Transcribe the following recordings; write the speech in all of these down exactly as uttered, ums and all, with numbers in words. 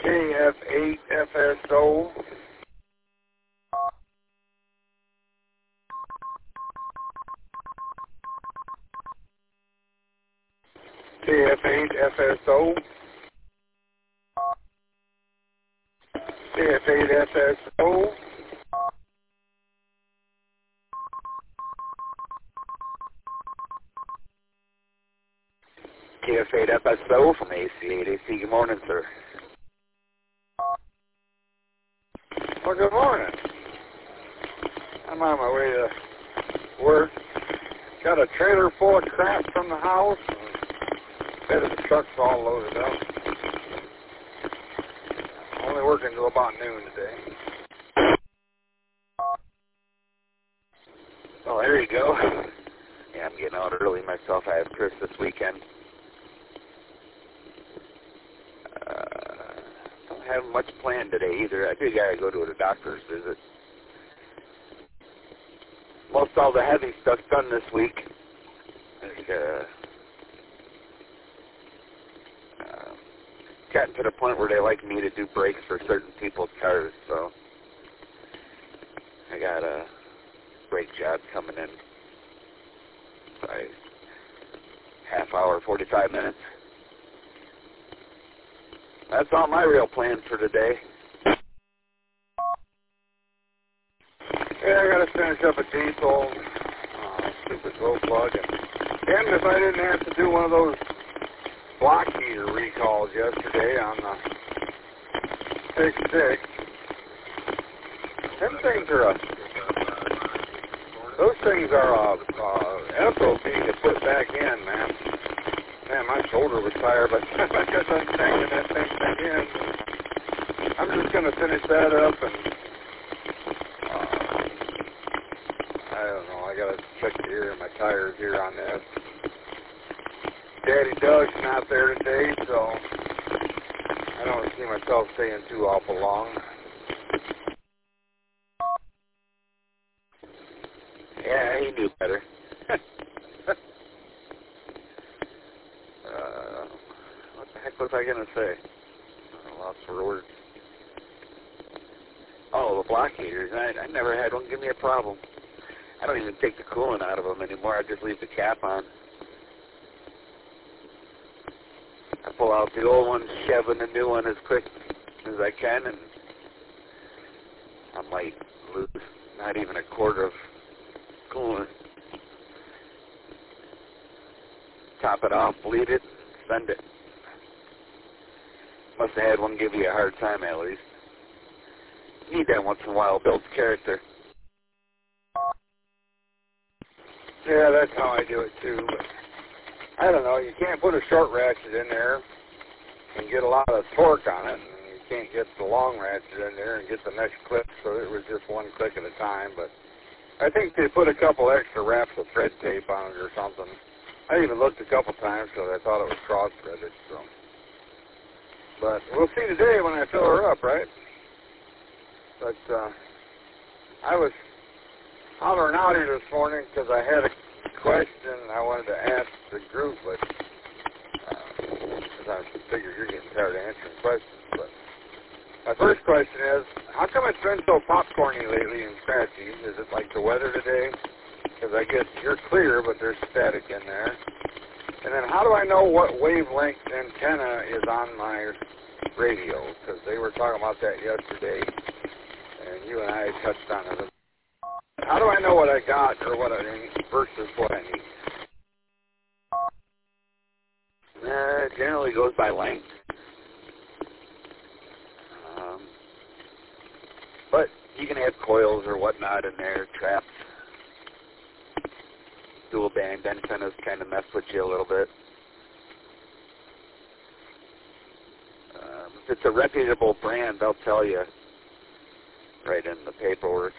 K F eight F S O. K F eight F S O. K F eight F S O. K F eight F S O from A C eight A C. Good morning, sir. Well, good morning. I'm on my way to work. Got a trailer full of crap from the house. Bed of the truck's all loaded up. Only working till about noon today. Well, there you go. Yeah, I'm getting out early myself. I have Chris this weekend. Uh, don't have much planned today either. I do gotta go to a doctor's visit. Most all the heavy stuff's done this week. Like, uh, uh, gotten to the point where they like me to do brakes for certain people's cars, so I got a brake job coming in by half hour, forty-five minutes. That's all my real plans for today. Yeah, I got to finish up a diesel, uh, stupid glow plug, and damn if I didn't have to do one of those block heater recalls yesterday on the six six. Them things are a, those things are a, uh, S O P to put back in, man. Man, my shoulder was tired, but I got done taking that thing back in. I'm just going to finish that up and I don't know, I gotta check the air in my tires here on this. Daddy Doug's not there today, so I don't see myself staying too awful long. Yeah, he knew better. uh, what the heck was I gonna say? I lost for words. Oh, the block heaters. I, I never had one give me a problem. I don't even take the coolant out of them anymore. I just leave the cap on. I pull out the old one, shove in the new one as quick as I can, and I might lose not even a quart of coolant. Top it off, bleed it, send it. Must have had one give you a hard time at least. Need that once in a while, builds character. Yeah, that's how I do it too, but I don't know, you can't put a short ratchet in there and get a lot of torque on it, and you can't get the long ratchet in there and get the next clip, so it was just one click at a time, but I think they put a couple extra wraps of thread tape on it or something. I even looked a couple times because I thought it was cross-threaded, so. But we'll see today when I fill her up, right? But uh, I was hollering out here this morning because I had a question I wanted to ask the group, but uh, I figure you're getting tired of answering questions. But my first question is, how come it's been so popcorny lately and scratchy? Is it like the weather today? Because I guess you're clear, but there's static in there. And then how do I know what wavelength antenna is on my radio? Because they were talking about that yesterday, and you and I touched on it. How do I know what I got or what I need versus what I need? Uh, it generally goes by length. Um, but you can have coils or whatnot in there, traps. Dual band antennas kind of mess with you a little bit. Um, if it's a reputable brand, they'll tell you right in the paperwork.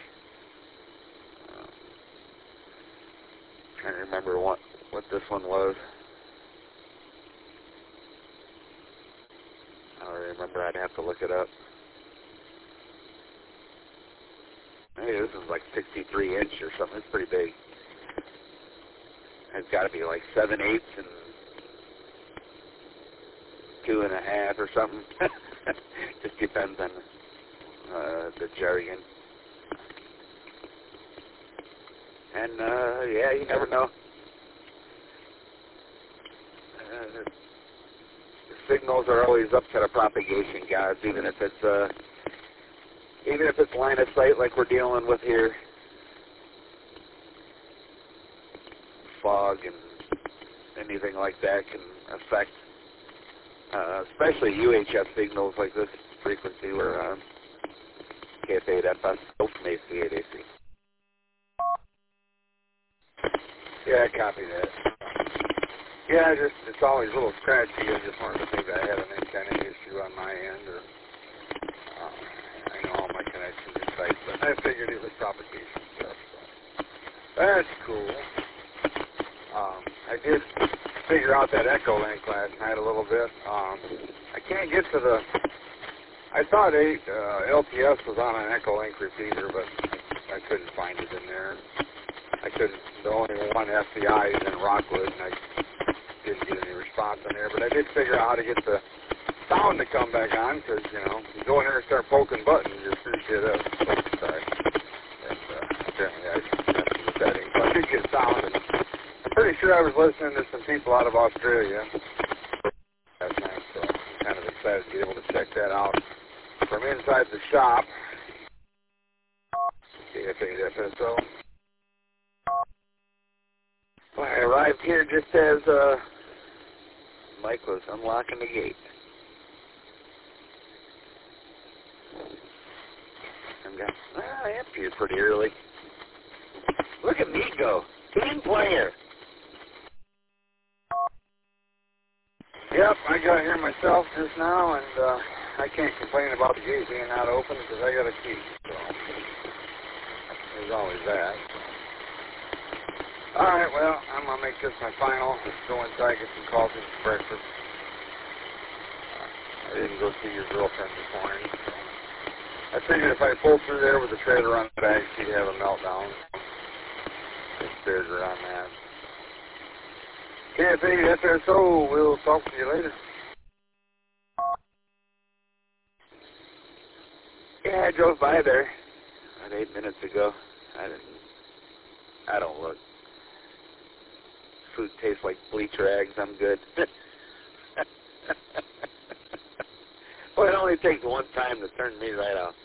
Trying to remember what what this one was. I don't remember. I'd have to look it up. Maybe this is like sixty-three inch or something. It's pretty big. It's got to be like seven eighths and two and a half or something. Just depends on uh, the jargon. And, uh, yeah, you never know. Uh, the signals are always up to the propagation gods, even if it's, uh, even if it's line of sight like we're dealing with here. Fog and anything like that can affect, uh, especially U H F signals like this frequency we're on. K F eight F S from A C eight A C. Yeah, I copy that. Yeah, just it's always a little scratchy. I just wanted to think I had any kind of issue on my end, or um, I know all my connections are tight, but I figured it was propagation stuff. So. That's cool. Um, I did figure out that Echo link last night a little bit. Um, I can't get to the. I thought eight uh, L T S was on an Echo link repeater, but I couldn't find it in there. I couldn't. The only one F C I is in Rockwood, and I didn't get any response on there. But I did figure out how to get the sound to come back on, because you know, you go in there and start poking buttons, you screw shit up. Sorry. And, uh, apparently I messed with the settings, so I did get sound. And I'm pretty sure I was listening to some people out of Australia last night, so I'm kind of excited to be able to check that out from inside the shop. K F eight F S O. Well, I arrived here just as uh, Mike was unlocking the gate. I'm got, well, I am here pretty early. Look at me go. Team player. Yep, I got here myself just now, and uh, I can't complain about the gate being not open because I got a key. So there's always that. All right, well, I'm gonna make this my final. Go inside, get some coffee and breakfast. I didn't go see your girlfriend this morning. I figured if I pulled through there with the trailer on the back, she'd have a meltdown. I spared her on that. K F eight F S O, we'll talk to you later. Yeah, I drove by there about eight minutes ago. I didn't. I don't look. Food tastes like bleach rags. I'm good. Well, it only takes one time to turn me right off.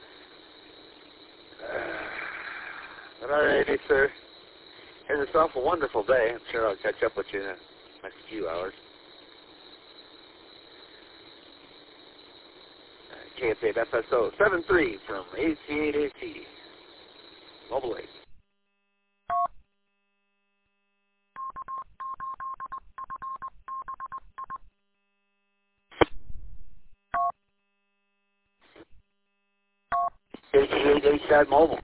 Uh, but all righty, sir. Have yourself a wonderful day. I'm sure I'll catch up with you in the next few hours. Uh, K F eight F S O seven three from A C eight A T. Mobile eight. A C eight A T mobile.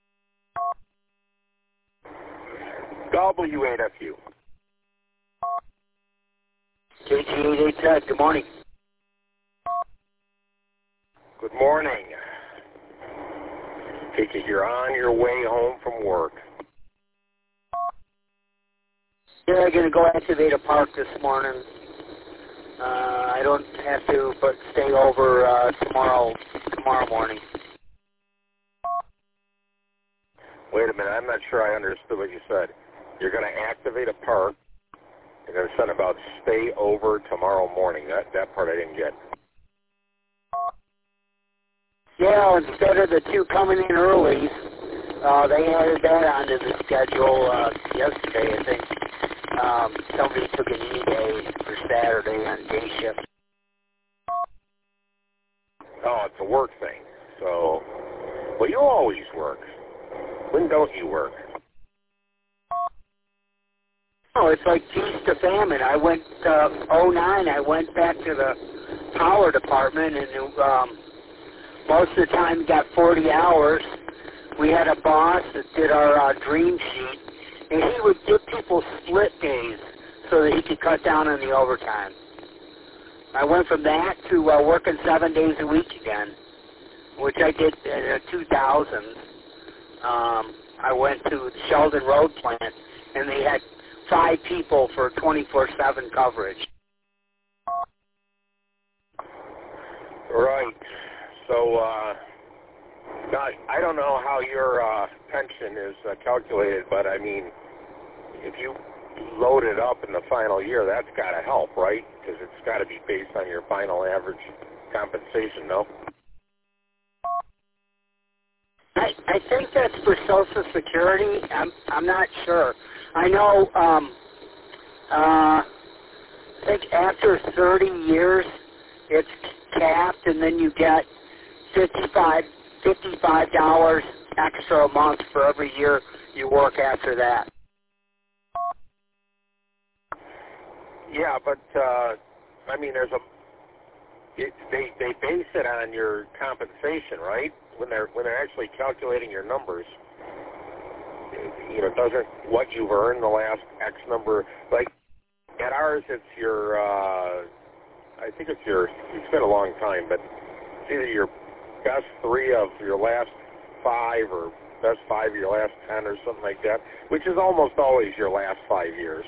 W eight F U. K T eight A T, good morning. Good morning. Take it you're on your way home from work. Yeah, I'm going to go activate a park this morning. Uh, I don't have to, but stay over uh, tomorrow tomorrow morning. Wait a minute, I'm not sure I understood what you said. You're going to activate a park. You're going to say about stay over tomorrow morning. That that part I didn't get. Yeah, instead of the two coming in early, uh, they added that onto the schedule uh, yesterday, I think. Um, somebody took an E-day for Saturday on day shift. Oh, it's a work thing. So, well, you always work. When don't you work? Oh, it's like feast to famine. I went, uh, oh nine, I went back to the power department, and um, most of the time got forty hours. We had a boss that did our uh, dream sheet, and he would give people split days so that he could cut down on the overtime. I went from that to uh, working seven days a week again, which I did in uh, two thousand. Um, I went to the Sheldon Road plant, and they had five people for twenty-four seven coverage. So uh, now, I don't know how your uh, pension is uh, calculated, but I mean, if you load it up in the final year, that's got to help, right? Because it's got to be based on your final average compensation, no? I, I think that's for Social Security. I'm I'm not sure. I know. Um, uh, I think after thirty years, it's capped, and then you get fifty-five fifty-five dollars extra a month for every year you work after that. Yeah, but uh, I mean, there's a it, they they base it on your compensation, right? When they're when they're actually calculating your numbers, you know, doesn't what you've earned the last X number, like at ours, it's your uh, I think it's your it's been a long time, but it's either your best three of your last five or best five of your last ten or something like that, which is almost always your last five years.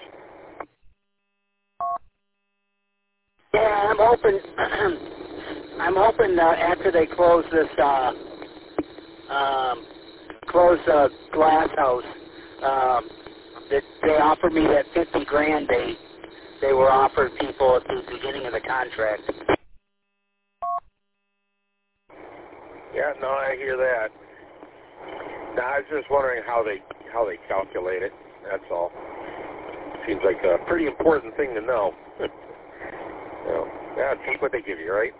Yeah, I'm hoping. I'm hoping uh, after they close this, uh, um, close the glass house, um, that they offer me that fifty grand they they were offered people at the beginning of the contract. Yeah, no, I hear that. No, I was just wondering how they how they calculate it. That's all. Seems like a pretty important thing to know. You know, yeah, take what they give you, right?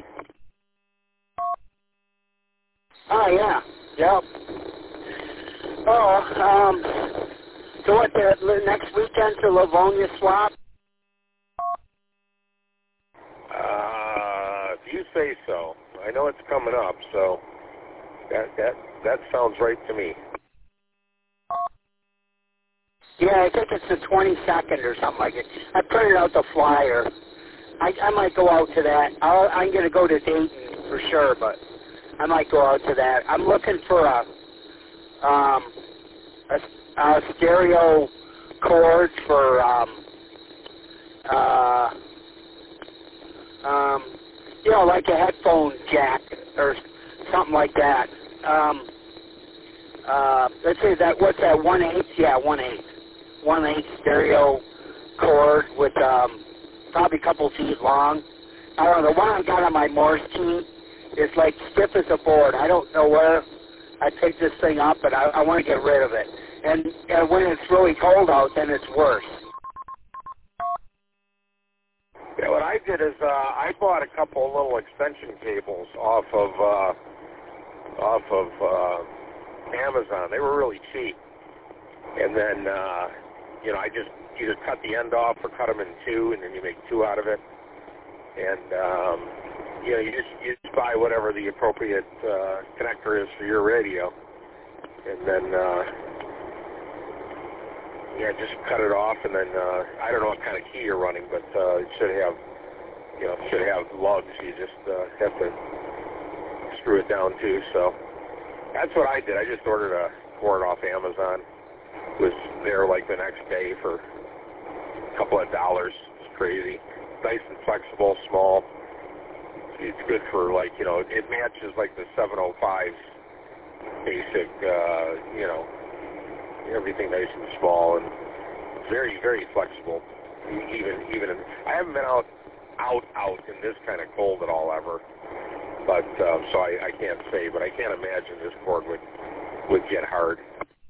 Oh yeah, yep. Oh, um, so what? The next weekend's the Livonia swap. Uh, if you say so. I know it's coming up, so that that that sounds right to me. Yeah, I think it's the twenty-second or something like it. I printed out the flyer. I, I might go out to that. I'll, I'm going to go to Dayton for sure, but I might go out to that. I'm looking for a um, a, a stereo cord for um, uh, um, you know, like a headphone jack or something like that. Um, uh, let's say that what's that? One eighth? Yeah, one eighth. One eighth stereo cord with um, probably a couple feet long. I don't know. The one I got on my Morse key is like stiff as a board. I don't know where I picked this thing up, but I, I want to get rid of it. And, and when it's really cold out, then it's worse. Yeah, what I did is uh, I bought a couple of little extension cables off of uh, off of uh, Amazon. They were really cheap, and then uh, you know I just either cut the end off or cut them in two, and then you make two out of it. And um, you know you just you just buy whatever the appropriate uh, connector is for your radio, and then uh, yeah, just cut it off, and then uh, I don't know what kind of key you're running, but uh, it should have you know it should have lugs. You just uh, have to screw it down too. So that's what I did. I just ordered a cord off Amazon. It was there like the next day for a couple of dollars. It's crazy. Nice and flexible, small. It's good for like, you know, it matches like the seven oh five basic, uh, you know, everything nice and small and very, very flexible. Even, even, in, I haven't been out, out, out in this kind of cold at all ever. But, um, so I, I can't say, but I can't imagine this cord would, would get hard.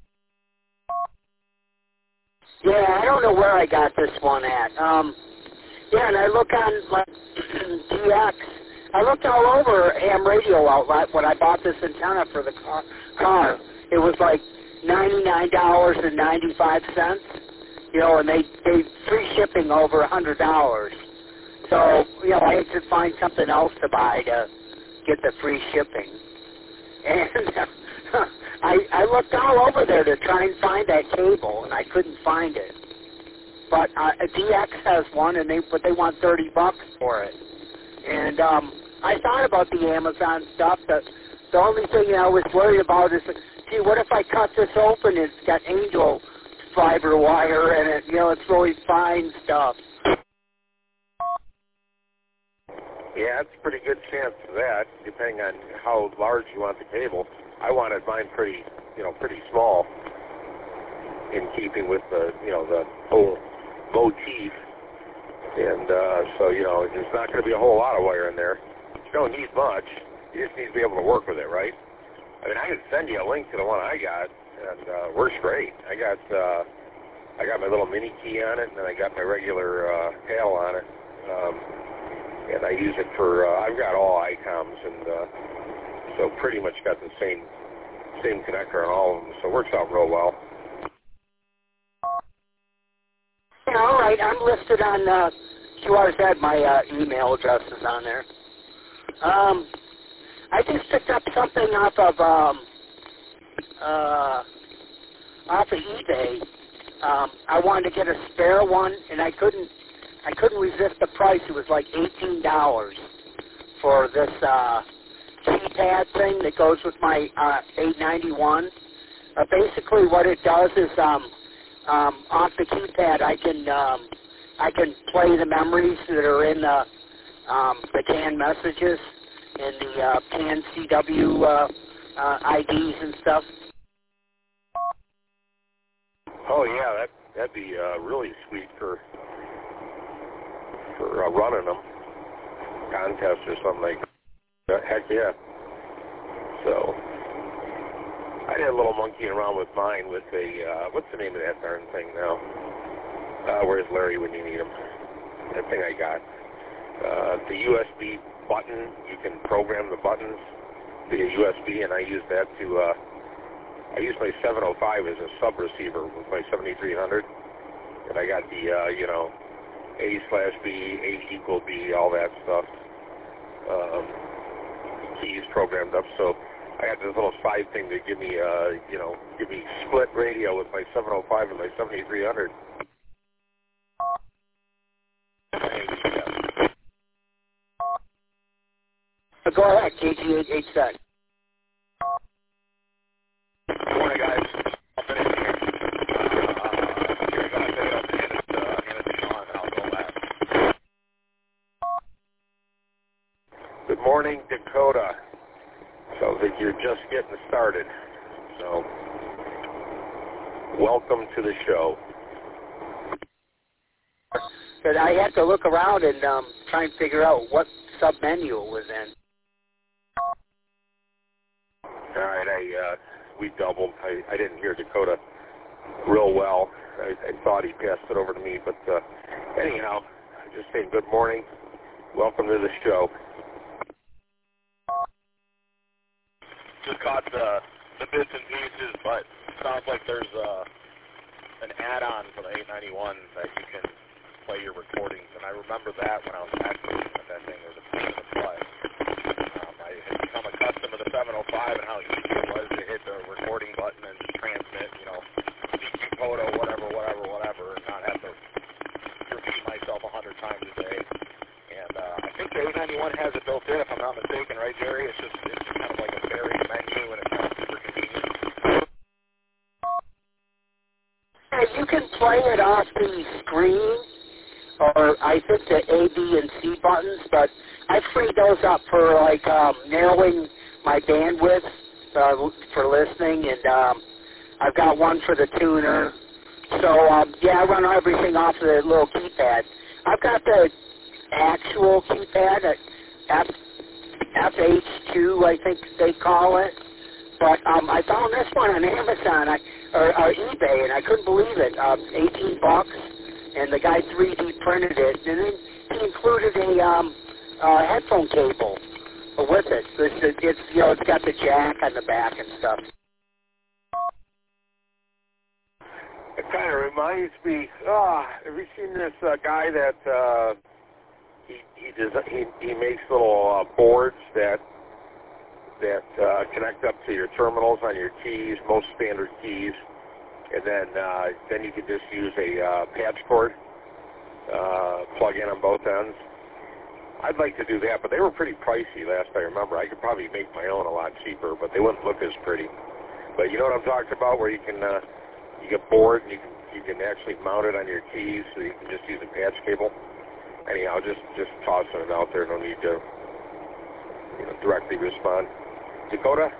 Yeah, I don't know where I got this one at. Um, yeah, and I look on like D X. I looked all over ham radio outlet when I bought this antenna for the car. car. It was like ninety-nine dollars and ninety-five cents, you know, and they they free shipping over a hundred dollars. So you know, I had to find something else to buy to get the free shipping. And I I looked all over there to try and find that cable, and I couldn't find it. But uh, D X has one, and they but they want thirty bucks for it. And um, I thought about the Amazon stuff. The the only thing I was worried about is, gee, what if I cut this open? It's got angel fiber wire, and it, you know, it's really fine stuff. Yeah, it's a pretty good chance of that, depending on how large you want the cable. I wanted mine pretty, you know, pretty small, in keeping with the, you know, the whole motif. And uh, so, you know, there's not going to be a whole lot of wire in there. You don't need much. You just need to be able to work with it, right? I mean, I can send you a link to the one I got, and uh, works great. I got uh, I got my little mini key on it, and then I got my regular uh, paddle on it. Um, and I use it for, uh, I've got all I COMs, and uh, so pretty much got the same same connector on all of them, so it works out real well. Yeah, all right, I'm listed on uh, Q R Z. My uh, email address is on there. Um, I just picked up something off of um, uh, off of eBay. Um, I wanted to get a spare one, and I couldn't. I couldn't resist the price. It was like eighteen dollars for this uh, keypad thing that goes with my uh, eight ninety-one. Uh, basically, what it does is um, um, off the keypad, I can um, I can play the memories that are in the um, the CAN messages and the uh, CAN C W uh, uh, I Ds and stuff. Oh yeah, that that'd be uh, really sweet for for uh, running them contests or something like that. Heck yeah. So I did a little monkeying around with mine with a uh, what's the name of that darn thing now? Uh, where's Larry when you need him? That thing I got. Uh, the U S B button. You can program the buttons via U S B, and I use that to. Uh, I use my seven oh five as a sub receiver with my seventy-three hundred, and I got the uh, you know A slash B, A equal B, all that stuff. Um, keys programmed up, so I got this little side thing to give me uh, you know give me split radio with my seven oh five and my seventy-three hundred. Go ahead, K G eight eight seven. Good morning, guys. I'll finish here. Uh, you're going to set it up and hand it, uh, hand it to Sean, and I'll go back. Good morning, Dakota. So that you're just getting started. So welcome to the show. But I had to look around and um, try and figure out what sub-menu it was in. All right, I uh, we doubled. I, I didn't hear Dakota real well. I, I thought he passed it over to me, but uh, anyhow, just saying good morning. Welcome to the show. Just caught the, the bits and pieces, but sounds like there's uh, an add-on for the eight ninety-one that you can play your recordings, and I remember that when I was acting with that thing. It was a pain in the butt. Um, I had become accustomed to the seven oh five and how easy it was to hit the recording button and transmit, you know, D Q photo, whatever, whatever, whatever, and not have to repeat myself a hundred times a day. And uh, I think the eight ninety-one has it built in, if I'm not mistaken, right, Jerry? It's just it's just kind of like a buried menu, and it's kind of super convenient. Yeah, you can play it off the screen, or I think the A, B, and C buttons, but I freed those up for like um, narrowing my bandwidth uh, for listening, and um, I've got one for the tuner. So um, yeah, I run everything off the little keypad. I've got the actual keypad at F, F H two, I think they call it. But um, I found this one on Amazon I, or, or eBay, and I couldn't believe it. Um, eighteen bucks, and the guy three D printed it, and then he included a um, uh, headphone cable with it. It's, it's you know it's got the jack on the back and stuff. It kind of reminds me. Ah, have you seen this uh, guy that uh, he he does he he makes little uh, boards that. that uh, connect up to your terminals on your keys, most standard keys, and then uh, then you can just use a uh, patch cord, uh, plug in on both ends. I'd like to do that, but they were pretty pricey last I remember. I could probably make my own a lot cheaper, but they wouldn't look as pretty. But you know what I'm talking about, where you can uh, you get bored and you can you can actually mount it on your keys, so you can just use a patch cable. anyhow, just just tossing it out there. No need to, you know, directly respond. Dakota?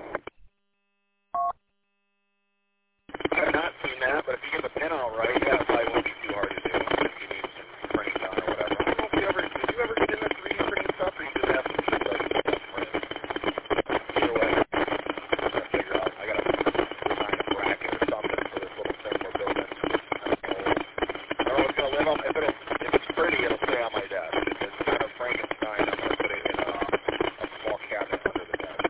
I have not seen that, but if you get the pin out right, yeah, it probably won't be too hard to do if you need some printing done or whatever. I don't know if you ever, did you ever get in the three D printing stuff, or you just have to do like stuff print? Either way, I'm trying to figure out. I got to design a bracket or something for this little thing we're building. I don't know. I don't know what's going to live on. If, it'll, if it's pretty, it'll stay on my desk. If it's kind of Frankenstein, I'm going to put it in a, a small cabinet under the desk.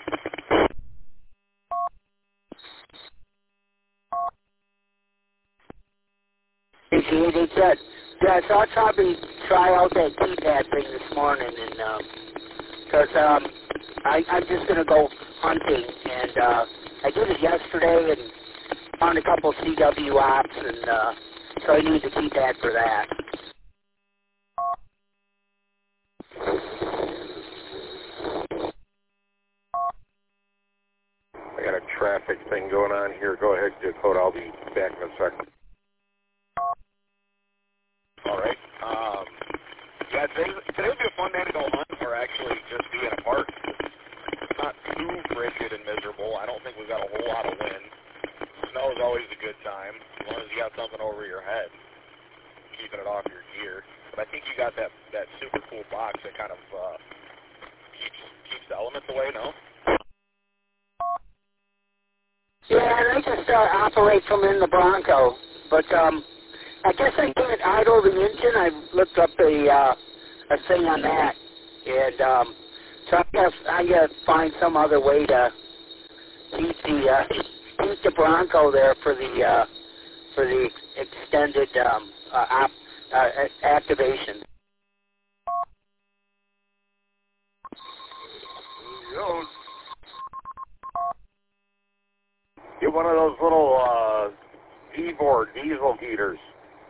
Appreciate it. Uh, yeah, so I'll probably try out that keypad thing this morning, and um, because um, I, I'm just gonna go hunting, and uh, I did it yesterday and found a couple C W ops, and uh, so I need the keypad for that. I got a traffic thing going on here. Go ahead, Dakota. I'll be back in a second. All right. Um, yeah, today, today would be a fun day to go hunt, or actually just be in a park. It's not too frigid and miserable. I don't think we've got a whole lot of wind. Snow is always a good time, as long as you got something over your head, keeping it off your gear. But I think you got that, that super cool box that kind of uh, keeps keeps the elements away, no? Yeah, and I just uh, operate from in the Bronco, but um, I guess I can't idle the engine. I looked up a uh, a thing on that, and um, so I guess I gotta find some other way to keep the uh, keep the Bronco there for the uh, for the extended um, uh, op, uh, activation. Yo. Get one of those little uh, Vevor diesel heaters.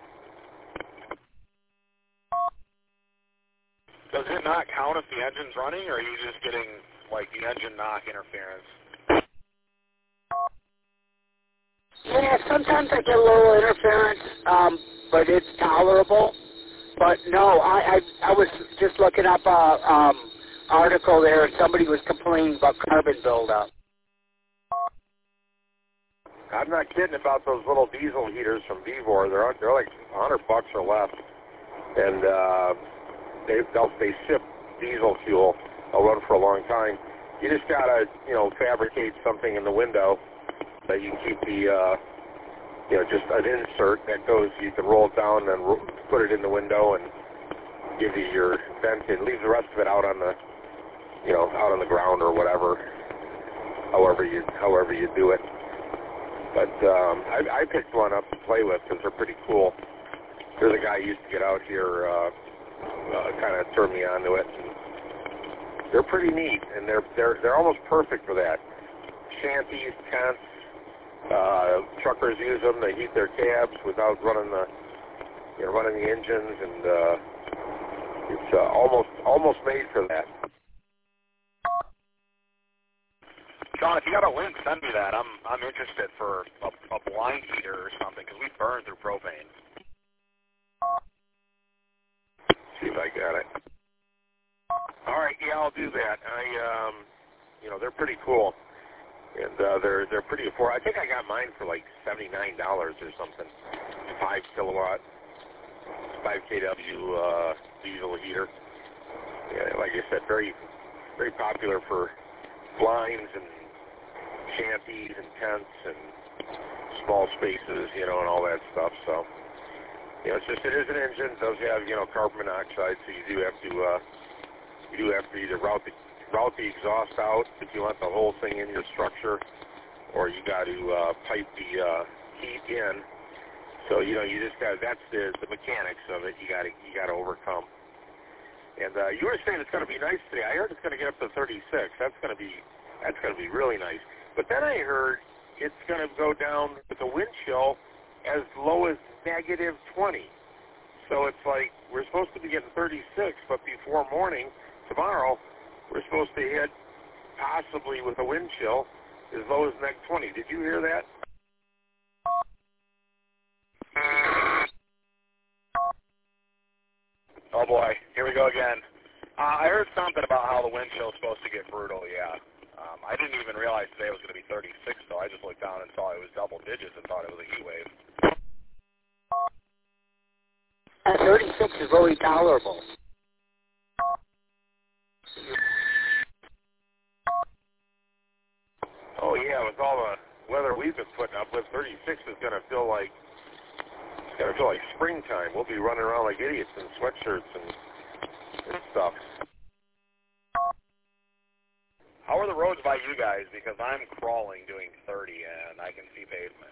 Does it not count if the engine's running, or are you just getting, like, the engine knock interference? Yeah, sometimes I get a little interference, um, but it's tolerable. But no, I, I I was just looking up a um, article there, and somebody was complaining about carbon buildup. I'm not kidding about those little diesel heaters from Vevor. They're they're like a hundred bucks or less, and uh, they they'll, they sip diesel fuel. They'll run for a long time. You just gotta you know fabricate something in the window that you keep the uh, you know just an insert that goes. You can roll it down and ro- put it in the window and give you your vent and leave the rest of it out on the you know out on the ground or whatever. However you however you do it. But um, I, I picked one up to play with because they're pretty cool. There's a guy who used to get out here, uh, uh, kind of turned me onto it. And they're pretty neat, and they're they're they're almost perfect for that. Shanties, tents, uh, truckers use them. They heat their cabs without running the you know running the engines, and uh, it's uh, almost almost made for that. Sean, if you got a link, send me that. I'm I'm interested for a, a blind heater or something, because we burn through propane. See if I got it. All right, yeah, I'll do that. I, um, you know, they're pretty cool, and uh, they're they're pretty affordable. I think I got mine for like seventy-nine dollars or something. Five kilowatt, five K W uh, diesel heater. Yeah, like I said, very very popular for blinds and shanties and tents and small spaces, you know, and all that stuff. So, you know, it's just, it is an engine. It does have, you know, carbon monoxide, so you do have to, uh, you do have to either route the, route the exhaust out if you want the whole thing in your structure, or you got to uh, pipe the uh, heat in. So, you know, you just got, that's the, the mechanics of it you got to, you got to overcome. And uh, you were saying it's going to be nice today. I heard it's going to get up to thirty-six. That's going to be, that's going to be really nice. But then I heard it's going to go down with the wind chill as low as negative twenty. So it's like we're supposed to be getting thirty-six, but before morning tomorrow, we're supposed to hit possibly with a wind chill as low as negative twenty. Did you hear that? Oh boy, here we go again. Uh, I heard something about how the wind chill is supposed to get brutal, yeah. Um, I didn't even realize today was going to be thirty-six, though. I just looked down and saw it was double digits and thought it was a heat wave. Uh, thirty-six is very tolerable. Oh yeah, with all the weather we've been putting up with, thirty-six is going to feel like it's going to feel like springtime. We'll be running around like idiots in sweatshirts and, and stuff. How are the roads by you guys? Because I'm crawling doing thirty and I can see pavement.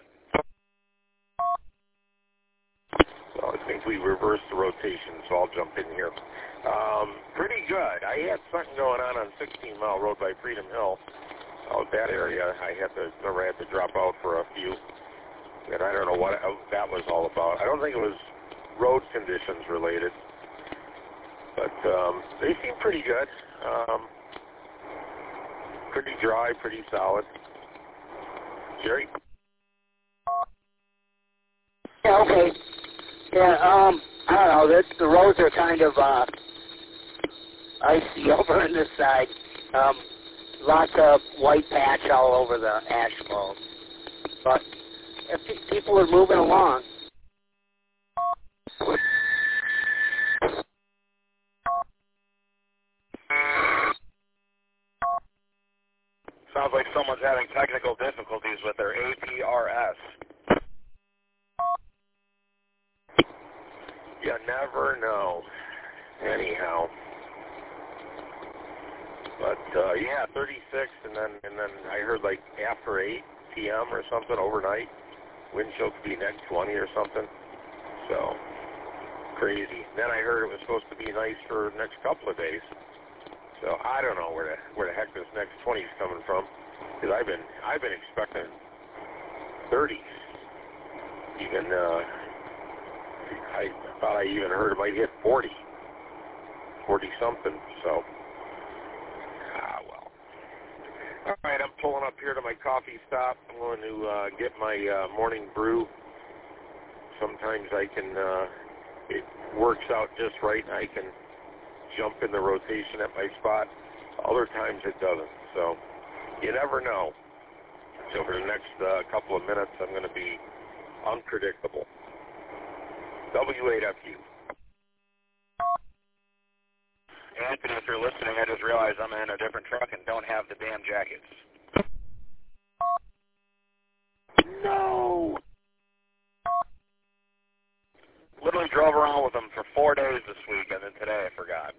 Well, I think we reversed the rotation, so I'll jump in here. Um, pretty good. I had something going on on sixteen mile road by Freedom Hill. Out that area, I had to, I had to drop out for a few, and I don't know what that was all about. I don't think it was road conditions related, but um, they seem pretty good. Um, pretty dry, pretty solid. Jerry? Yeah, okay. Yeah, um, I don't know. This, the roads are kind of uh, icy over on this side. Um, lots of white patch all over the asphalt. But if pe- people are moving along. Sounds like someone's having technical difficulties with their A P R S. You never know. Anyhow. But uh, yeah, thirty-six, and then and then I heard like after eight p m or something overnight, wind chill could be next twenty or something. So crazy. Then I heard it was supposed to be nice for the next couple of days. So I don't know where the where the heck this next twenty is coming from, because I've been I've been expecting thirties. Even uh, I thought I even heard it might hit forty, forty something. So. Ah, well. All right, I'm pulling up here to my coffee stop. I'm going to uh, get my uh, morning brew. Sometimes I can, uh, it works out just right, and I can jump in the rotation at my spot. Other times it doesn't. So you never know. So over the next uh, couple of minutes, I'm going to be unpredictable. W eight F U. Anthony, if you're listening, I just realized I'm in a different truck and don't have the damn jackets. No! Literally drove around with them for four days this week, and then today I forgot.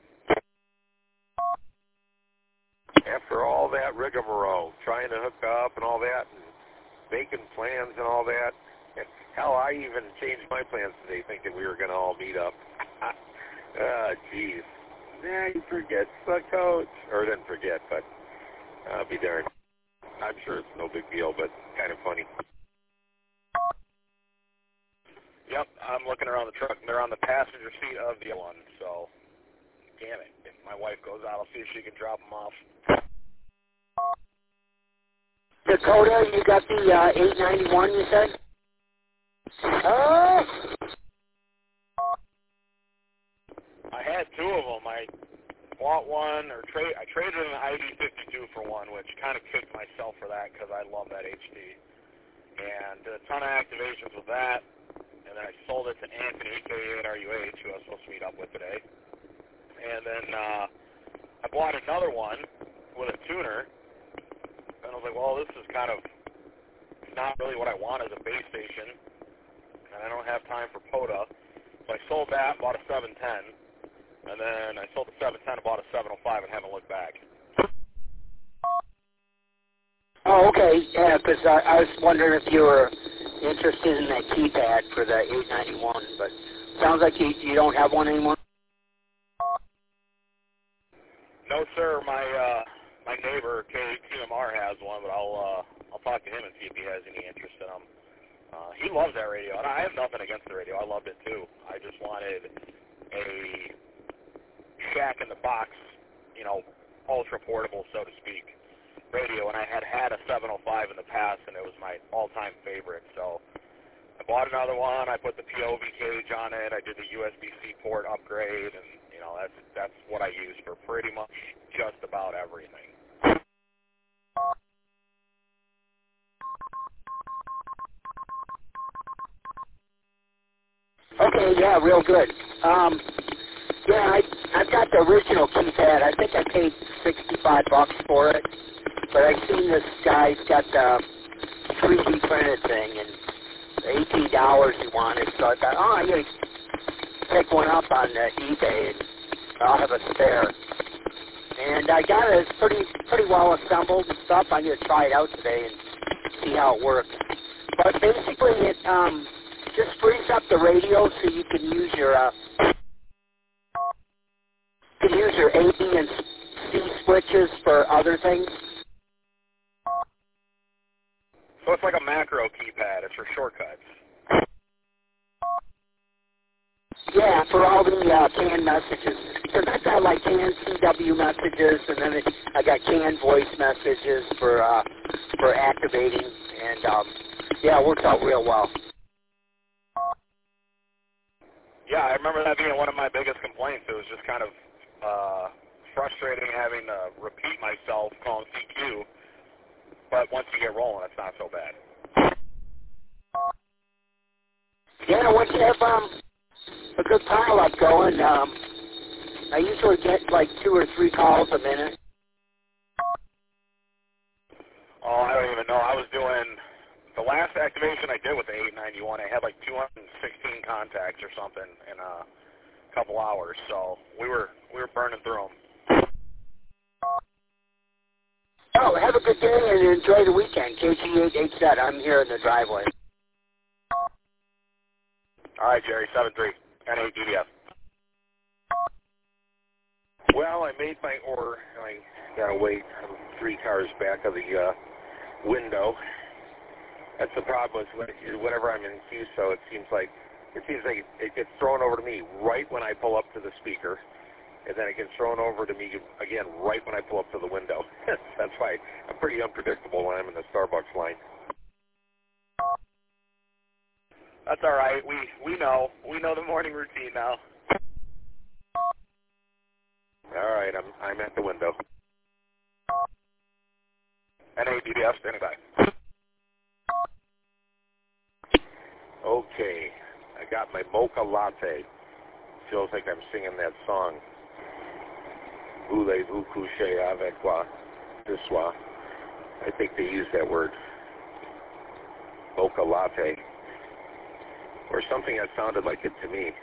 After all that rigmarole, trying to hook up and all that, and making plans and all that, and hell, I even changed my plans today thinking we were going to all meet up. Ah, jeez. Nah, you forget the coach. Or didn't forget, but uh, be darned. I'm sure it's no big deal, but kind of funny. Yep, I'm looking around the truck, and they're on the passenger seat of the one, so damn it. If my wife goes out, I'll see if she can drop them off. Dakota, you got the uh, eight ninety-one, you said? Oh! I had two of them. I bought one, or trade. I traded an I D fifty-two for one, which kind of kicked myself for that because I love that H D. And did a ton of activations with that. And then I sold it to Anthony, K A at R U H, who I was supposed to meet up with today. And then uh, I bought another one with a tuner. And I was like, well, this is kind of not really what I want as a base station. And I don't have time for POTA. So I sold that, bought a seven ten. And then I sold the seven ten and bought a seven oh five and haven't looked back. Oh, okay. Yeah, because I, I was wondering if you were interested in that keypad for the eight ninety-one, but sounds like you, you don't have one anymore. No, sir. My uh, my neighbor K T M R has one, but I'll uh, I'll talk to him and see if he has any interest in them. Uh, he loves that radio, and I have nothing against the radio. I loved it too. I just wanted a shack in the box, you know, ultra portable, so to speak, radio, and I had had a seven oh five in the past, and it was my all-time favorite. So I bought another one. I put the P O V cage on it. I did the U S B C port upgrade, and you know that's that's what I use for pretty much just about everything. Okay, yeah, real good. Um, yeah, I I've got the original keypad. I think I paid sixty-five bucks for it, but I seen this guy's got the three D printed thing and eighteen dollars he wanted. So I thought, oh, I'm gonna pick one up on uh, eBay and I'll have a spare. And I got it. It's pretty pretty well assembled and stuff. I'm gonna try it out today and see how it works. But basically, it um. just frees up the radio so you can use your uh, you can use your A, B, and C switches for other things. So it's like a macro keypad. It's for shortcuts. Yeah, for all the uh, canned messages. Because I've got like canned C W messages, and then it, I got canned voice messages for uh, for activating, and um, yeah, it works out real well. Yeah, I remember that being one of my biggest complaints. It was just kind of uh, frustrating having to repeat myself calling C Q, but once you get rolling, it's not so bad. Yeah, once you have um, a good pile-up going, um, I usually get like two or three calls a minute. Oh, I don't even know. I was doing... The last activation I did with the eight ninety-one, I had like two hundred sixteen contacts or something in a couple hours. So we were we were burning through them. Oh, have a good day and enjoy the weekend. K G eight H Z, I'm here in the driveway. All right, Jerry, seven three, N eight D D F. Well, I made my order. I gotta wait. I'm three cars back of the uh, window. That's the problem is whenever I'm in queue, so it seems like it seems like it gets thrown over to me right when I pull up to the speaker, and then it gets thrown over to me again right when I pull up to the window. That's why I'm pretty unpredictable when I'm in the Starbucks line. That's all right. We we know we know the morning routine now. All right, I'm I'm at the window. N eight D D F, standing by. Okay, I got my mocha latte. Feels like I'm singing that song. Voulez-vous coucher avec moi ce soir? I think they use that word. Mocha latte. Or something that sounded like it to me.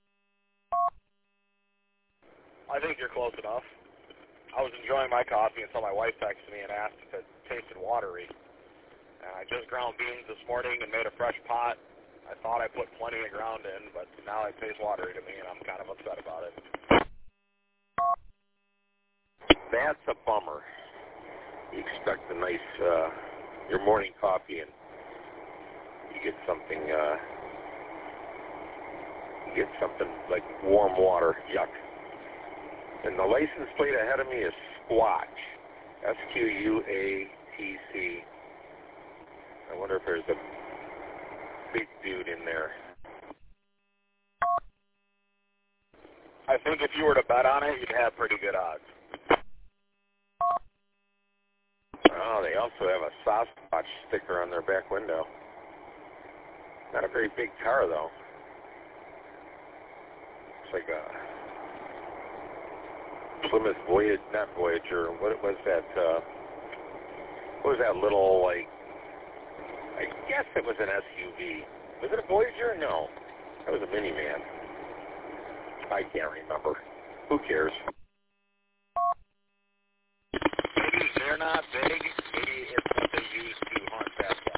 I think you're close enough. I was enjoying my coffee until my wife texted me and asked if it tasted watery. And I just ground beans this morning and made a fresh pot. I thought I put plenty of ground in, but now it tastes watery to me, and I'm kind of upset about it. That's a bummer. You expect a nice, uh, your morning coffee, and you get something, uh, you get something like warm water. Yuck. And the license plate ahead of me is Squatch. S Q U A T C. I wonder if there's a big dude in there. I think if you were to bet on it, you'd have pretty good odds. Oh, they also have a Sasquatch sticker on their back window. Not a very big car, though. It's like a Plymouth Voyager, not Voyager. What was that? Uh, what was that little, like, I guess it was an S U V. Was it a Voyager? No. That was a minivan. I can't remember. Who cares? Maybe they're not big. Maybe it's what they use to hunt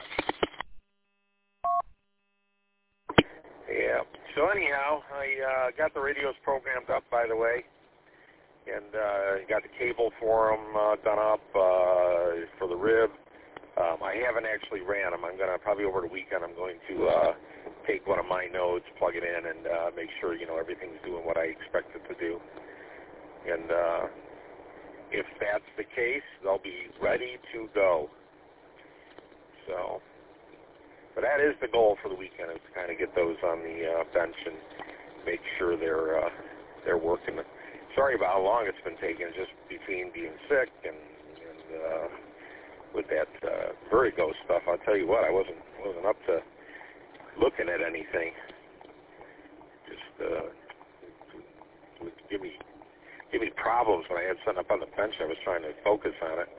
Sasquatch. Yeah. So anyhow, I uh, got the radios programmed up, by the way, and uh, got the cable for them uh, done up uh, for the rib. Um, I haven't actually ran them. I'm going to, probably over the weekend, I'm going to uh, take one of my nodes, plug it in, and uh, make sure, you know, everything's doing what I expect it to do. And uh, if that's the case, they'll be ready to go. So but that is the goal for the weekend, is to kind of get those on the uh, bench and make sure they're uh, they're working. Sorry about how long it's been taking, just between being sick and, and uh, with that uh, vertigo stuff. I'll tell you what, I wasn't wasn't up to looking at anything. Just uh, would give me give me problems when I had something up on the bench. I was trying to focus on it.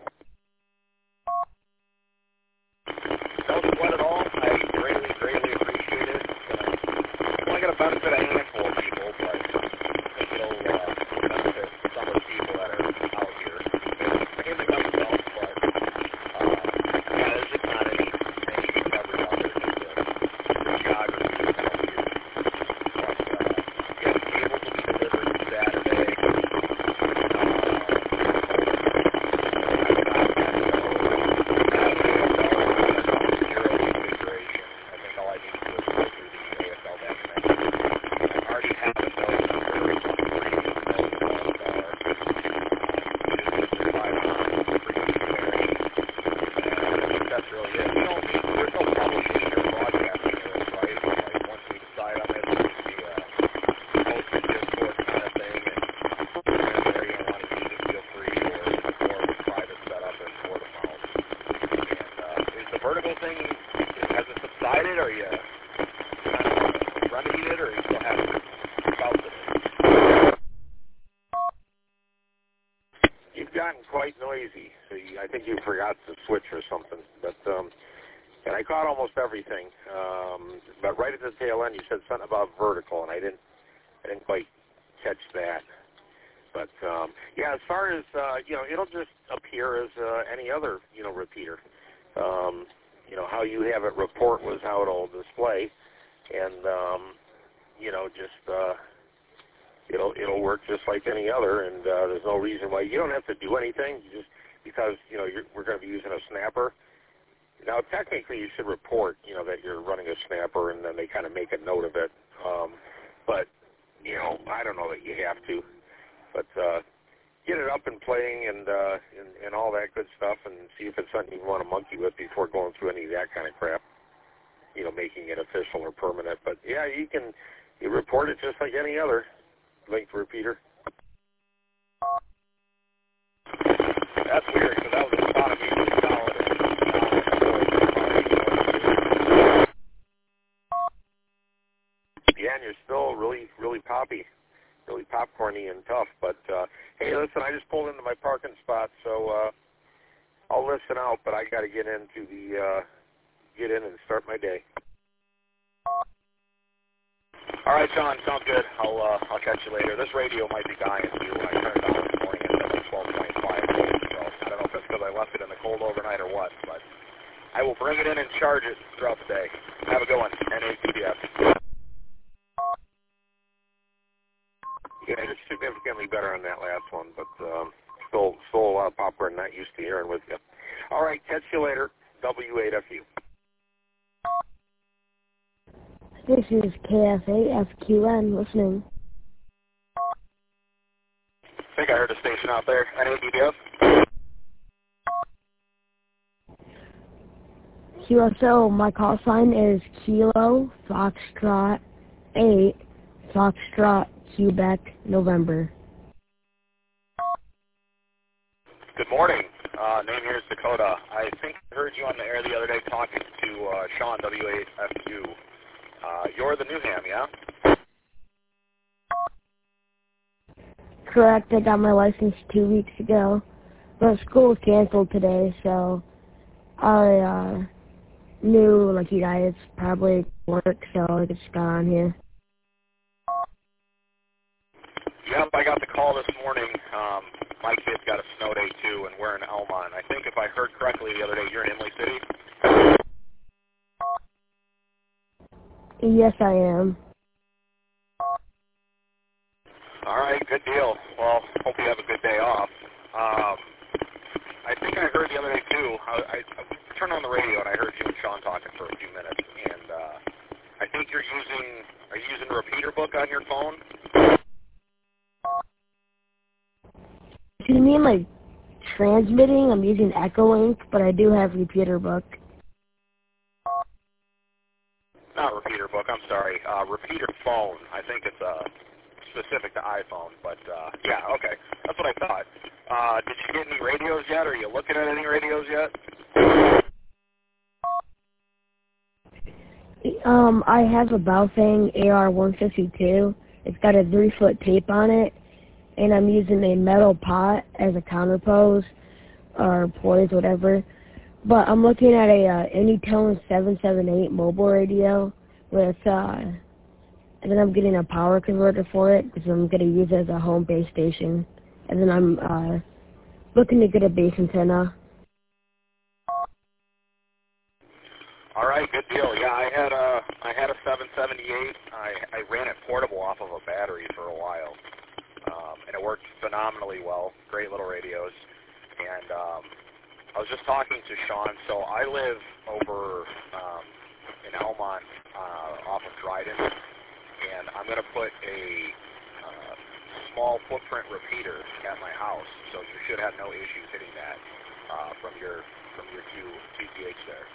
No sweat at all. I greatly, greatly appreciate it. It's only going to benefit a handful of people, but I think it'll uh, benefit some of the people that are out here. Mainly myself, but uh, yeah, there's just not any, any good coverage out there. Just the, the geography is out here. But uh, yeah, the cables will be delivered Saturday. Vertigo thing, has it subsided, or you kind of remedied it, or you still have bouts of it? You've gotten quite noisy. So you, I think you forgot to switch or something. But um, and I caught almost everything. Um, but right at the tail end, you said something about vertical, and I didn't, I didn't quite catch that. But um, yeah, as far as uh, you know, it'll just appear as uh, any other you know repeater. Um, you know, how you have it report was how it'll display, and um, you know, just uh, it'll it'll work just like any other, and uh, there's no reason why you don't have to do anything. You just because you know you're, we're going to be using a snapper. Now, technically, you should report you know that you're running a snapper, and then they kind of make a note of it. Um, but you know, I don't know that you have to, but. Uh, Get it up and playing and, uh, and and all that good stuff, and see if it's something you want to monkey with before going through any of that kind of crap. You know, making it official or permanent. But yeah, you can you report it just like any other linked repeater. That's weird, because that was a spot of music solid. Yeah, and you're still really really poppy. Really popcorny and tough, but uh, hey, listen, I just pulled into my parking spot, so uh, I'll listen out. But I got to get into the uh, get in and start my day. All right, John, sounds good. I'll uh, I'll catch you later. This radio might be dying too. When I turned it on this morning, it said like twelve twenty-five. So I don't know if it's because I left it in the cold overnight or what, but I will bring it in and charge it throughout the day. Have a good one. N A T B S. Yeah, it's significantly better on that last one, but um, still, still a lot of popcorn not used to hearing with you. All right, catch you later. W eight F U. This is K F A F Q N listening. I think I heard a station out there. N A T B S. Q S O, my call sign is Kilo Foxtrot eight Foxtrot Quebec November. Good morning. Uh, name here is Dakota. I think I heard you on the air the other day talking to uh, Sean, W eight F U. Uh, you're the new ham, yeah? Correct, I got my license two weeks ago. But school was canceled today, so I uh, knew, like, you guys probably work, so I just got on here. Yep, I got the call this morning. Um, my kid's got a snow day, too, and we're in Elmont. I think if I heard correctly the other day, you're in Imlay City? Yes, I am. All right, good deal. Well, hope you have a good day off. Um, I think I heard the other day, too. I, I, I turned on the radio, and I heard you and Sean talking for a few minutes. And uh, I think you're using, are you using a repeater book on your phone? Do you mean, like, transmitting? I'm using Echolink, but I do have repeater book. Facebook, I'm sorry, uh, repeater phone. I think it's uh, specific to iPhone, but uh, yeah, okay. That's what I thought. Uh, did you get any radios yet? Are you looking at any radios yet? Um, I have a Baofeng A R one fifty-two. It's got a three-foot tape on it, and I'm using a metal pot as a counterpose, or poise, whatever. But I'm looking at a uh, Anytone seven seven eight mobile radio with, uh, and then I'm getting a power converter for it, because I'm going to use it as a home base station. And then I'm uh, looking to get a base antenna. All right, good deal. Yeah, I had a I had a seven seventy-eight. I I ran it portable off of a battery for a while, um, and it worked phenomenally well. Great little radios. And um, I was just talking to Sean. So I live over um, in Elmont, uh, off of Dryden, and I'm going to put a uh, small footprint repeater at my house. So you should have no issues hitting that uh, from your from your Q T T H there.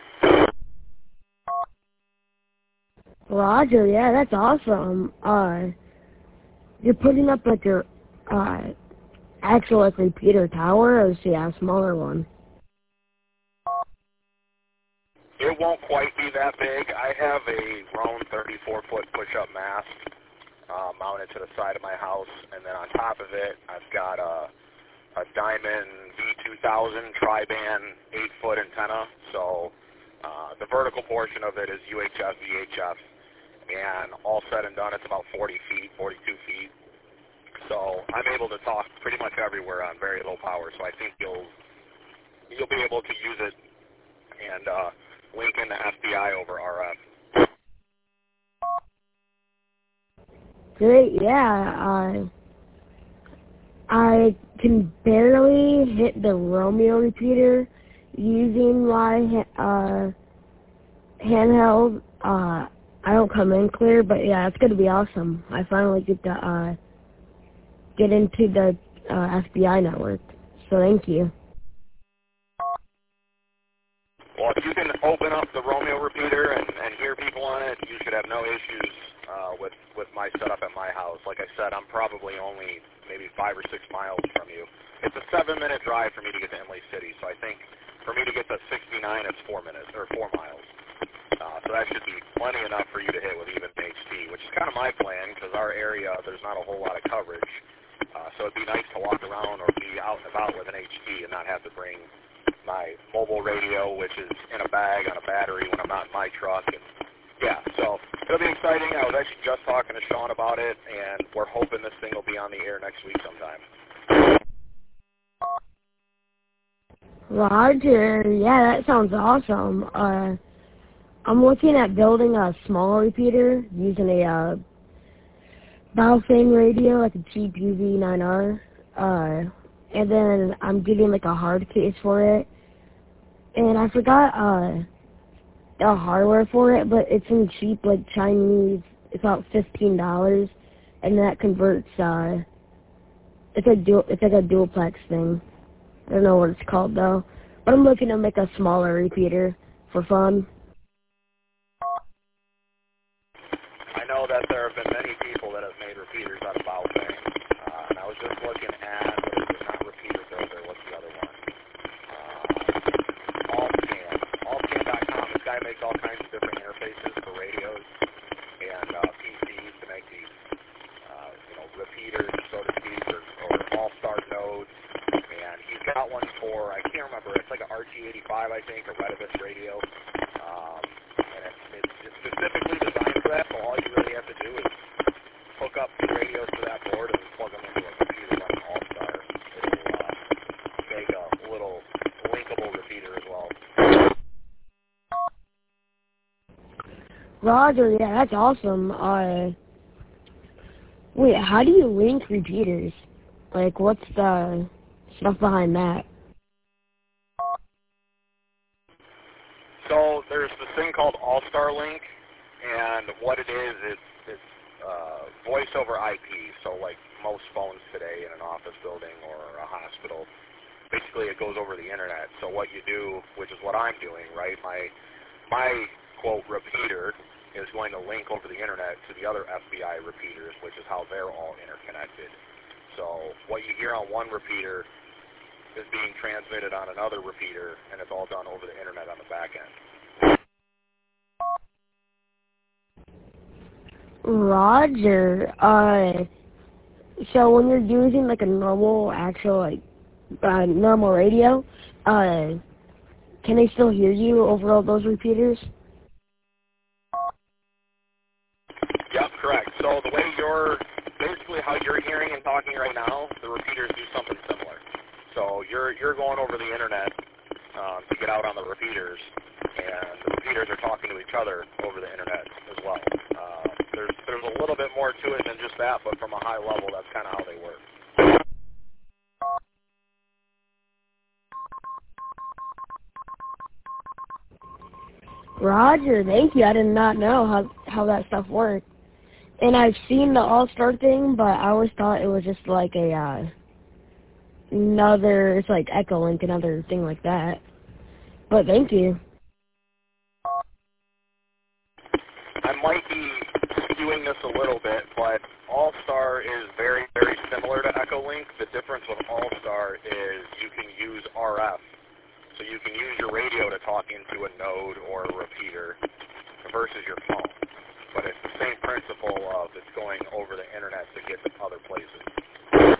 Roger, yeah, that's awesome. Uh, you're putting up like your uh, actual like repeater tower, or see a smaller one? It won't quite be that big. I have a Roan thirty-four foot push-up mast uh, mounted to the side of my house, and then on top of it, I've got a, a Diamond V two thousand tri-band eight foot antenna. So uh, the vertical portion of it is U H F, V H F. And all said and done, it's about forty feet, forty-two feet. So I'm able to talk pretty much everywhere on very low power. So I think you'll you'll be able to use it and uh, link into F B I over R F. Great, yeah. Uh, I can barely hit the Romeo repeater using my uh, handheld. Uh, I don't come in clear, but yeah, it's going to be awesome. I finally get to uh, get into the uh, F B I network. So thank you. Well, if you can open up the Romeo repeater and, and hear people on it, you should have no issues uh, with, with my setup at my house. Like I said, I'm probably only maybe five or six miles from you. It's a seven-minute drive for me to get to Imlay City, so I think for me to get to sixty-nine, it's four minutes, or four miles. Uh, so that should be plenty enough for you to hit with even H D, which is kind of my plan, because our area, there's not a whole lot of coverage. Uh, so it'd be nice to walk around or be out and about with an H D and not have to bring my mobile radio, which is in a bag on a battery when I'm not in my truck. And yeah, so it'll be exciting. I was actually just talking to Sean about it, and we're hoping this thing will be on the air next week sometime. Roger, yeah, that sounds awesome. Uh, I'm looking at building a small repeater using a uh, Baofeng radio, like a cheap U V nine R. Uh, and then I'm getting like a hard case for it. And I forgot uh, the hardware for it, but it's in cheap, like Chinese. It's about fifteen dollars, and that converts. Uh, it's a dual. It's like a dualplex thing. I don't know what it's called though. But I'm looking to make a smaller repeater for fun. I know that there have been many people that have made repeaters out of Baofeng, uh, and I was just looking at, what is it, not Repeater Builder, what's the other one? Uh, Allscan. Allscan dot com. This guy makes all kinds of different interfaces for radios and uh, P Cs to make these, uh, you know, repeaters, so to speak, or, or all-star nodes. And he's got one for, I can't remember, it's like an R G eighty-five, I think, a Retevis radio. Um, and it's, it's, it's specifically designed for that, so all you really have to do is hook up the radios to that board and plug them into a computer like an All-Star. It'll uh, make a little linkable repeater as well. Roger, yeah, that's awesome. Uh, wait, how do you link repeaters? Like, what's the stuff behind that? So there's this thing called All-Star Link, and what it is, it's, it's uh, voice over I P. So like most phones today in an office building or a hospital, basically it goes over the internet. So what you do, which is what I'm doing, right? My my quote repeater is going to link over the internet to the other F B I repeaters, which is how they're all interconnected. So what you hear on one repeater is being transmitted on another repeater, and it's all done over the internet on the back end. Roger. Uh, so when you're using like a normal, actual, like, uh, normal radio, uh, can they still hear you over all those repeaters? Yep, correct. So the way you're, basically how you're hearing and talking right now, the repeaters do something similar. So you're you're going over the internet um, to get out on the repeaters, and the repeaters are talking to each other over the internet as well. Uh, there's there's a little bit more to it than just that, but from a high level, that's kind of how they work. Roger, thank you. I did not know how how that stuff worked. And I've seen the All-Star thing, but I always thought it was just like a uh, another, it's like Echolink, another thing like that. But thank you. I might be skewing this a little bit, but All-Star is very, very similar to Echolink. The difference with All-Star is you can use R F. So you can use your radio to talk into a node or a repeater versus your phone. But it's the same principle of it's going over the internet to get to other places.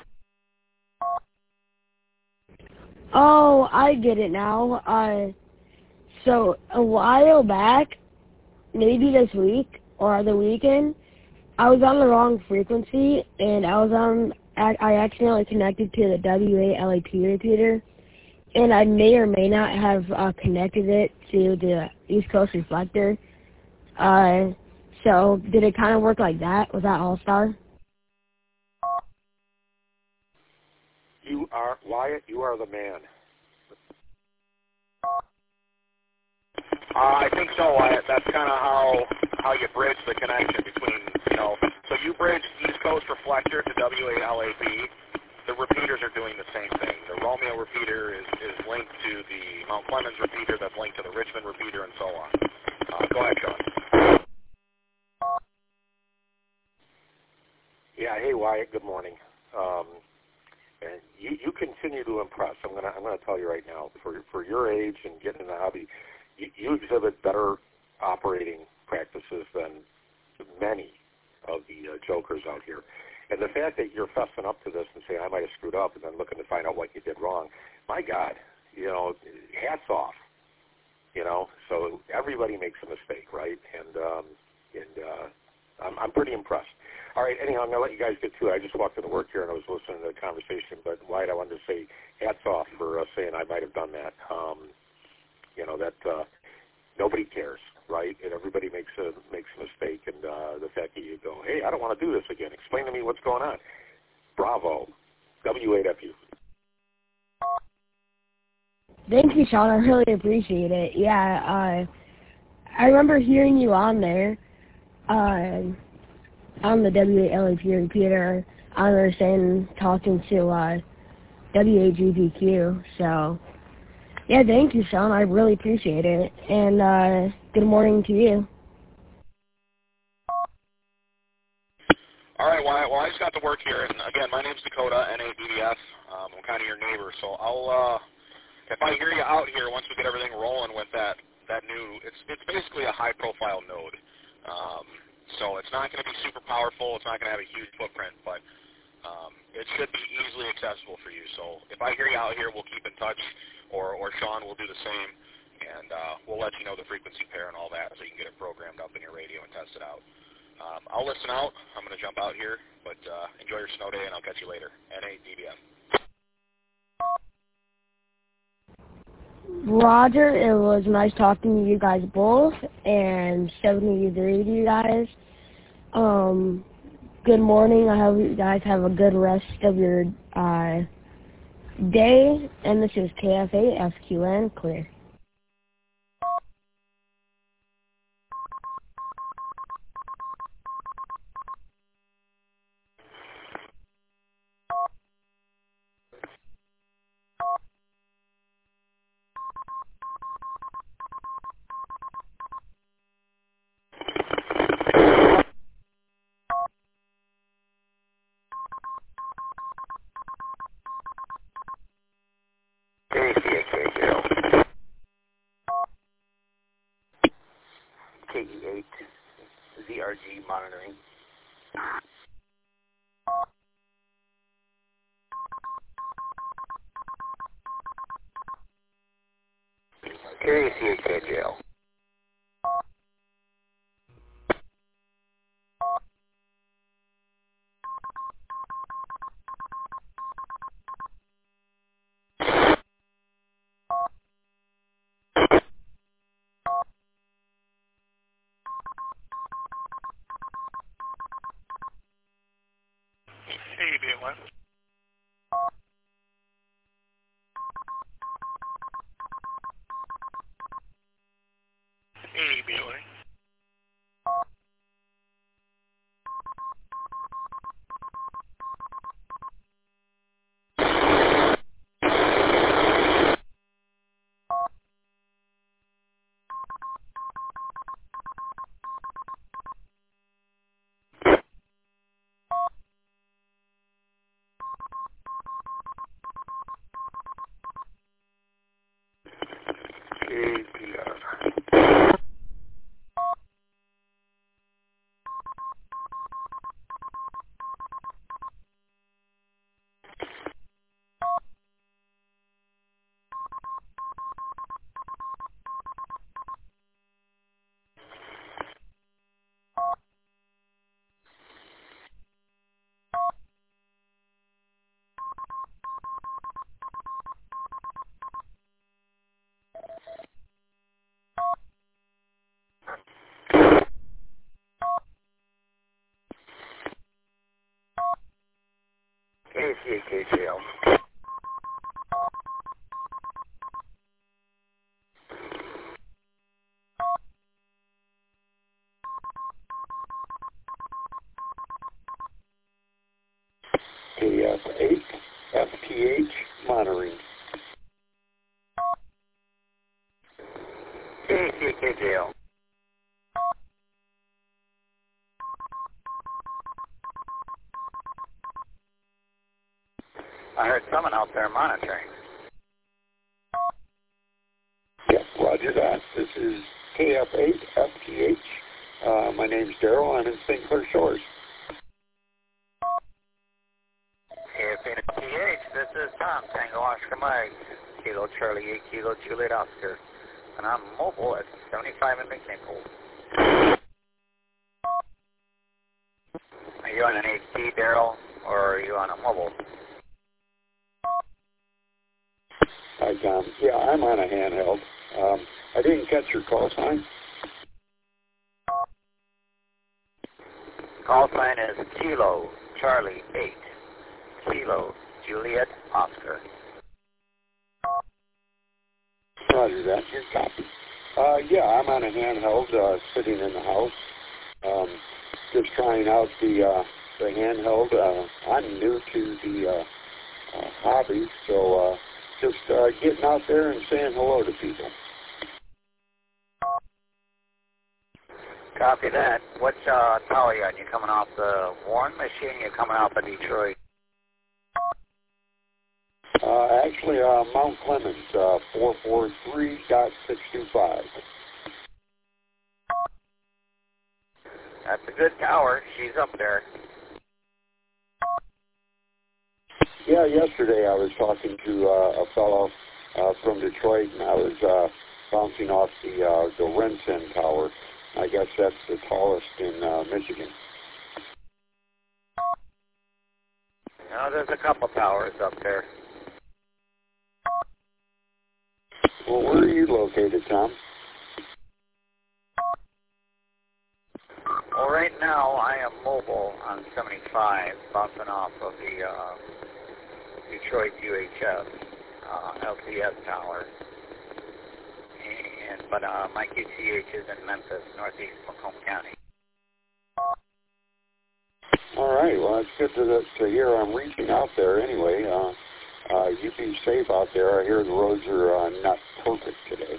Oh, I get it now. Uh, so a while back, maybe this week or the weekend, I was on the wrong frequency, and I was on. I accidentally connected to the W A L A P repeater, and I may or may not have uh, connected it to the East Coast reflector. Uh, so did it kind of work like that? Was that All-Star? You are, Wyatt, you are the man. Uh, I think so, Wyatt. That's kind of how how you bridge the connection between, you know, so you bridge East Coast reflector to W A L A P. The repeaters are doing the same thing. The Romeo repeater is, is linked to the Mount Clemens repeater that's linked to the Richmond repeater and so on. Uh, go ahead, Sean. Yeah, hey Wyatt, good morning. Um, and you, you continue to impress. I'm gonna I'm gonna tell you right now, for for your age and getting in the hobby, you, you exhibit better operating practices than many of the uh, jokers out here. And the fact that you're fessing up to this and saying I might have screwed up and then looking to find out what you did wrong, my God, you know, hats off. You know, so everybody makes a mistake, right? And um, and uh, I'm, I'm pretty impressed. All right, anyhow, I'm going to let you guys get to it. I just walked into work here and I was listening to the conversation, but Wyatt, I wanted to say hats off for uh, saying I might have done that. Um, you know, that uh, nobody cares, right? And everybody makes a makes a mistake, and uh, the fact that you go, hey, I don't want to do this again. Explain to me what's going on. Bravo. W eight F U. Thank you, Sean. I really appreciate it. Yeah, uh, I remember hearing you on there, uh, on the W A L A P repeater. I understand talking to uh, W A G B Q. So, yeah, thank you, Sean. I really appreciate it. And uh, good morning to you. All right, Wyatt. Well, I just got to work here, and again, my name's Dakota, N A D D S. Um, I'm kind of your neighbor, so I'll. Uh, If I hear you out here, once we get everything rolling with that that new, it's it's basically a high-profile node. Um, so it's not going to be super powerful. It's not going to have a huge footprint, but um, it should be easily accessible for you. So if I hear you out here, we'll keep in touch, or or Sean will do the same, and uh, we'll let you know the frequency pair and all that, so you can get it programmed up in your radio and test it out. Um, I'll listen out. I'm going to jump out here, but uh, enjoy your snow day, and I'll catch you later. N A D B S. Roger, it was nice talking to you guys both, and seventy-three to you guys. Um, good morning. I hope you guys have a good rest of your uh, day, and this is K F A F Q N Clear. K C H K J L. A B one. A B one. K C H K J L. K F eight F T H monitoring. K C H K J L. I heard someone out there monitoring. Yep, roger that. This is K F eight F T H. Uh, my name's Daryl. I'm in Saint Clair Shores. K F eight F T H, this is Tom, Tango Oscar Mike, Kilo Charlie eight, Kilo Juliet Oscar, and I'm mobile at seventy-five in McNichol. Are you on an H D, Daryl, or are you on a mobile? Hi, Tom. Yeah, I'm on a handheld. Um, I didn't catch your call sign. Call sign is Kilo Charlie eight, Kilo Juliet Oscar. Roger that. Your copy. Uh, yeah, I'm on a handheld, uh, sitting in the house. Um, just trying out the uh, the handheld. Uh, I'm new to the uh, uh, hobby, so uh, just uh, getting out there and saying hello to people. Copy that. Which uh, tower are you on? You coming off the Warren machine? You coming off of Detroit? Uh, actually, uh, Mount Clemens, uh, four four three point six two five. That's a good tower. She's up there. Yeah, yesterday I was talking to uh, a fellow uh, from Detroit, and I was uh, bouncing off the uh, the Rensen Tower. I guess that's the tallest in uh, Michigan. No, there's a couple towers up there. Well, where are you located, Tom? Well, right now I am mobile on seventy-five, bouncing off of the uh, Detroit U H S uh, L C S tower. And but uh, my Q T H is in Memphis, northeast Macomb County. All right. Well, it's good to, to hear I'm reaching out there anyway. Uh, uh, you be safe out there. I hear the roads are uh, not perfect today.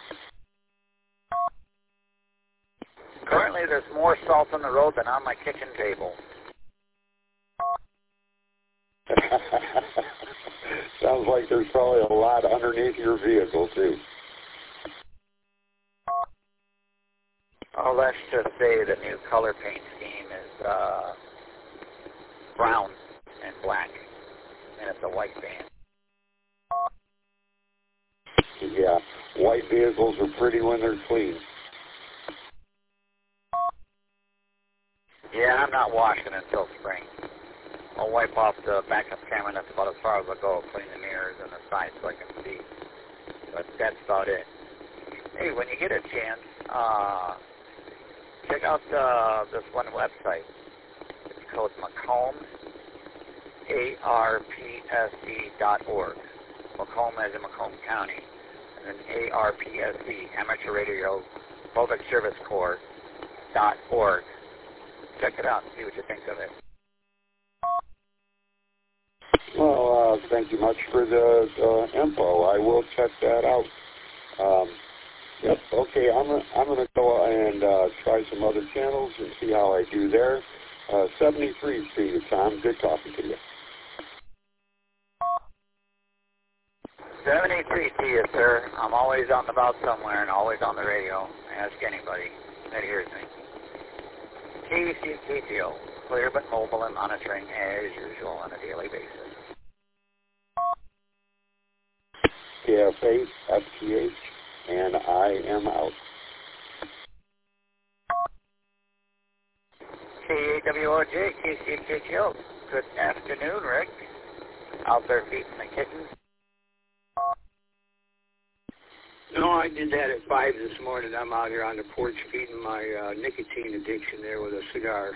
Currently, there's more salt on the road than on my kitchen table. Sounds like there's probably a lot underneath your vehicle, too. Oh, let's just say the new color paint scheme is uh, brown and black, and it's a white band. Yeah. white vehicles are pretty when they're clean. Yeah, I'm not washing until spring. I'll wipe off the backup camera, and that's about as far as I'll go, clean the mirrors and the sides so I can see. But that's about it. Hey, when you get a chance, uh, check out uh, this one website. It's called Macomb, A R P S C dot org. Macomb as in Macomb County. And then A R P S C, Amateur Radio Public Service Corps dot org. Check it out and see what you think of it. Well, uh, thank you much for the uh, info. I will check that out. Um, yep. Okay, I'm gonna, I'm going to go and uh, try some other channels and see how I do there. Uh, seventy-three to you, Tom. Good talking to you. seventy-three to you, sir. I'm always on the about somewhere and always on the radio. Ask anybody that hears me. K C K T O, clear but mobile and monitoring as usual on a daily basis. K F A, F T H, and I am out. K A W O J, K C K T O. Good afternoon, Rick. Out there feeding the kittens. No, I did that at five this morning. I'm out here on the porch feeding my uh, nicotine addiction there with a cigar.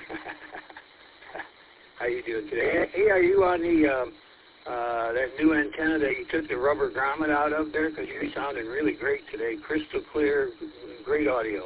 How you doing today? Hey, are you on the um, uh, that new antenna that you took the rubber grommet out of there? Because you're sounding really great today. Crystal clear, great audio.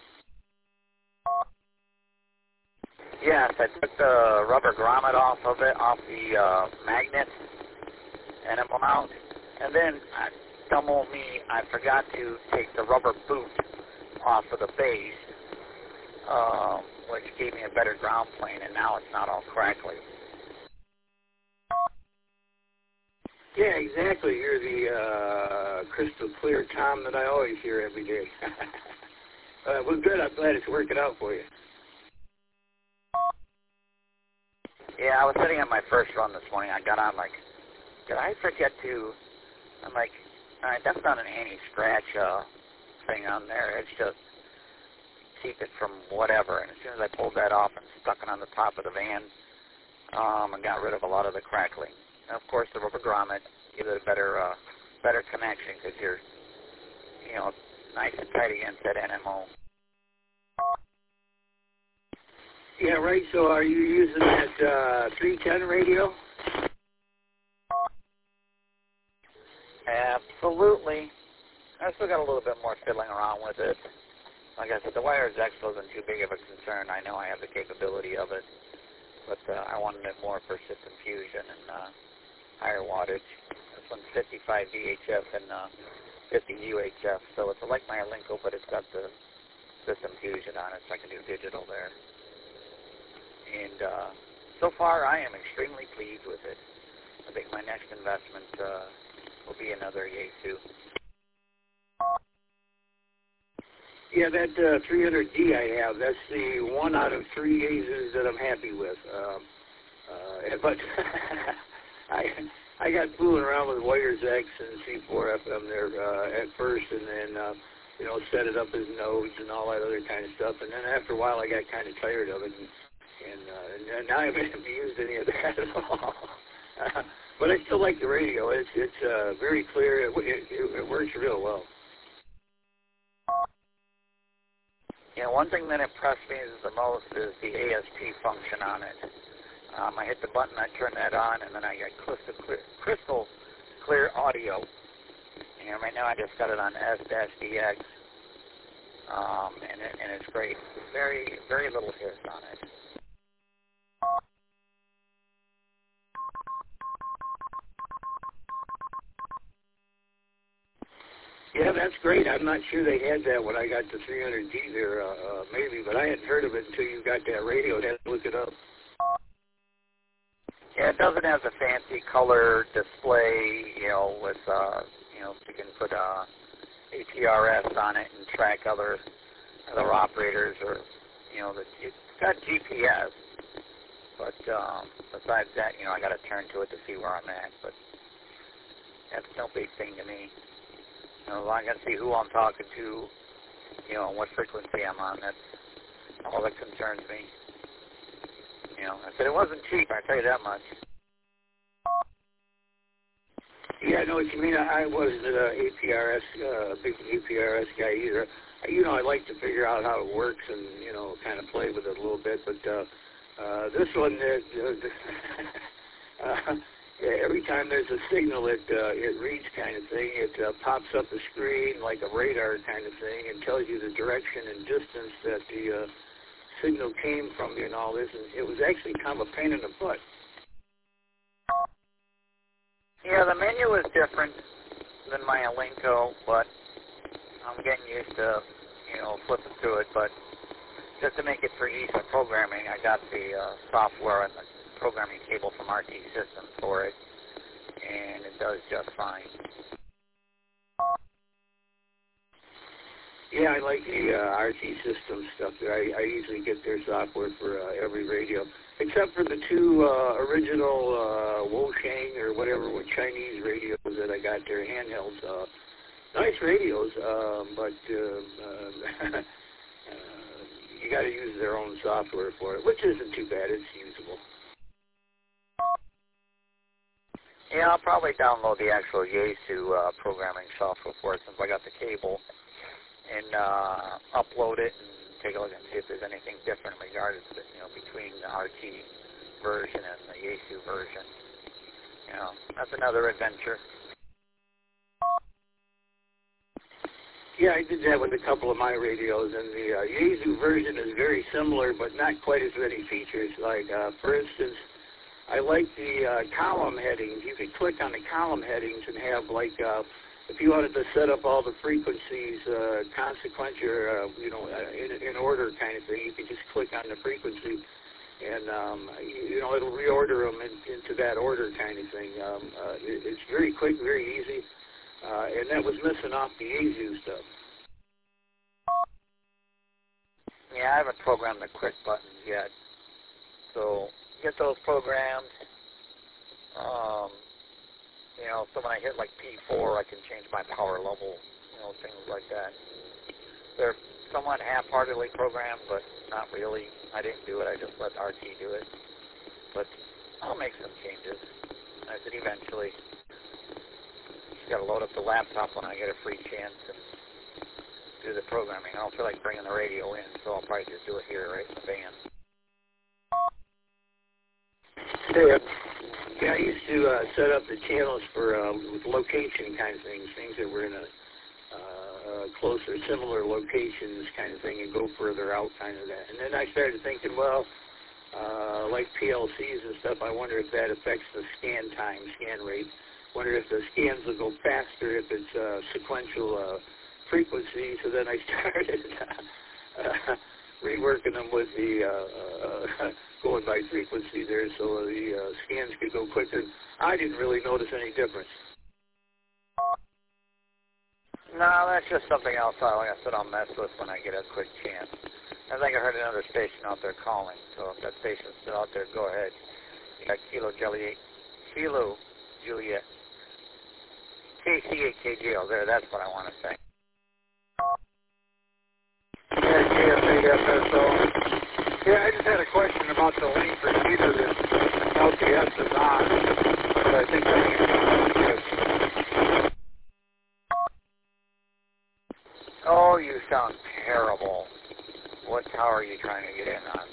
Yes, I took the rubber grommet off of it, off the uh, magnet, and it went out. And then I Dumbo me, I forgot to take the rubber boot off of the base, uh, which gave me a better ground plane, and now it's not all crackly. Yeah, exactly. You're the uh, crystal clear Tom that I always hear every day. uh, well, good. I'm glad it's working out for you. Yeah, I was sitting on my first run this morning. I got on like, did I forget to, I'm like, all right, that's not an anti-scratch uh, thing on there. It's just keep it from whatever. And as soon as I pulled that off and stuck it on the top of the van, um, and got rid of a lot of the crackling. And of course, the rubber grommet gives it a better, uh, better connection because you're, you know, nice and tight against that N M O. Yeah, right. So are you using that uh, three ten radio? Absolutely. I still got a little bit more fiddling around with it. Like I said, the Wires X wasn't too big of a concern. I know I have the capability of it, but uh, I wanted it more for system fusion and uh, higher wattage. This one's fifty-five V H F and uh, fifty U H F, so it's like my Alinco, but it's got the system fusion on it, so I can do digital there. And uh, so far, I am extremely pleased with it. I think my next investment uh, will be another Yaesu. Yeah, that uh, three hundred D I have, that's the one out of three Yaesus that I'm happy with. Um, uh, but I I got fooling around with Wires X and C four F M there uh, at first, and then, uh, you know, set it up as nodes and all that other kind of stuff. And then after a while, I got kind of tired of it. And, And, uh, and now I haven't used any of that at all. Uh, but I still like the radio. It's it's uh, very clear. It, it, it works real well. Yeah, one thing that impressed me the most is the A S P function on it. Um, I hit the button, I turn that on, and then I get crystal clear, crystal clear audio. And right now I just got it on S D X, um, and, it, and it's great. Very, very little hiss on it. Yeah, that's great. I'm not sure they had that when I got the three hundred D there, uh, uh, maybe, but I hadn't heard of it until you got that radio. I had to look it up. Yeah, it doesn't have the fancy color display, you know, with, uh, you know, you can put uh, A T R S on it and track other other operators, or, you know, the, it's got G P S. But um, besides that, you know, I got to turn to it to see where I'm at. But that's no big thing to me. You know, I can see who I'm talking to, you know, and what frequency I'm on. That's all that concerns me. You know, I said it wasn't cheap, I tell you that much. Yeah, I know what you mean. I wasn't a A P R S, uh, big A P R S guy either. You know, I like to figure out how it works and, you know, kind of play with it a little bit. But uh, uh, this one, uh, uh, every time there's a signal, it uh, it reads kind of thing. It uh, pops up the screen like a radar kind of thing and tells you the direction and distance that the uh, signal came from you and all this. And it was actually kind of a pain in the butt. Yeah, the menu is different than my Alinco, but I'm getting used to, you know, flipping through it. But just to make it for ease of programming, I got the uh, software and the programming cable from R T Systems for it, and it does just fine. Yeah, I like the uh, R T Systems stuff there. I, I usually get their software for uh, every radio, except for the two uh, original uh, Woshang or whatever with Chinese radios that I got there, handhelds. Uh, nice radios, um, but uh, uh, you got to use their own software for it, which isn't too bad. It's usable. Yeah, I'll probably download the actual Yaesu uh, programming software for it since I got the cable, and uh, upload it and take a look and see if there's anything different in regards to, you know, between the R T version and the Yaesu version. You know, that's another adventure. Yeah, I did that with a couple of my radios, and the uh, Yaesu version is very similar, but not quite as many features. Like, uh, for instance, I like the uh, column headings. You could click on the column headings and have, like, uh, if you wanted to set up all the frequencies, uh, consequential, uh, you know, uh, in, in order kind of thing, you could just click on the frequency, and, um, you, you know, it'll reorder them in, into that order kind of thing. Um, uh, it, it's very quick, very easy, uh, and that was missing off the Yaesu stuff. Yeah, I haven't programmed the quick buttons yet, so get those programmed. Um, you know, so when I hit like P four, I can change my power level, you know, things like that. They're somewhat half-heartedly programmed, but not really. I didn't do it. I just let R T do it. But I'll make some changes. I said eventually. Just got to load up the laptop when I get a free chance and do the programming. I don't feel like bringing the radio in, so I'll probably just do it here right in the van. Yeah. Yeah, I used to uh, set up the channels for uh, with location kind of things, things that were in a uh, closer, similar locations kind of thing, and go further out kind of that. And then I started thinking, well, uh, like P L Cs and stuff, I wonder if that affects the scan time, scan rate. Wonder if the scans will go faster if it's uh, sequential uh, frequency. So then I started uh, reworking them with the uh, uh, going by frequency there, so the uh, scans could go quicker. I didn't really notice any difference. No, that's just something else I, like I said, I'll mess with when I get a quick chance. I think I heard another station out there calling, so if that station's still out there, go ahead. You got Kilo Juliet, Kilo Juliet, K C eight K G L there, that's what I want to say. Yeah, K S eight F S O. Yeah, I just had a question about the link repeater that L T S is on, but I think I can. Oh, you sound terrible. What tower are you trying to get in on?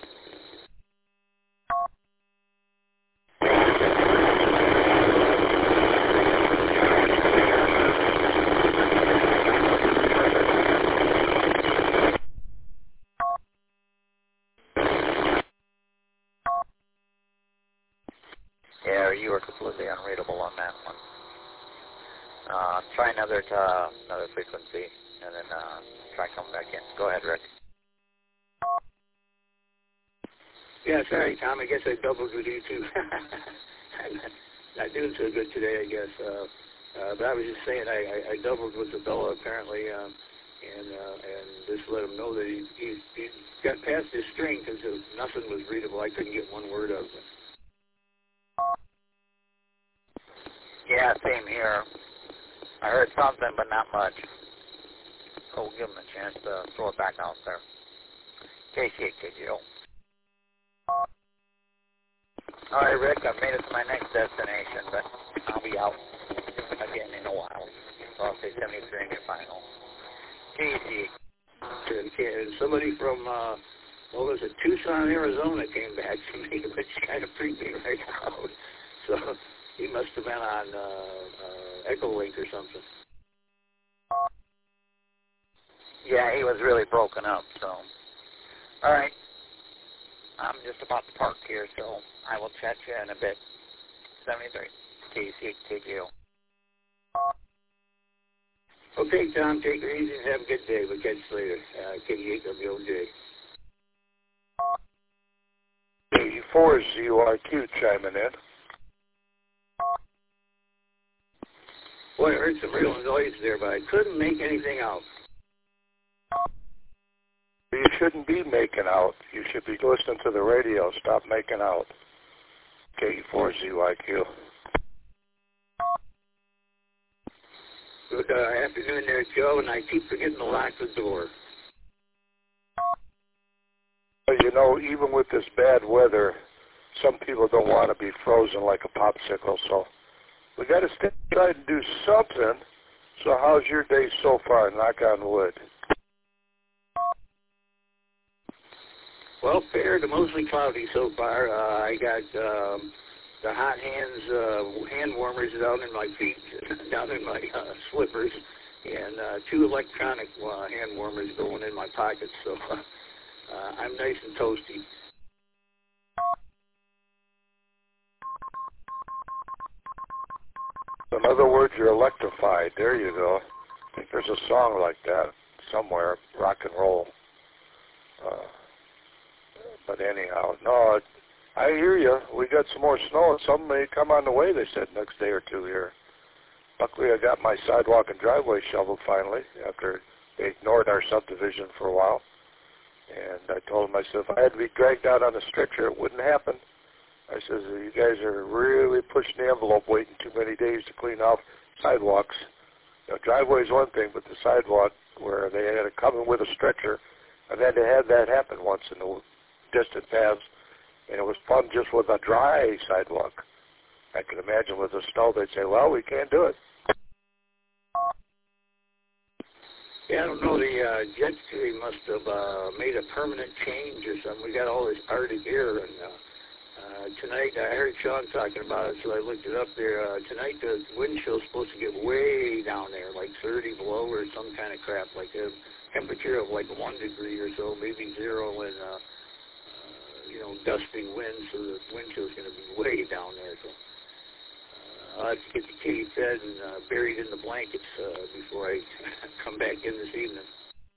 Yeah, you were completely unreadable on that one. Uh, try another uh, another frequency, and then uh, try coming back in. Go ahead, Rick. Yeah, sorry, Tom. I guess I doubled with you, too. I'm not, not doing so good today, I guess. Uh, uh, but I was just saying I, I, I doubled with the Bella, apparently, um, and uh, and just let him know that he, he, he got past his string because nothing was readable. I couldn't get one word out of it. Yeah, same here. I heard something, but not much. So we'll give him a chance to throw it back out there. K C eight K G O. All right, Rick, I've made it to my next destination, but I'll be out again in a while. So I'll say seventy-three in your final. K C eight. Somebody from, uh, what was it, Tucson, Arizona came back to me, which kind of freaked me right out. So he must have been on uh, uh, Echolink or something. Yeah, he was really broken up, so. All right. I'm just about to park here, so I will chat you in a bit. seventy-three, K C eight K G O. Okay, Tom, take it easy and have a good day. We'll catch you later. Uh, K eight W O J. K four Z Y Q chiming in. Boy, I heard some real noise there, but I couldn't make anything out. You shouldn't be making out. You should be listening to the radio. Stop making out. K four Z Y Q. Good uh, afternoon there, Joe, and I keep forgetting to lock the door. You know, even with this bad weather, some people don't want to be frozen like a popsicle, so we got to stay inside and do something. So how's your day so far? Knock on wood. Well, fair to mostly cloudy so far. Uh, I got um, the hot hands, uh, hand warmers down in my feet, down in my uh, slippers, and uh, two electronic uh, hand warmers going in my pockets. So uh, I'm nice and toasty. In other words, you're electrified. There you go. I think there's a song like that somewhere, rock and roll. Uh, But anyhow, no, I hear you. We got some more snow. Some may come on the way, they said, next day or two here. Luckily, I got my sidewalk and driveway shoveled finally after they ignored our subdivision for a while. And I told them, I said, if I had to be dragged out on a stretcher, it wouldn't happen. I said, you guys are really pushing the envelope, waiting too many days to clean off sidewalks. You know, driveway is one thing, but the sidewalk where they had to come in with a stretcher, I've had to have that happen once in the distant past, and it was fun just with a dry sidewalk. I can imagine with the snow, they'd say, well, we can't do it. Yeah, I don't know, the uh, jet ski must have uh, made a permanent change or something. We got all this Arctic air, and uh, uh, tonight, I heard Sean talking about it, so I looked it up there. Uh, tonight, the wind chill's supposed to get way down there, like thirty below or some kind of crap, like a temperature of like one degree or so, maybe zero, and uh, you know, dusting wind, so the wind chill's going to be way down there. So uh, I'll have to get the kitty fed and uh, buried in the blankets uh, before I come back in this evening.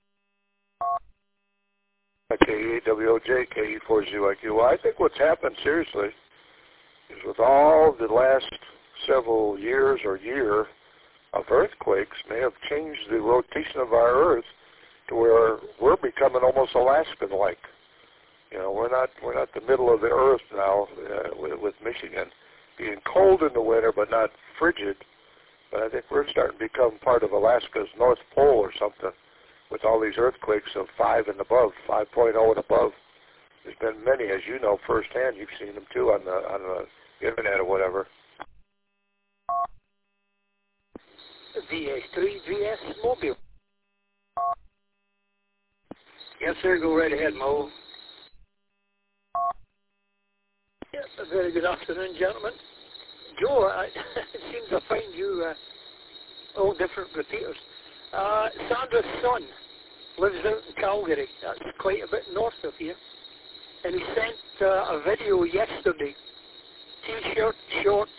K E W O J, K E four Z Y Q. Well, I think what's happened, seriously, is with all the last several years or year of earthquakes may have changed the rotation of our Earth to where we're becoming almost Alaskan-like. You know, we're not we're not the middle of the earth now uh, with, with Michigan being cold in the winter but not frigid. But I think we're starting to become part of Alaska's North Pole or something with all these earthquakes of five and above, five point oh and above. There's been many, as you know firsthand. You've seen them too on the on the internet or whatever. V S three V S Mobile. Yes, sir. Go right ahead, Mo. Yes, a very good afternoon, gentlemen. Joe, I, it seems I find you uh, all different repeaters. Uh, Sandra's son lives out in Calgary. That's quite a bit north of here. And he sent uh, a video yesterday. T-shirt, shorts,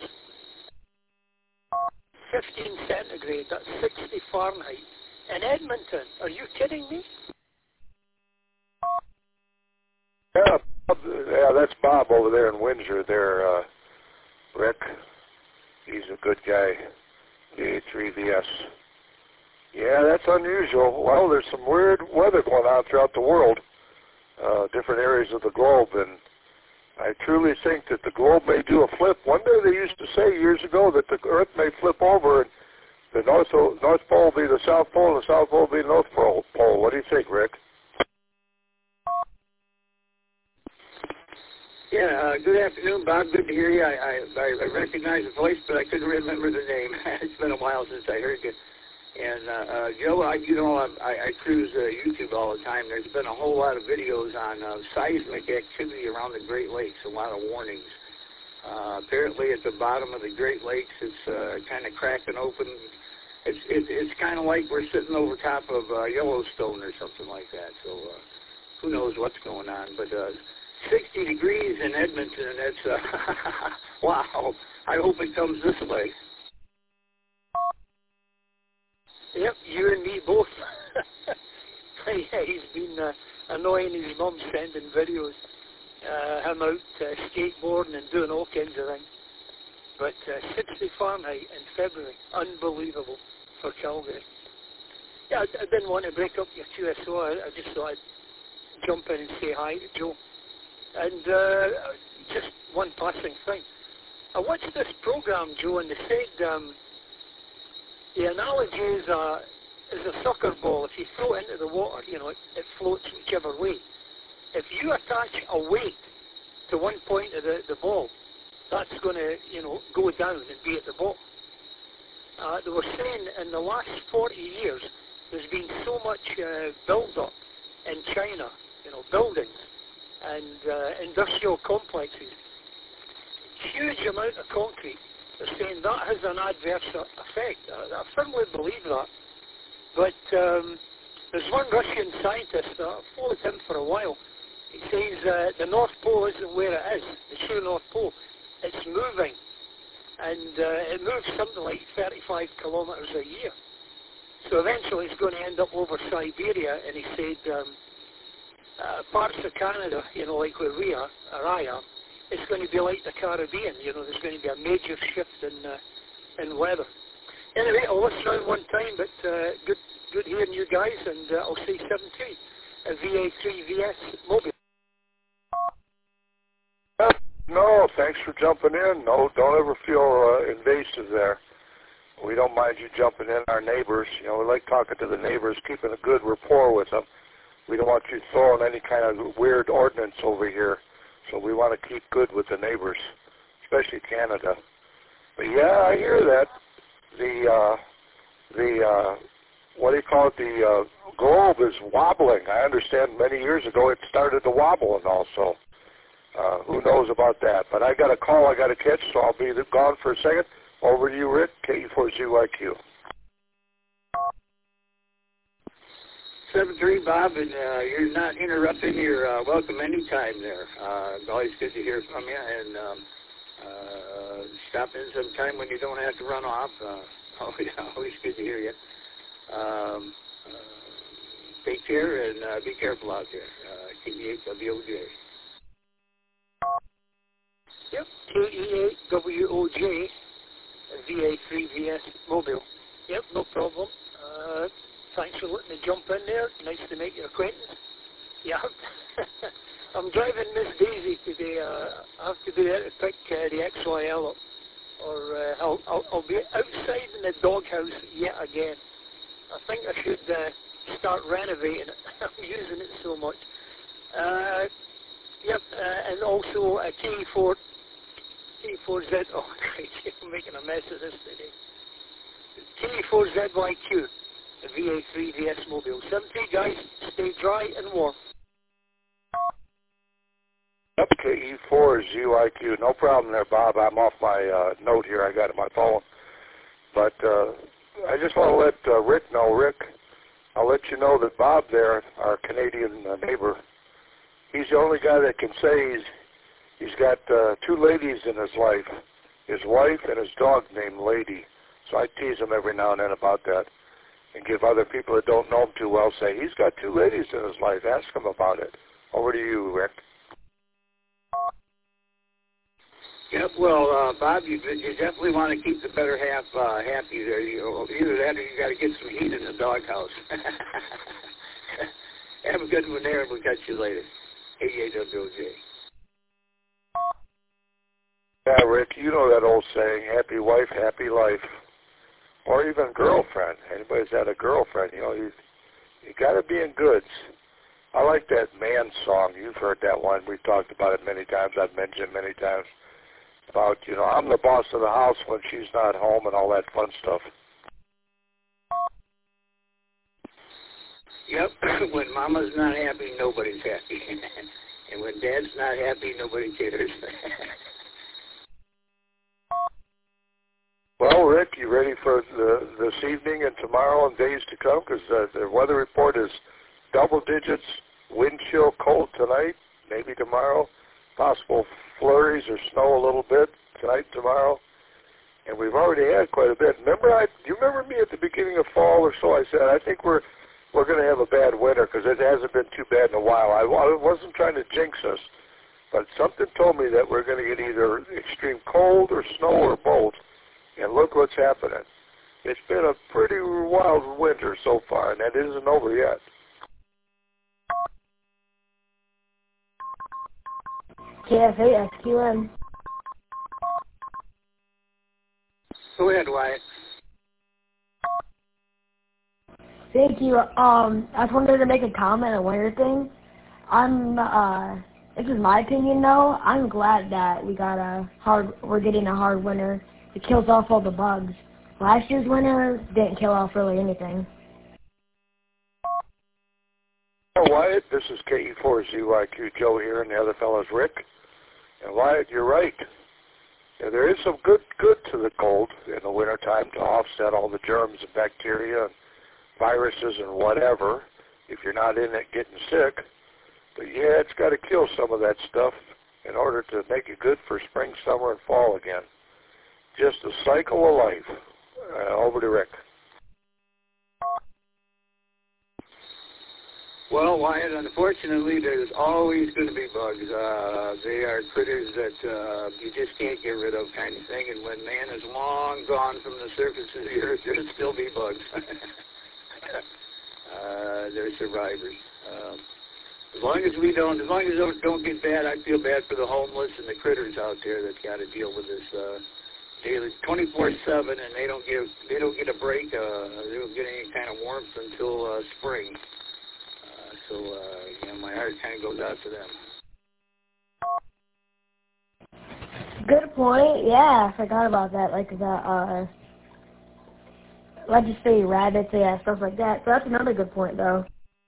fifteen centigrade. That's sixty Fahrenheit. In Edmonton. Are you kidding me? Yeah, yeah, that's Bob over there in Windsor there, uh, Rick. He's a good guy, the A three V S. Yeah, that's unusual. Well, there's some weird weather going on throughout the world, uh, different areas of the globe, and I truly think that the globe may do a flip. One day they used to say years ago that the Earth may flip over and the North, North Pole will be the South Pole, and the South Pole will be the North Pole. What do you think, Rick? Yeah, uh, good afternoon, Bob. Good to hear you. I, I, I recognize the voice, but I couldn't remember the name. It's been a while since I heard you. And, uh, uh, Joe, I, you know, I, I cruise uh, YouTube all the time. There's been a whole lot of videos on uh, seismic activity around the Great Lakes, a lot of warnings. Uh, apparently at the bottom of the Great Lakes, it's uh, kind of cracking open. It's, it, it's kind of like we're sitting over top of uh, Yellowstone or something like that. So uh, who knows what's going on. But uh, sixty degrees in Edmonton, that's, uh, wow. I hope it comes this way. Yep, you and me both. Yeah, he's been uh, annoying his mum, sending videos, uh, him out uh, skateboarding and doing all kinds of things. But uh, sixty Fahrenheit in February, unbelievable for Calgary. Yeah, I, I didn't want to break up your Q S O. I, I just thought I'd jump in and say hi to Joe. And uh, just one passing thing. I watched this program, Joe, and they said um, the analogy is a, is a soccer ball. If you throw it into the water, you know, it, it floats whichever way. If you attach a weight to one point of the, the ball, that's going to, you know, go down and be at the bottom. Uh, they were saying in the last forty years, there's been so much uh, build-up in China, you know, buildings and uh, industrial complexes, huge amount of concrete. They're saying that has an adverse effect. I, I firmly believe that. But um, there's one Russian scientist, uh, I've followed him for a while. He says uh, the North Pole isn't where it is, the sheer North Pole. It's moving. And uh, it moves something like thirty-five kilometers a year. So eventually it's going to end up over Siberia, and he said um, uh, parts of Canada, you know, like where we are, or I am, it's going to be like the Caribbean. You know, there's going to be a major shift in uh, in weather. Anyway, I'll listen on one time, but uh, good good hearing you guys, and uh, I'll say seven three, a V A three V S mobile. No, thanks for jumping in. No, don't ever feel uh, invasive there. We don't mind you jumping in. Our neighbors, you know, we like talking to the neighbors, keeping a good rapport with them. We don't want you throwing any kind of weird ordinance over here. So we want to keep good with the neighbors, especially Canada. But yeah, I hear that. The, uh, the, uh, what do you call it, the uh, globe is wobbling. I understand many years ago it started to wobble and also. Uh, who knows about that? But I got a call I got to catch, so I'll be gone for a second. Over to you, Rick, K E four Z Y Q. seven three, Bob, and uh, you're not interrupting. You're uh, welcome anytime there. Uh, it's always good to hear from you, and um, uh, stop in sometime when you don't have to run off. Uh, always, always good to hear you. Um, uh, take care, and uh, be careful out there. Uh, T E eight W O J. Yep, T E eight W O J, V A three V S mobile. Yep, no problem. Uh, thanks for letting me jump in there. Nice to make your acquaintance. Yeah, I'm driving Miss Daisy today. Uh, I have to do that to pick uh, the X Y L up, or uh, I'll, I'll, I'll be outside in the doghouse yet again. I think I should uh, start renovating it. I'm using it so much. Uh, yep, uh, and also a K E four. K E four Z, oh, I'm making a mess of this today. K E four Z Y Q, V A three V S mobile. seven three, guys, stay dry and warm. Yep, K E four Z Y Q, no problem there, Bob. I'm off my uh, note here I got on my phone. But uh, I just want to let uh, Rick know, Rick, I'll let you know that Bob there, our Canadian uh, neighbor, he's the only guy that can say he's He's got uh, two ladies in his life, his wife and his dog named Lady. So I tease him every now and then about that and give other people that don't know him too well, say, he's got two ladies in his life. Ask him about it. Over to you, Rick. Yep, well, uh, Bob, you, you definitely want to keep the better half uh, happy there. You, either that or you got to get some heat in the doghouse. Have a good one there, and we'll catch you later. K E eight W O J. Yeah, Rick, you know that old saying, happy wife, happy life. or even girlfriend. Anybody's had a girlfriend, you know, you you got to be in goods. I like that Man song. You've heard that one. We've talked about it many times. I've mentioned it many times about, you know, I'm the boss of the house when she's not home and all that fun stuff. Yep. When Mama's not happy, nobody's happy. And when Dad's not happy, nobody cares. Well, Rick, you ready for the, this evening and tomorrow and days to come? Because uh, the weather report is double digits, wind chill, cold tonight, maybe tomorrow, possible flurries or snow a little bit tonight, tomorrow. And we've already had quite a bit. Remember, I, do you remember me at the beginning of fall or so? I said, I think we're we're going to have a bad winter because it hasn't been too bad in a while. I, I wasn't trying to jinx us, but something told me that we're going to get either extreme cold or snow or both. And look what's happening. It's been a pretty wild winter so far, and that isn't over yet. K F A S Q M. Go ahead, Wyatt. Thank you. Um, I just wanted to make a comment on winter thing. I'm, uh, this is my opinion though. I'm glad that we got a hard, we're getting a hard winter. It kills off all the bugs. Last year's winter didn't kill off really anything. Hello, Wyatt. This is K E four Z Y Q Joe here, and the other fellow's Rick. And Wyatt, you're right. Yeah, there is some good good to the cold in the wintertime to offset all the germs and bacteria and viruses and whatever, if you're not in it getting sick. But yeah, it's got to kill some of that stuff in order to make it good for spring, summer, and fall again. Just a cycle of life. Uh, over to Rick. Well, Wyatt, unfortunately, there's always going to be bugs. Uh, they are critters that uh, you just can't get rid of, kind of thing. And when man is long gone from the surface of the earth, there'll still be bugs. uh, they're survivors. Um, as long as we don't, as long as those don't get bad, I feel bad for the homeless and the critters out there that's got to deal with this uh, daily, twenty-four seven, and they don't get they don't get a break. Uh, they don't get any kind of warmth until uh, spring. Uh, so, uh, you know, my heart kind of goes out to them. Good point. Yeah, I forgot about that. Like the, uh, let's just say rabbits, yeah, stuff like that. So that's another good point, though.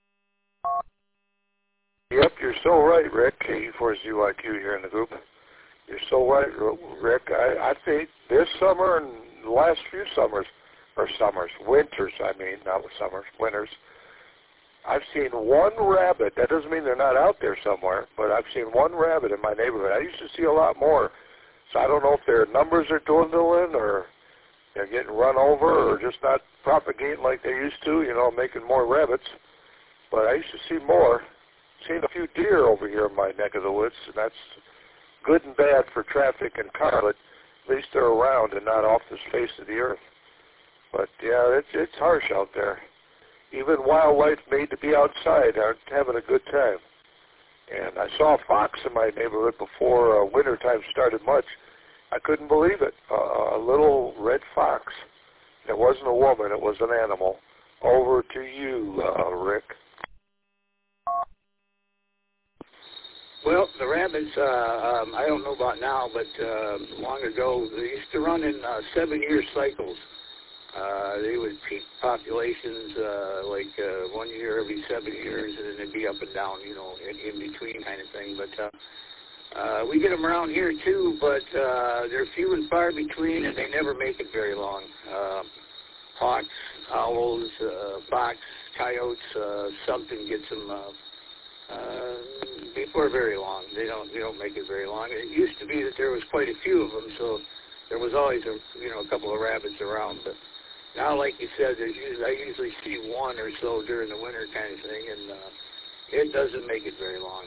Yep, you're so right, Rick. K E four Z Y Q here in the group. You're so right, Rick. I, I think this summer and the last few summers, or summers, winters, I mean, not summers, winters, I've seen one rabbit. That doesn't mean they're not out there somewhere, but I've seen one rabbit in my neighborhood. I used to see a lot more. So I don't know if their numbers are dwindling or they're getting run over or just not propagating like they used to, you know, making more rabbits. But I used to see more. Seen a few deer over here in my neck of the woods, and that's good and bad for traffic and car, but at least they're around and not off the face of the earth. But, yeah, it's, it's harsh out there. Even wildlife made to be outside aren't having a good time. And I saw a fox in my neighborhood before uh, wintertime started much. I couldn't believe it. Uh, a little red fox. It wasn't a woman. It was an animal. Over to you, uh, Rick. Well, the rabbits, uh, um, I don't know about now, but uh, long ago, they used to run in uh, seven-year cycles. Uh, they would peak populations uh, like uh, one year every seven years, and then they'd be up and down, you know, in, in between kind of thing. But uh, uh, we get them around here too, but uh, they're few and far between, and they never make it very long. Uh, hawks, owls, uh, fox, coyotes, uh, something gets them uh, uh, before very long. They don't they don't make it very long. It used to be that there was quite a few of them, so there was always a you know a couple of rabbits around, but now, like you said, there's usually, I usually see one or so during the winter kind of thing, and uh, it doesn't make it very long.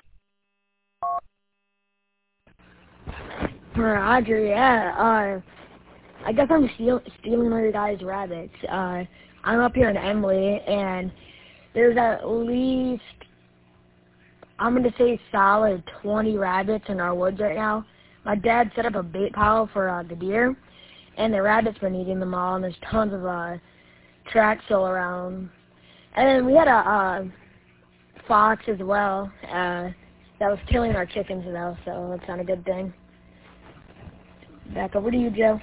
Roger, yeah. Uh, I guess I'm steal, stealing one of your guys' rabbits. Uh, I'm up here in Emily, and there's at least, I'm going to say solid twenty rabbits in our woods right now. My dad set up a bait pile for uh, the deer, and the rabbits were eating them all, and there's tons of uh, tracks all around. And then we had a uh, fox as well uh, that was killing our chickens, though, so that's not a good thing. Back over to you, Joe.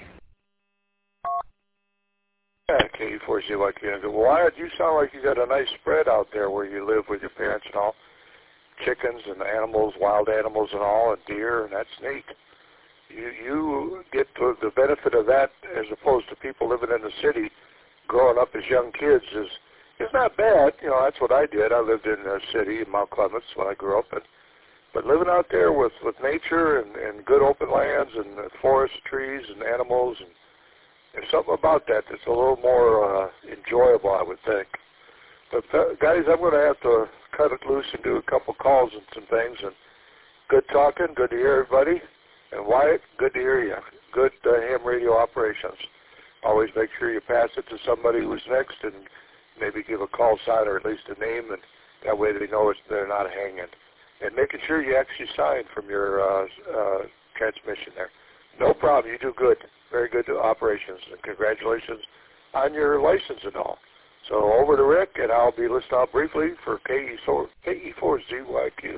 Yeah, K E four Z Y Q. Well, Wyatt, you sound like you got a nice spread out there where you live with your parents and all. Chickens and animals, wild animals and all, and deer, and that's neat. You you get to the benefit of that as opposed to people living in the city, growing up as young kids is is not bad. You know, that's what I did. I lived in the city in Mount Clemens when I grew up, and but living out there with with nature and, and good open lands and forest trees and animals, and there's something about that that's a little more uh, enjoyable, I would think. But uh, guys, I'm going to have to cut it loose and do a couple calls and some things. And good talking, good to hear everybody. And Wyatt, good to hear you. Good uh, ham radio operations. Always make sure you pass it to somebody who's next, and maybe give a call sign or at least a name, and that way they know it's, they're not hanging. And making sure you actually sign from your uh, uh, transmission there. No problem. You do good. Very good operations, and congratulations on your license and all. So over to Rick, and I'll be listening out briefly for K E four Z Y Q.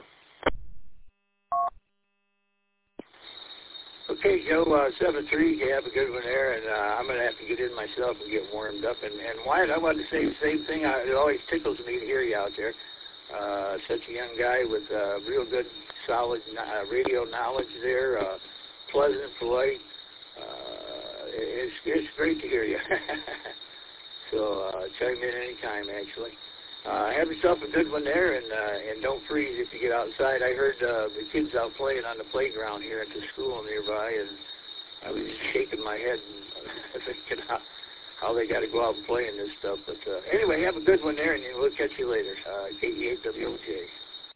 Okay, Joe, uh, seven three, you have a good one there, and uh, I'm going to have to get in myself and get warmed up. And, and Wyatt, I wanted to say the same thing. I, it always tickles me to hear you out there. Uh, such a young guy with uh, real good, solid uh, radio knowledge there, uh, pleasant, polite. Uh, it's, it's great to hear you. So uh, chime in anytime, actually. Uh, have yourself a good one there, and uh, and don't freeze if you get outside. I heard uh, the kids out playing on the playground here at the school nearby, and I was just shaking my head and thinking how, how they got to go out and play in this stuff. But uh, anyway, have a good one there, and we'll catch you later. Uh, K E eight W O J.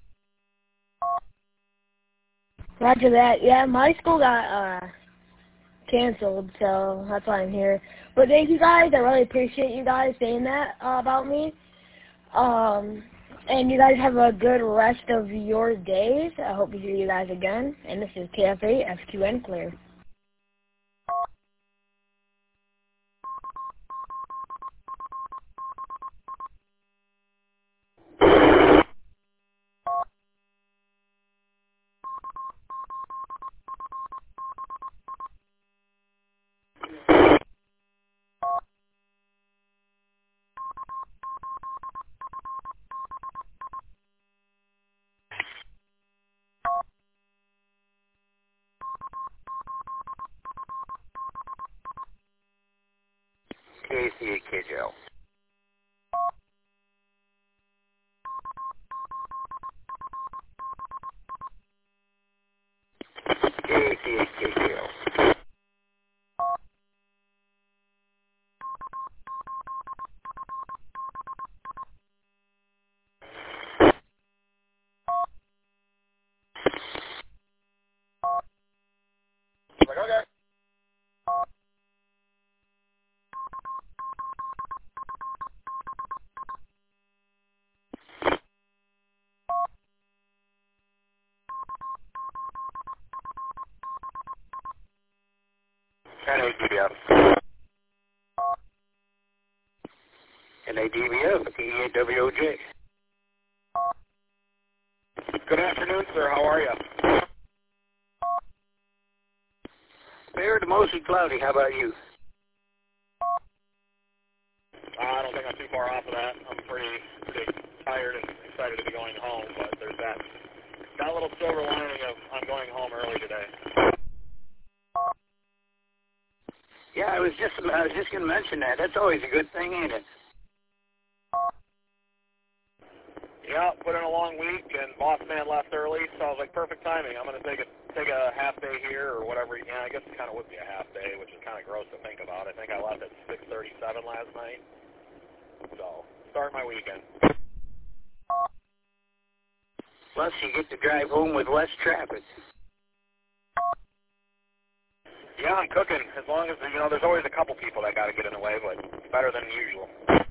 Roger that. Yeah, my school got uh, canceled, so that's why I'm here. But thank you guys. I really appreciate you guys saying that uh, about me. Um, and you guys have a good rest of your days. I hope to hear you guys again. And this is K F A F Q N Clear. K A C eight K J L. K A C eight K J L. N A D B F. N A D B F, K E eight W O J. Good afternoon, sir. How are you? Fair to mostly cloudy. How about you? Uh, I don't think I'm too far off of that. I'm pretty, pretty tired and excited to be going home, but there's that, that little silver lining of I'm going home early today. Yeah, I was just I was just going to mention that. That's always a good thing, ain't it? Yeah, put in a long week, and boss man left early, so I was like, perfect timing. I'm going to take a take a half day here or whatever. Yeah, I guess it kind of would be a half day, which is kind of gross to think about. I think I left at six thirty-seven last night. So, start my weekend. Plus, you get to drive home with less traffic. Yeah, I'm cooking. As long as, you know, there's always a couple people that got to get in the way, but it's better than usual.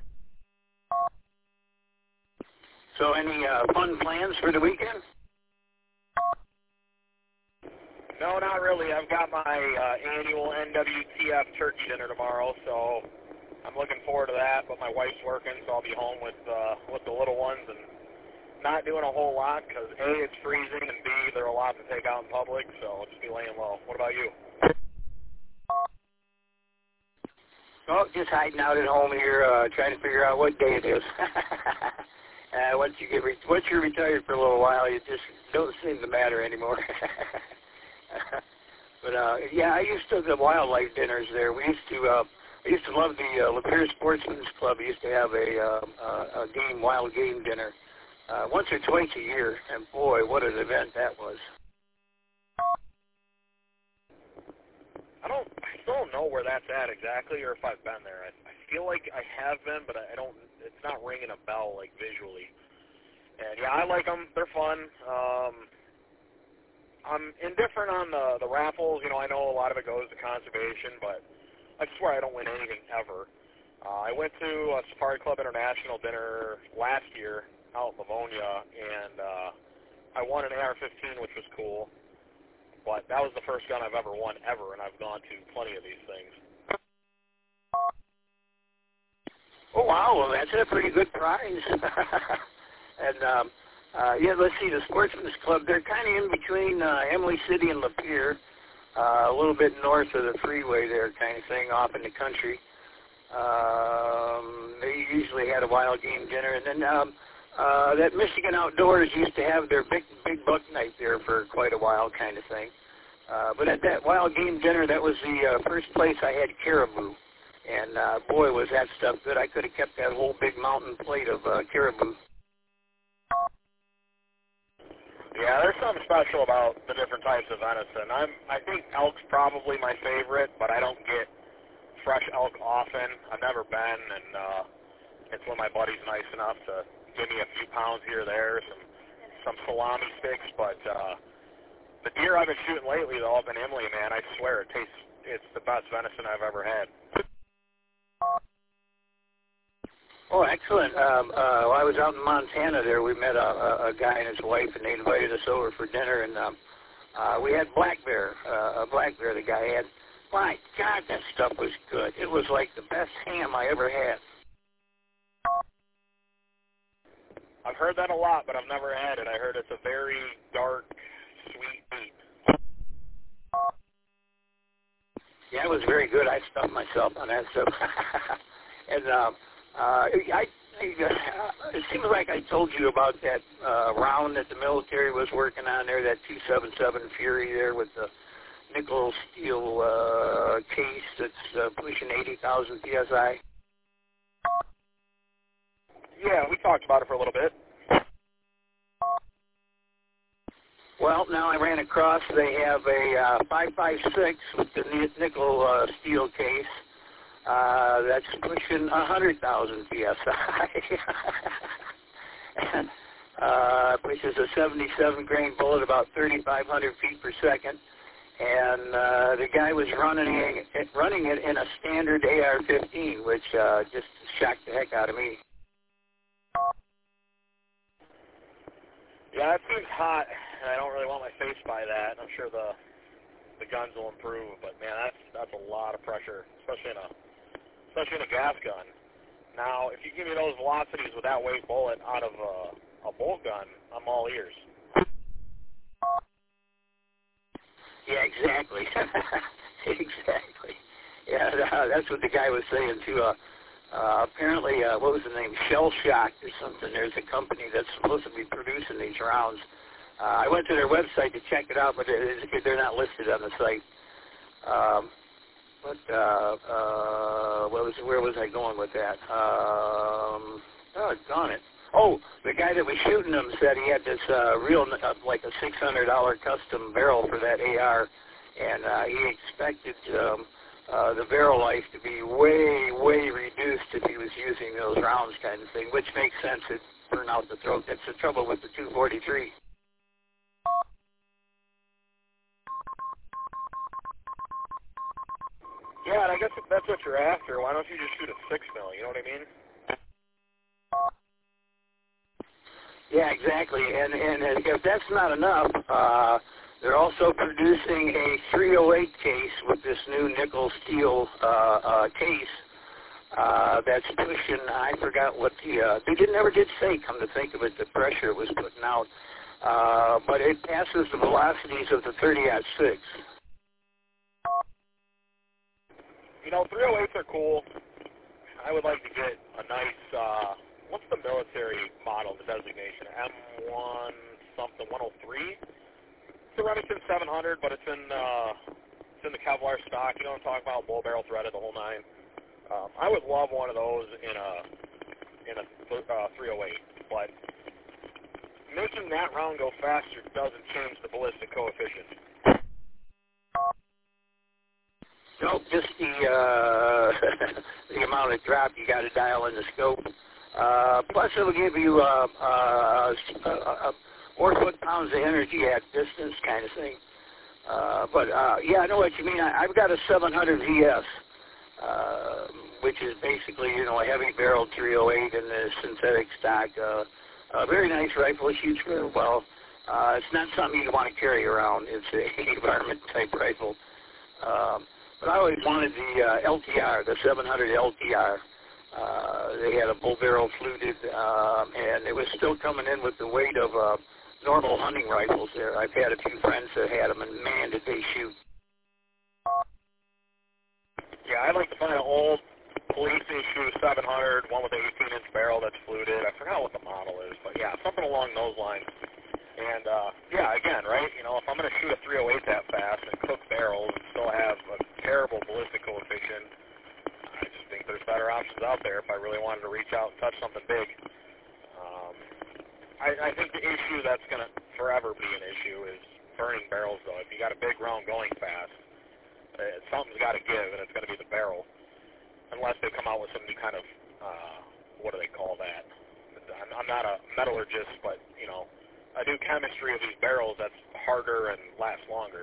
So, any uh, fun plans for the weekend? No, not really. I've got my uh, annual N W T F turkey dinner tomorrow, so I'm looking forward to that. But my wife's working, so I'll be home with uh, with the little ones and not doing a whole lot because A, it's freezing, and B, there are a lot to take out in public, so I'll just be laying low. What about you? Oh, just hiding out at home here, uh, trying to figure out what day it is. uh, once you get re- once you're retired for a little while, you just don't seem to matter anymore. But uh, yeah, I used to the wildlife dinners there. We used to. Uh, I used to love the uh, Lapeer Sportsman's Club. We used to have a, uh, uh, a game, wild game dinner uh, once or twice a year, and boy, what an event that was. I don't, I still don't know where that's at exactly, or if I've been there. I, I feel like I have been, but I don't. It's not ringing a bell like visually. And yeah, I like them. They're fun. Um, I'm indifferent on the the raffles. You know, I know a lot of it goes to conservation, but I swear I don't win anything ever. Uh, I went to a Safari Club International dinner last year out in Livonia, and uh, I won an A R fifteen, which was cool. But that was the first gun I've ever won ever, and I've gone to plenty of these things. Oh, wow. Well, that's a pretty good prize. and, um, uh, yeah, let's see, the Sportsman's Club, they're kind of in between uh, Emily City and Lapeer, uh, a little bit north of the freeway there kind of thing, off in the country. Um, they usually had a wild game dinner. And then um, uh, that Michigan Outdoors used to have their big, big buck night there for quite a while kind of thing. Uh, but at that wild game dinner, that was the uh, first place I had caribou. And, uh, boy, was that stuff good. I could have kept that whole big mountain plate of uh, caribou. Yeah, there's something special about the different types of venison. I'm, I think elk's probably my favorite, but I don't get fresh elk often. I've never been, and uh, it's when my buddy's nice enough to give me a few pounds here or there, some, some salami sticks, but... Uh, The deer I've been shooting lately, though, up in Emily, man, I swear it tastes, it's the best venison I've ever had. Oh, excellent. Um, uh, while I was out in Montana there, we met a, a, a guy and his wife, and they invited us over for dinner, and um, uh, we had black bear, uh, a black bear the guy had. My God, that stuff was good. It was like the best ham I ever had. I've heard that a lot, but I've never had it. I heard it's a very dark, sweet meat. Yeah, it was very good. I stuffed myself on that stuff. and um, uh, I, I, uh, it seems like I told you about that uh, round that the military was working on there, that two seventy-seven Fury there with the nickel steel uh, case that's uh, pushing eighty thousand P S I. Yeah, we talked about it for a little bit. Well, now I ran across, they have a uh, five five six with the nickel uh, steel case. Uh, that's pushing one hundred thousand P S I. and uh, pushes a seventy-seven grain bullet about thirty-five hundred feet per second. And uh, the guy was running it, running it in a standard A R fifteen, which uh, just shocked the heck out of me. Yeah, it seems hot, and I don't really want my face by that. I'm sure the the guns will improve, but man, that's that's a lot of pressure, especially in a especially in a gas gun. Now, if you give me those velocities with that weight bullet out of a, a bolt gun, I'm all ears. Yeah, exactly. exactly. Yeah, that's what the guy was saying too. Uh, uh, apparently, uh, what was the name? Shell Shock or something. There's a company that's supposed to be producing these rounds. Uh, I went to their website to check it out, but they're not listed on the site. Um, but uh, uh, what was, where was I going with that? Um, oh, darn it. Oh, the guy that was shooting them said he had this uh, real, uh, like a six hundred dollars custom barrel for that A R, and uh, he expected um, uh, the barrel life to be way, way reduced if he was using those rounds kind of thing, which makes sense. It burn out the throat. That's the trouble with the two forty-three. Yeah, and I guess if that's what you're after, why don't you just shoot a six mil? You know what I mean? Yeah, exactly. And and if that's not enough, uh, They're also producing a three oh eight case with this new nickel steel uh, uh, case uh, that's pushing, I forgot what the, uh, they did, never did say, come to think of it, the pressure it was putting out. Uh, but it passes the velocities of the thirty aught six. You know, three oh eights are cool. I would like to get a nice, uh, what's the military model, the designation? M one something, one oh three? It's a Remington seven hundred, but it's in uh, it's in the Kevlar stock. You know what I'm talking about? Low barrel threaded, the whole nine. Um, I would love one of those in a in a uh, three oh eight, but making that round go faster doesn't change the ballistic coefficient. Nope, just the uh, the amount of drop you got to dial in the scope. Uh, plus, it'll give you uh, uh, uh, uh, more foot-pounds of energy at distance kind of thing. Uh, but, uh, yeah, I know what you mean. I, I've got a seven hundred V S, uh, which is basically, you know, a heavy-barreled three oh eight in the synthetic stock. Uh, a very nice rifle. It shoots very well. Uh, it's not something you want to carry around. It's a varmint-type rifle. Um, but I always wanted the uh, L T R, the seven hundred L T R. Uh, they had a bull barrel fluted, um, and it was still coming in with the weight of uh, normal hunting rifles there. I've had a few friends that had them, and man, did they shoot. Yeah, I'd like to find an old police issue seven hundred, one with an eighteen inch barrel that's fluted. I forgot what the model is, but yeah, something along those lines. And, uh, yeah, again, right, you know, if I'm going to shoot a three oh eight that fast and cook barrels and still have a terrible ballistic coefficient, I just think there's better options out there if I really wanted to reach out and touch something big. Um, I, I think the issue that's going to forever be an issue is burning barrels, though. If you got a big round going fast, uh, something's got to give, and it's going to be the barrel. Unless they come out with some new kind of, uh, what do they call that? I'm, I'm not a metallurgist, but, you know, a new chemistry of these barrels that's harder and lasts longer.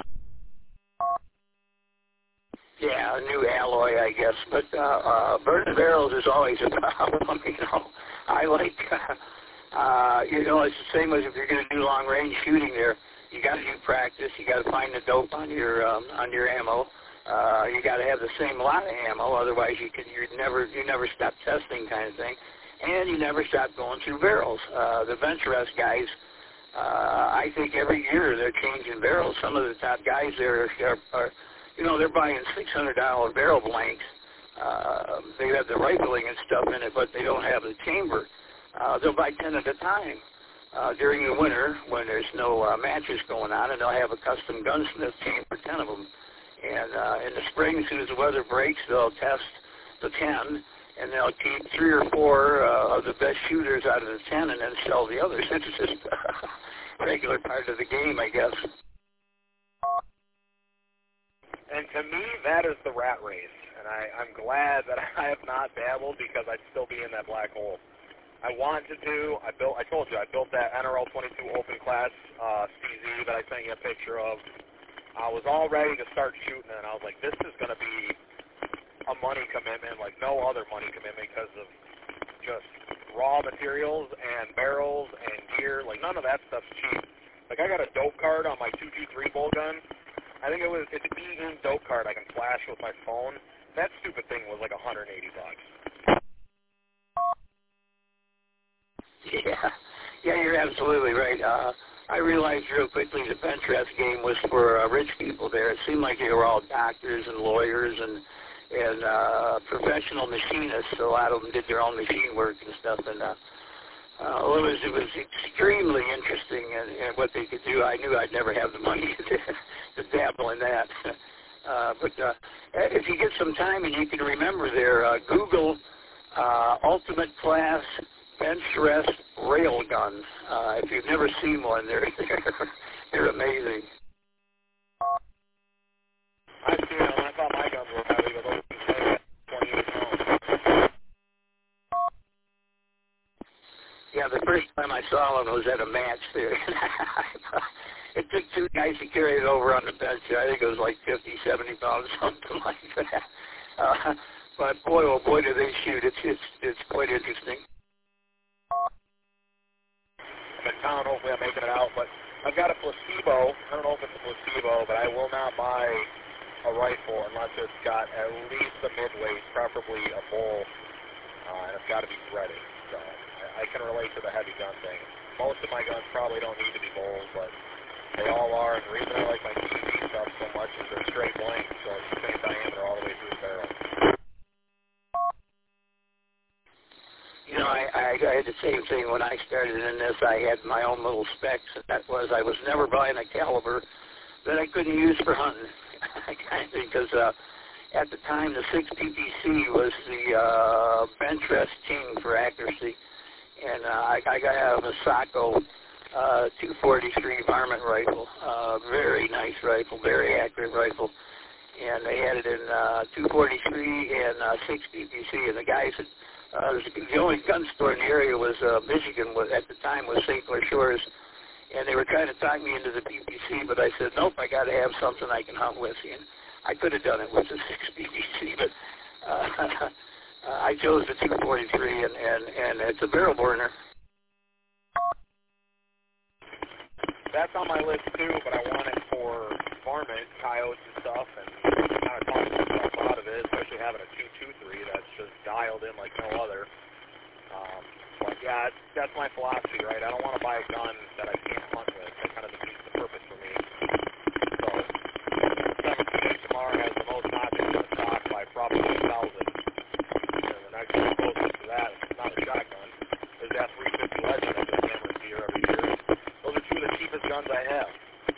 Yeah, a new alloy, I guess. But uh, uh, burning barrels is always a problem, you know. I like, uh, uh, you know, it's the same as if you're going to do long-range shooting there. You got to do practice. You got to find the dope on your um, on your ammo. Uh, you got to have the same lot of ammo, otherwise you could you never you never stop testing, kind of thing. And you never stop going through barrels. Uh, the Venturous guys, uh, I think every year they're changing barrels. Some of the top guys there are, are you know, they're buying six hundred dollar barrel blanks. Uh, they have the rifling and stuff in it, but they don't have the chamber. Uh, they'll buy ten at a time uh, during the winter when there's no uh, matches going on, and they'll have a custom gunsmith chamber, ten of them. And uh, in the spring, as soon as the weather breaks, they'll test the ten, and they'll keep three or four uh, of the best shooters out of the ten and then sell the others. It's just a regular part of the game, I guess. And to me, that is the rat race. And I, I'm glad that I have not dabbled because I'd still be in that black hole. I wanted to. I built. I told you, I built that N R L twenty-two open class uh, C Z that I sent you a picture of. I was all ready to start shooting, and I was like, this is going to be a money commitment like no other money commitment because of just raw materials and barrels and gear. Like, none of that stuff's cheap. Like, I got a dope card on my two two three bolt gun. I think it was, it's an e-ink dope card I can flash with my phone. That stupid thing was like one hundred eighty bucks. Yeah, yeah, you're absolutely right. Uh, I realized real quickly the Venturous game was for uh, rich people there. It seemed like they were all doctors and lawyers and and uh, professional machinists. A lot of them did their own machine work and stuff. And uh, uh, it was it was extremely interesting in, in what they could do. I knew I'd never have the money to, to dabble in that. Uh, but uh, if you get some time and you can remember there, uh, Google uh, Ultimate Class bench rest rail guns. Uh, if you've never seen one, they're they're, they're amazing. I've seen them. I thought my guns were heavy, but those things twenty-eight pounds. Yeah, the first time I saw one was at a match there. It took two guys to carry it over on the bench. I think it was like fifty, seventy pounds, something like that. Uh, but boy, oh boy, do they shoot. It's, it's, it's quite interesting. I'm in town. Hopefully I'm making it out. But I've got a placebo. I don't know if it's a placebo, but I will not buy a rifle unless it's got at least a mid-weight, preferably a bull, uh, and it's got to be threaded. So I, I can relate to the heavy gun thing. Most of my guns probably don't need to be bulls, but they all are, and the reason I like my T V stuff so much is they're straight blank, so it's the same diameter all the way through the barrel. You know, I, I, I had the same thing when I started in this. I had my own little specs, and that was I was never buying a caliber that I couldn't use for hunting. Because uh, at the time, the six P P C was the uh, bench rest king for accuracy. And uh, I, I got out of a Sacco uh, two forty-three varmint rifle, uh, very nice rifle, very accurate rifle. And they had it in uh, two forty-three and uh, six P P C. And the guys that Uh, the only gun store in the area was uh, Michigan, was, at the time was Saint Clair Shores, and they were trying to talk me into the P P C, but I said, nope, I got to have something I can hunt with. And I could have done it with the six P P C, but uh, I chose the two forty-three, and, and, and it's a barrel burner. That's on my list too, but I want it for varmint, coyotes and stuff, and kind of talking myself out of it, especially having a two twenty-three that's just dialed in like no other. Um, but yeah, that's my philosophy, right? I don't want to buy a gun that I can't hunt with. That kind of defeats the purpose for me. So, seven P H M R has the most notches in the stock by probably a thousand. And the next one closest to that, it's not a shotgun, is that three fifty Legend I've been hammering here every year. Those are two of the cheapest guns I have.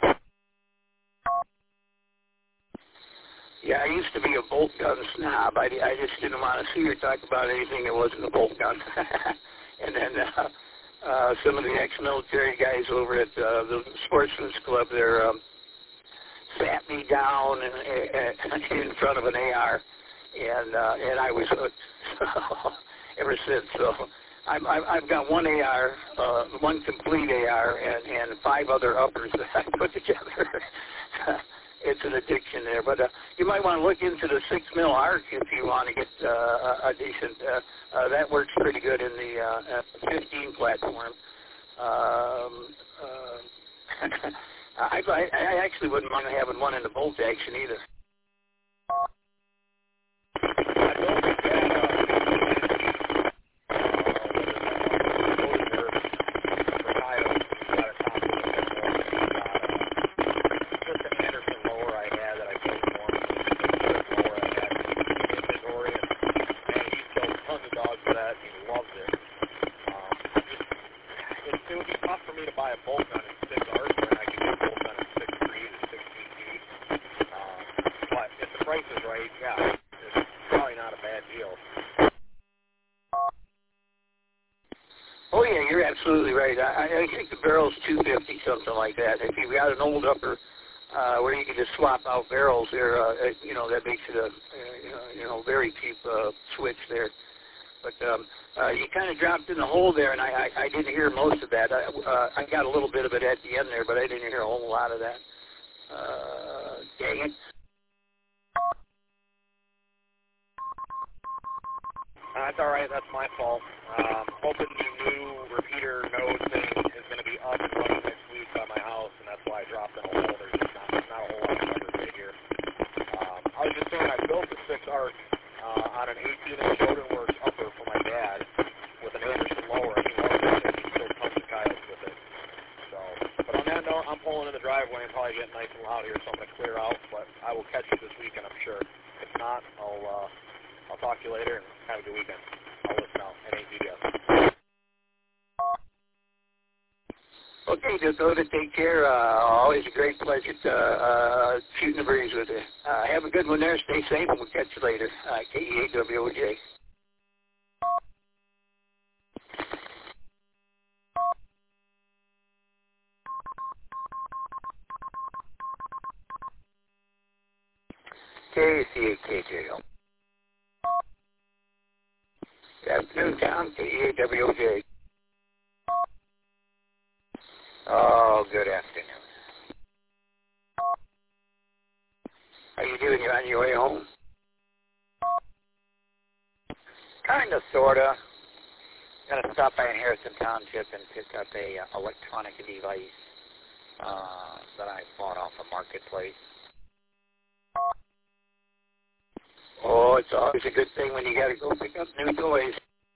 Yeah, I used to be a bolt gun snob. I, I just didn't want to see or talk about anything that wasn't a bolt gun. And then uh, uh, some of the ex-military guys over at uh, the Sportsman's Club there um, sat me down in, in front of an A R, and uh, and I was hooked ever since. So I'm, I've got one A R, uh, one complete A R, and, and five other uppers that I put together. It's an addiction there, but uh, you might want to look into the six mil arc if you want to get uh, a decent. Uh, uh, that works pretty good in the uh, fifteen platform. Um, uh, I, I, I actually wouldn't mind having one in the bolt action either. Oh yeah, you're absolutely right. I, I think the barrel's two fifty, something like that. If you've got an old upper uh, where you can just swap out barrels, there, uh, you know, that makes it a uh, you know very cheap uh, switch there. But um, uh, you kind of dropped in the hole there, and I, I, I didn't hear most of that. I, uh, I got a little bit of it at the end there, but I didn't hear a whole lot of that. Uh, dang it. That's all right. That's my fault. Um, hoping the new repeater node thing is going to be up and running next week by my house, and that's why I dropped in a hole. There's just not, not a whole lot of coverage right here. Um, I was just saying I built a six arc uh, on an eighteen inch Jordan Works upper for my dad with an Anderson lower. He loves it, and he still tons of coyotes with it. So, but on that note, I'm pulling in the driveway and probably getting nice and loud here, so I'm going to clear out. But I will catch you this weekend, I'm sure. If not, I'll uh, I'll talk to you later, and have a good weekend. I'll listen out. N A G D S. Okay, Dakota, take care. Uh, always a great pleasure to, uh, shooting the breeze with you. Uh, have a good one there. Stay safe, and we'll catch you later. Uh, K E A W O J. K C A K J O. Good afternoon, Tom. K E A W O J. Oh, good afternoon. How you doing? You on your way home? Kind of, sort of. Going to stop by in Harrison Township and pick up a uh, electronic device. uh, that I bought off the marketplace. Oh, it's always a good thing when you got to go pick up new toys.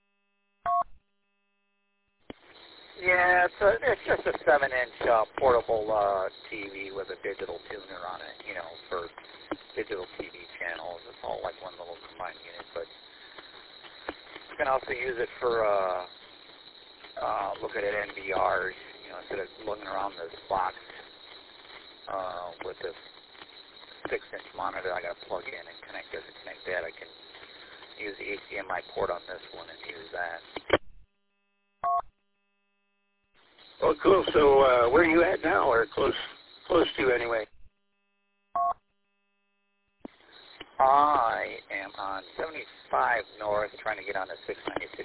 Yeah, it's, a, it's just a seven-inch uh, portable uh, T V with a digital tuner on it, you know, for digital T V channels. It's all like one little combined unit, but you can also use it for uh, uh, looking at N V Rs, you know, instead of looking around this box uh, with this six-inch monitor I got to plug in and connect this and connect that. I can use the H D M I port on this one and use that. Oh, cool. So uh, where are you at now, or close close to anyway? I am on seventy-five north trying to get on the six ninety-six.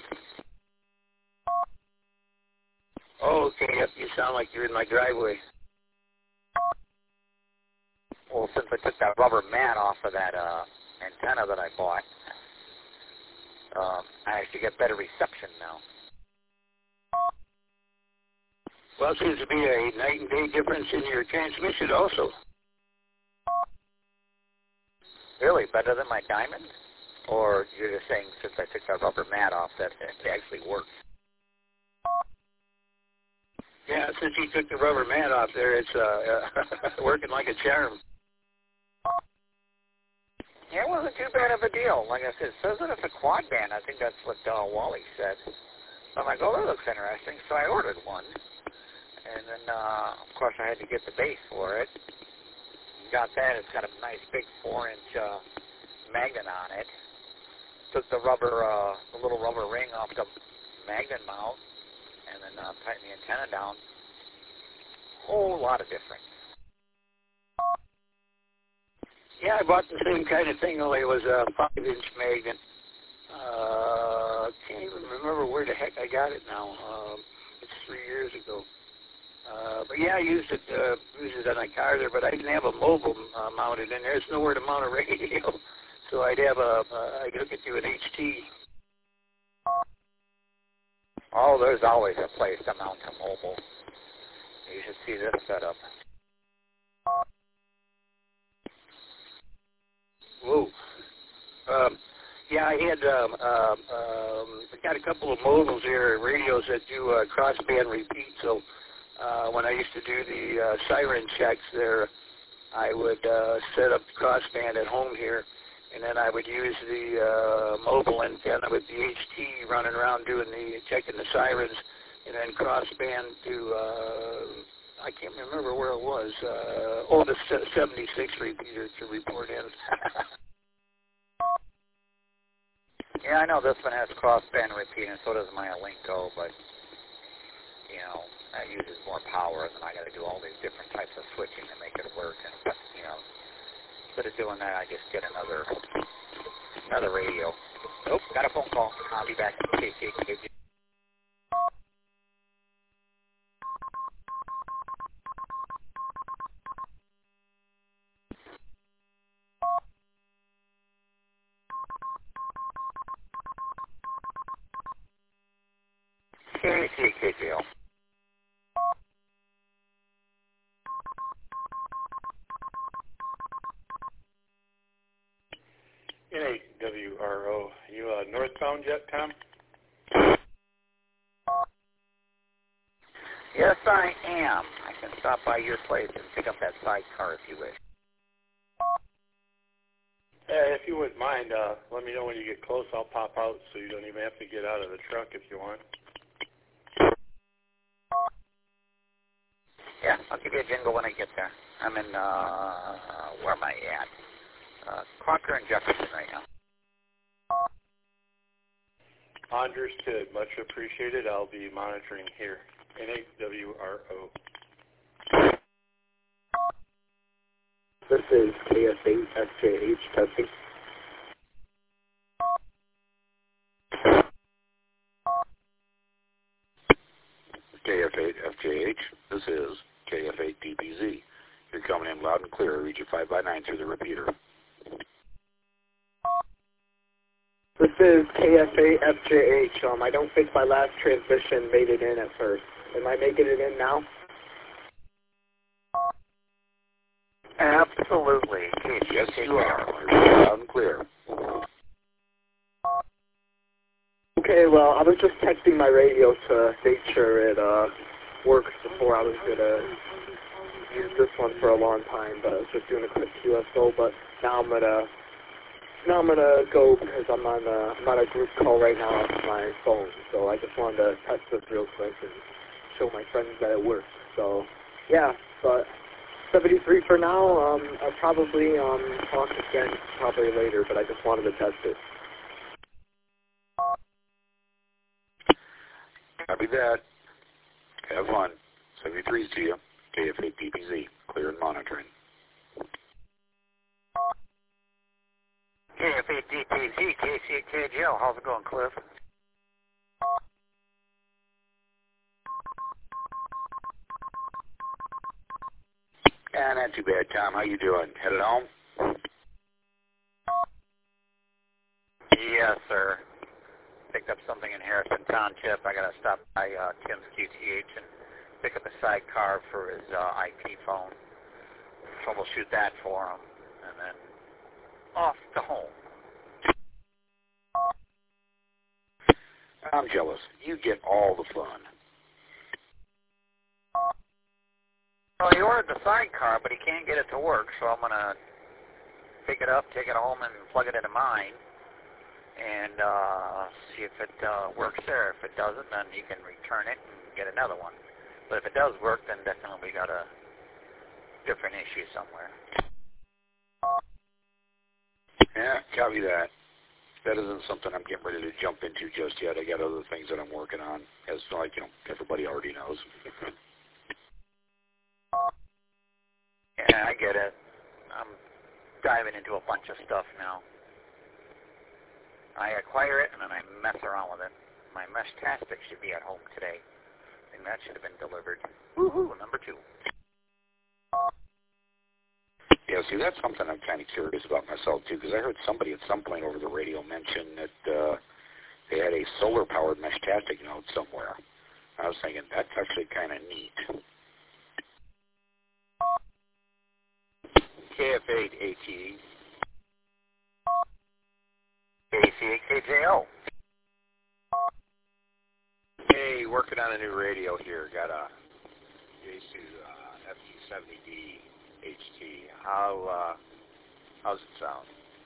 Oh, okay. Yep, you sound like you're in my driveway. Well, since I took that rubber mat off of that uh, antenna that I bought, um, I actually get better reception now. Well, it seems to be a night and day difference in your transmission also. Really? Better than my Diamond? Or you're just saying since I took that rubber mat off that it actually works? Yeah, since you took the rubber mat off there, it's uh, uh, working like a charm. Yeah, it wasn't too bad of a deal. Like I said, it says that it's a quad band. I think that's what uh, Wally said. So I'm like, oh, that looks interesting. So I ordered one. And then, uh, of course, I had to get the base for it. Got that. It's got a nice big four-inch uh, magnet on it. Took the rubber, uh, the little rubber ring off the magnet mount, and then uh, tightened the antenna down. Whole lot of difference. Yeah, I bought the same kind of thing, only it was a five-inch magnet. Uh, can't even remember where the heck I got it now. Um, it's three years ago. Uh, but yeah, I used it, uh, used it on my car there, but I didn't have a mobile uh, mounted in there. There's nowhere to mount a radio. So I'd have a, uh, I'd hook it to an H T. Oh, there's always a place to mount a mobile. You should see this setup. Whoa. Um, yeah, I had, um, um, um, I got a couple of mobiles here, radios that do uh, crossband repeat, so Uh, when I used to do the uh, siren checks there, I would uh, set up the crossband at home here, and then I would use the uh, mobile antenna with the H T running around doing the checking the sirens, and then crossband to uh, I can't remember where it was. Uh, oh, the seventy-six repeater to report in. Yeah, I know this one has crossband repeat, and so does my Alinco, but you know, that uses more power, and then I got to do all these different types of switching to make it work. And you know, instead of doing that, I just get another another radio. Oh, got a phone call. I'll be back. K C K G. K C K G L. N A W R O. You uh, northbound yet, Tom? Yes, I am. I can stop by your place and pick up that sidecar if you wish. Uh, if you wouldn't mind, uh, let me know when you get close. I'll pop out so you don't even have to get out of the truck if you want. Yeah, I'll give you a jingle when I get there. I'm in, uh, where am I at? Uh, Crocker and Jefferson right now. Understood. Much appreciated. I'll be monitoring here. N A W R O. This is K S eight F J H testing. K F eight F J H, this is K F eight D B Z. You're coming in loud and clear. Read your five by nine through the repeater. This is K F eight F J H. Um, I don't think my last transmission made it in at first. Am I making it in now? Absolutely. Yes, you are. Loud and clear. Okay, well, I was just texting my radio to make sure it uh, works before I was going to use this one for a long time, but I was just doing a quick Q S O, but now I'm going to now I'm going to go because I'm on, a, I'm on a group call right now on my phone, so I just wanted to test this real quick and show my friends that it works. So, yeah, but seventy-three for now. Um, I'll probably um, talk again probably later, but I just wanted to test it. Copy that. Have fun. seventy-three's to you. K F eight D B Z. Clear and monitoring. K F eight D P Z, K C eight K J L. How's it going, Cliff? Yeah, not too bad, Tom. How you doing? Headed home? Yes, sir. Picked up something in Harrison Township. I got to stop by uh, Tim's Q T H and pick up a sidecar for his uh, I P phone. Troubleshoot that for him, and then off to home. I'm jealous. You get all the fun. Well, he ordered the sidecar, but he can't get it to work, so I'm going to pick it up, take it home, and plug it into mine, and uh, see if it uh, works there. If it doesn't, then he can return it and get another one. But if it does work, then definitely we got a different issue somewhere. Yeah, copy that. That isn't something I'm getting ready to jump into just yet. I got other things that I'm working on, as like, you know, everybody already knows. Yeah, I get it. I'm diving into a bunch of stuff now. I acquire it, and then I mess around with it. My Meshtastic should be at home today. I think that should have been delivered. Woohoo, number two. Yeah, see, that's something I'm kind of curious about myself, too, because I heard somebody at some point over the radio mention that uh, they had a solar-powered Meshtastic node somewhere. I was thinking, that's actually kind of neat. K F eight A T E. K C eight K J O. Hey, working on a new radio here. Got a Yaesu uh, F T seventy D H T. How uh, how's it sound?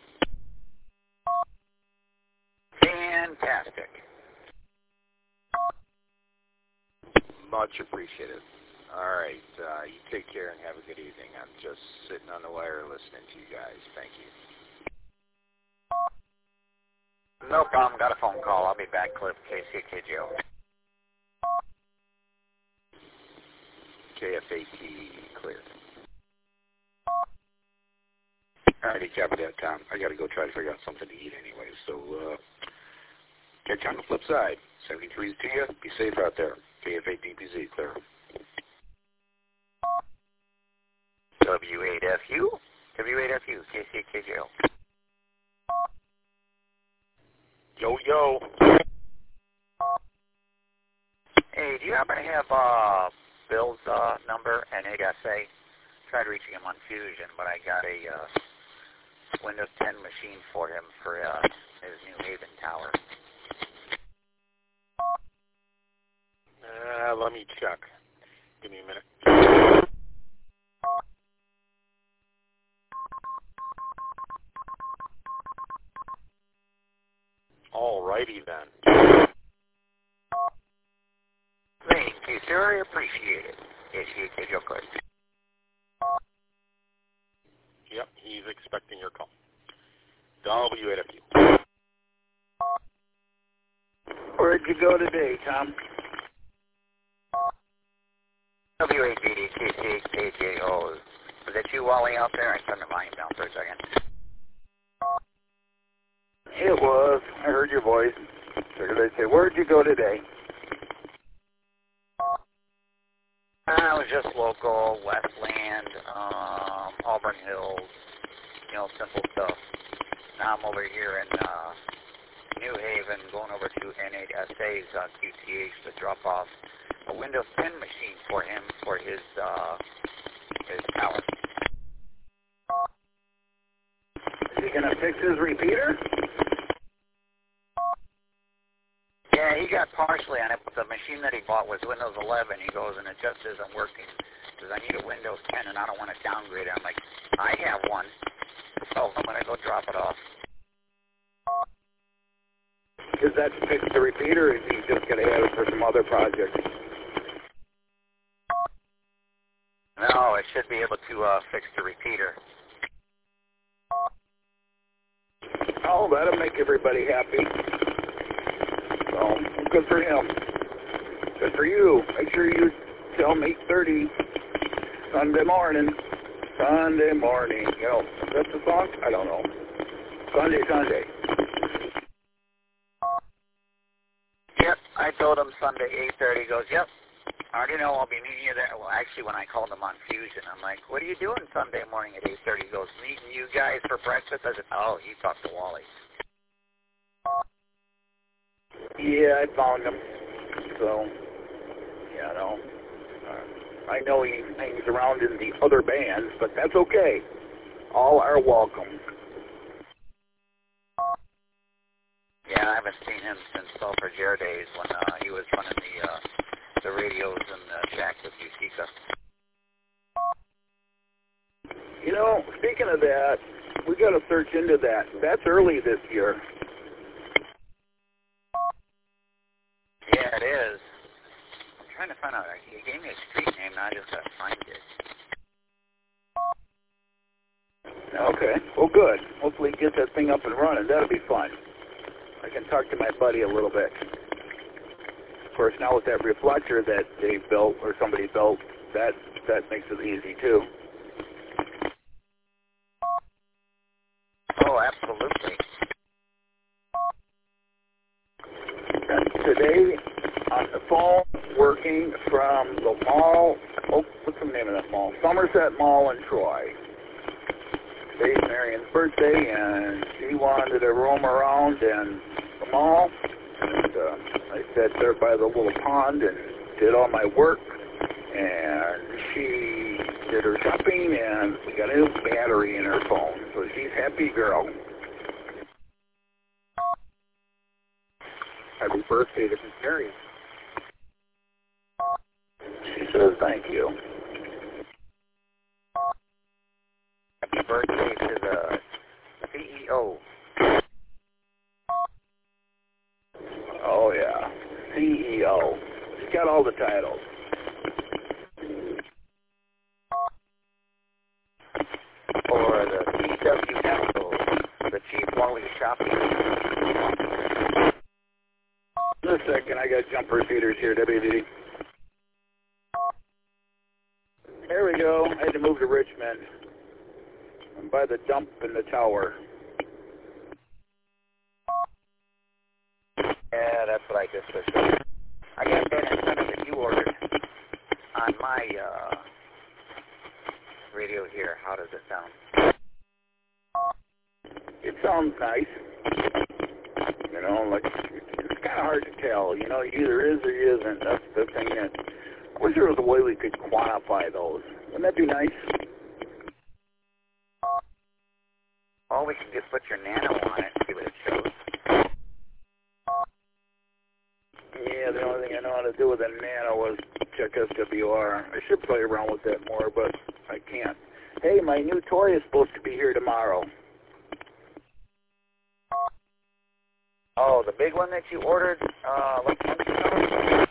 Fantastic. Much appreciated. All right, uh, you take care and have a good evening. I'm just sitting on the wire listening to you guys. Thank you. No problem. Got a phone call. I'll be back, Cliff. K C K J O. K F A T clear. All righty, copy that, Tom. I got to go try to figure out something to eat anyway, so uh, catch you on the flip side. seventy-three's to you. Be safe out there. K F eight D P Z, clear. W eight F U. W eight F U. K C eight K J O. Yo, yo. Hey, do you happen to have uh, Bill's uh, number and eight S A? Tried reaching him on Fusion, but I got a uh, Windows ten machine for him for uh, his New Haven tower. Uh, let me check. Give me a minute. All righty then. Thank you, sir. I appreciate it. K C eight K J O, good. Yep, he's expecting your call. W eight F U. Where'd you go today, Tom? W eight G D K C eight K J O. Was that you, Wally, out there? I turned the volume down for a second. It was. I heard your voice. Figured I'd say, where'd you go today? I was just local, Westland, um, Auburn Hills, you know, simple stuff. Now I'm over here in uh, New Haven, going over to N eight S A's uh, Q T H to drop off a Windows ten machine for him for his uh, his tower. he gonna fix his repeater? Yeah, he got partially on it, but the machine that he bought was Windows eleven. He goes, and it just isn't working because I need a Windows ten, and I don't want to downgrade it. I'm like, I have one, so I'm gonna go drop it off. Is that to fix the repeater, or is he just gonna have it for some other project? No, it should be able to uh, fix the repeater. Oh, that'll make everybody happy. So, good for him. Good for you. Make sure you tell him eight thirty Sunday morning. Sunday morning. You know, that's the song? I don't know. Sunday, Sunday. Yep, I told him Sunday eight thirty. He goes, yep. I already know I'll be meeting you there. Well, actually, when I called him on Fusion, I'm like, what are you doing Sunday morning at eight thirty? He goes, meeting you guys for breakfast. I said, oh, he talked to Wally. Yeah, I found him. So, yeah, no. Uh, I know he hangs around in the other bands, but that's okay. All are welcome. Yeah, I haven't seen him since Sulphur Jare days when uh, he was running the uh, the radios in the shack with Utica. You know, speaking of that, we got to search into that. That's early this year. Yeah, it is. I'm trying to find out. He gave me a street name, and I just got to find it. Okay. Well, good. Hopefully get that thing up and running. That'll be fun. I can talk to my buddy a little bit. Of course, now with that reflector that they built, or somebody built, that that makes it easy, too. Oh, absolutely. And today, on the phone, working from the mall, oh, what's the name of that mall? Somerset Mall in Troy. Today's Marion's birthday, and she wanted to roam around in the mall. And uh, I sat there by the little pond and did all my work. And she did her shopping, and we got a new battery in her phone. So she's a happy girl. Happy birthday to Miss Marion. She says thank you. Happy birthday to the C E O. Oh, yeah. C E O. She's got all the titles. Or the C W Council, the Chief Wally Shopping. Just a second, I got jump repeaters here, W D D. There we go. I had to move to Richmond. I'm by the dump in the tower. Yeah, that's what I just said. I got that antenna that you ordered on my uh, radio here. How does it sound? It sounds nice. You know, like, it's kind of hard to tell. You know, either is or isn't. That's the thing that, I wish there was a way we could quantify those. Wouldn't that be nice? Or we can just put your nano on it and see what it shows. Yeah, the only thing I know how to do with a nano is check S W R. I should play around with that more, but I can't. Hey, my new toy is supposed to be here tomorrow. Oh, the big one that you ordered, uh, like months ago?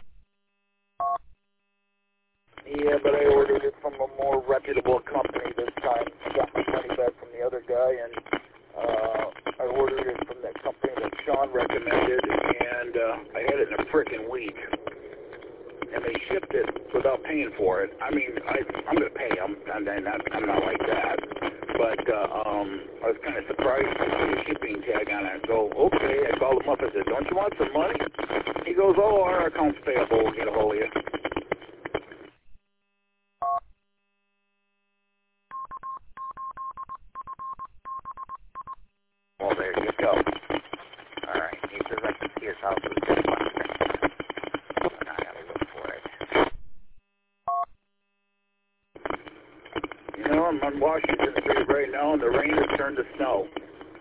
Yeah, but I ordered it from a more reputable company this time. I got my money back from the other guy, and uh, I ordered it from that company that Sean recommended, and uh, I had it in a frickin' week. And they shipped it without paying for it. I mean, I, I'm going to pay them. I'm not, I'm not like that. But uh, um, I was kind of surprised to see the shipping tag on it. So, okay, I called him up and said, don't you want some money? He goes, oh, our account's payable. We'll get a hold of you. Well, there you go. All right. He says I can see his house was just one. I gotta look for it. You know, I'm on Washington Street right now, and the rain has turned to snow.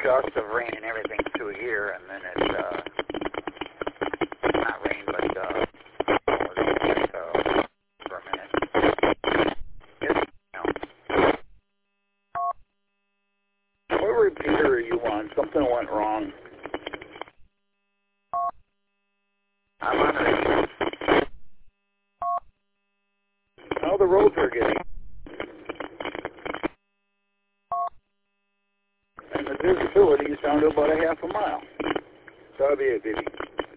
gust of rain and everything through here, and then it, uh, not rain, but, uh, what was it, uh, for a minute. It, you know. What repeater are you on? Something went wrong. I'm on the How the roads are getting. And the visibility is down to about a half a mile. That'll be it, baby.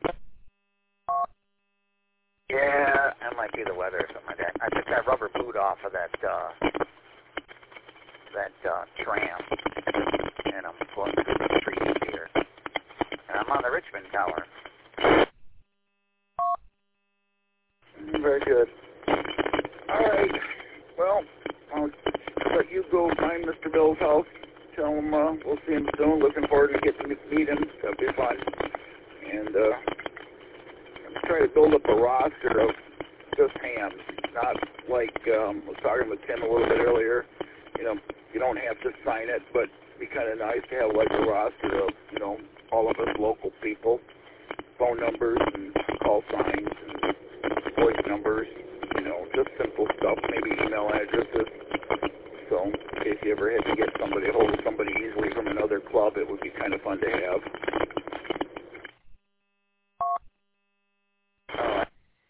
Yeah, that might be the weather or something like that. I took that rubber boot off of that, uh, that, uh, tram, and I'm going through the streets here. And I'm on the Richmond Tower. Very good. All right. Well, I'll let you go find Mister Bill's house. Tell him uh, we'll see him soon. Looking forward to getting to meet him. That'll be fun. And uh, I'm trying to build up a roster of just hams, not like um, I was talking with Tim a little bit earlier. You know, you don't have to sign it, but it'd be kind of nice to have like a roster of, you know, all of us local people, phone numbers and call signs and voice numbers, you know, just simple stuff, maybe email addresses. So in case you ever had to get somebody, hold of somebody easily from another club, it would be kind of fun to have. Uh,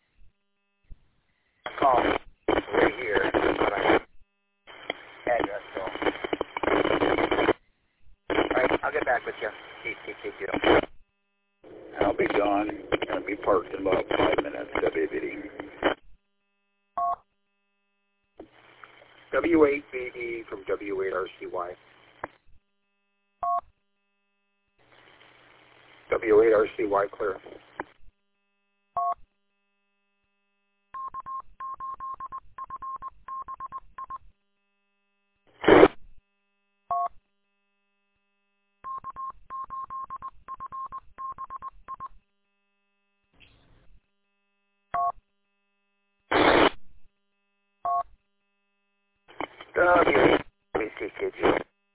call right here, but I address, so. All right, I'll get back with you. Keep, keep, keep you. I'll be gone. I'll be parked in about five minutes. W eight W eight B D from W eight R C Y. W eight R C Y clear. W B C K G.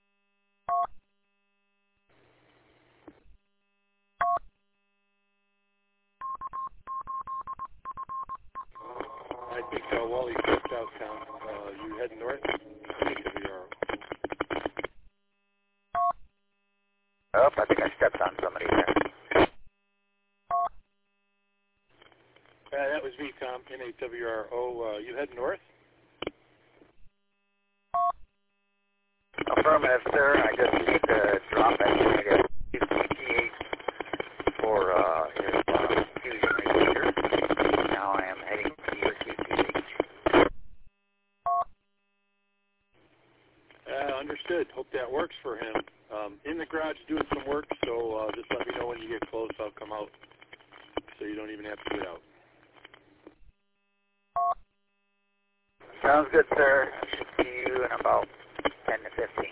I think uh, Wally stepped out, Tom. Uh, you heading north? I think we are. Oh, I think I stepped on somebody there. Uh, that was me, Tom. N A W R O. Uh, you heading north? Affirmative, sir. I just need to drop that negative Q T H for uh, his uh, fusion repeater. Now I am heading to your Q T H. Uh, understood. Hope that works for him. Um, in the garage doing some work, so uh, just let me know when you get close. I'll come out so you don't even have to get out. Sounds good, sir. I should see you in about ten to fifteen.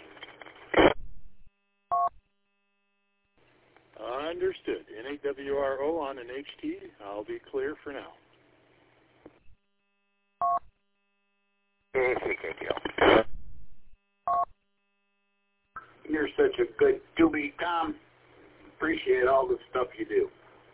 Understood. N A W R O on an H T. I'll be clear for now. A C K G O. You're such a good doobie, Tom. Appreciate all the stuff you do.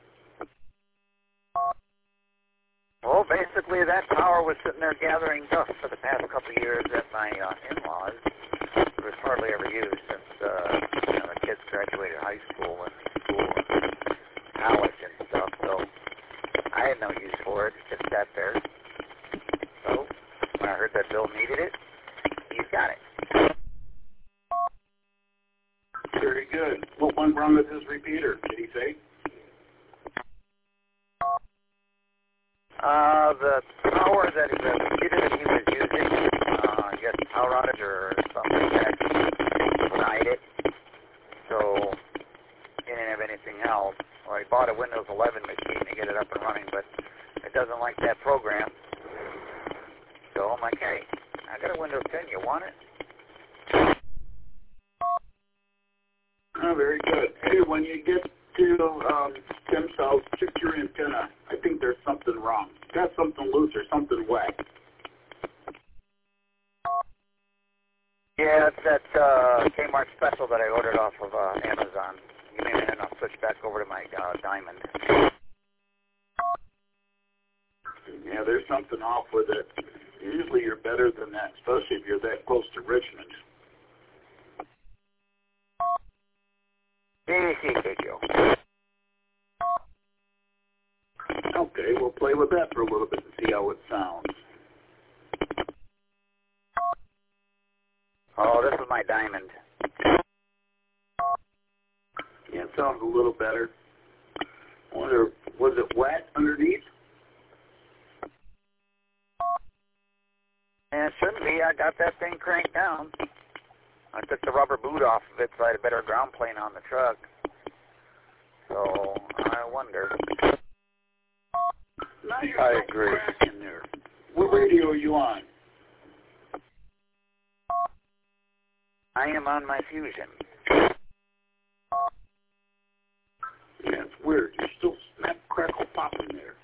Well, basically, that tower was sitting there gathering dust for the past couple of years at my uh, in-laws. It was hardly ever used since uh, you know, the kids graduated high school and school and college and stuff. So I had no use for it. It just sat there. So when I heard that Bill needed it, he's got it. Very good. What went wrong with his repeater, did he say? Uh, the power that he, the computer that he was using, uh, I guess power outage or something like that, he denied it. So he didn't have anything else. Well, he bought a Windows eleven machine to get it up and running, but it doesn't like that program. So I'm like, hey, I got a Windows ten. You want it? Oh, very good. Hey, when you get to um, Tim's house, check your antenna. I think there's something wrong. Got something loose or something wet. Yeah, it's that uh, Kmart special that I ordered off of uh, Amazon. Give me a minute and I'll switch back over to my uh, Diamond. Yeah, there's something off with it. Usually you're better than that, especially if you're that close to Richmond. K C K J O. Okay, we'll play with that for a little bit and see how it sounds. Oh, this is my Diamond. Yeah, it sounds a little better. I wonder, was it wet underneath? Yeah, it shouldn't be. I got that thing cranked down. I took the rubber boot off of it so I had a better ground plane on the truck. So, I wonder. Now you're I so agree. in there. What radio are you on? I am on my Fusion. Yeah, it's weird. You're still snap, crackle, popping there.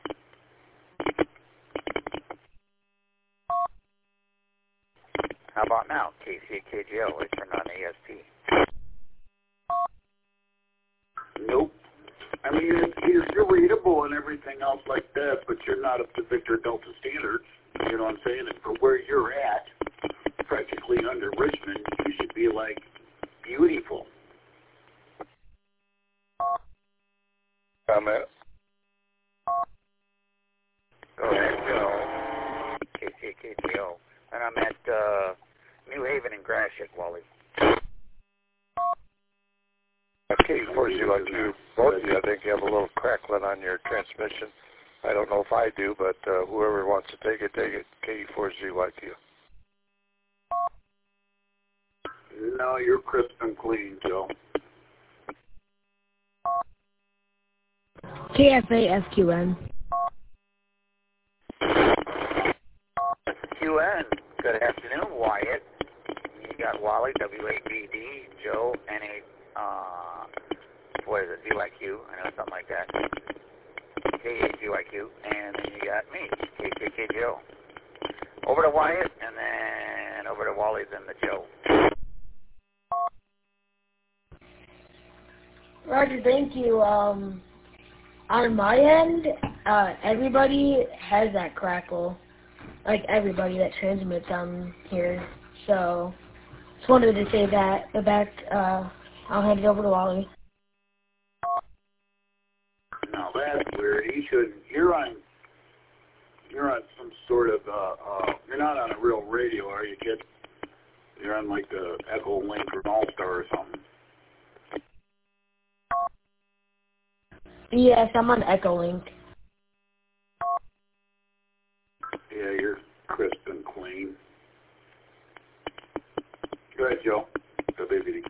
How about now? K C K J O, it's turned on A S P. Nope. I mean, you're, you're readable and everything else like that, but you're not up to Victor Delta standards. You know what I'm saying? And for where you're at, practically under Richmond, you should be, like, beautiful. Comment. Go ahead, Joe. K C K J O. And I'm at uh, New Haven and Gratiot, Wally. K four Z like you, both of you, I think you have a little crackling on your transmission. I don't know if I do, but uh, whoever wants to take it, take it. K four Z like you. No, you're crisp and clean, Joe. K F A F Q N. Q N, good afternoon, Wyatt. You got Wally, W A B D, Joe, N A, uh, what is it, V Y Q, I know, something like that. K A G Y Q, and then you got me, K K K J O. Over to Wyatt, and then over to Wally, then the Joe. Roger, thank you. Um, on my end, uh, everybody has that crackle. Like everybody that transmits on here. So, just wanted to say that. The back, uh, I'll hand it over to Wally. Now that's weird. He should. You're on. You're on some sort of. Uh, uh, you're not on a real radio, are you, kid? You're on like the Echo Link or an All Star or something. Yes, I'm on Echo Link. Yeah, you're crisp and clean. Go ahead, Joe. Go, baby.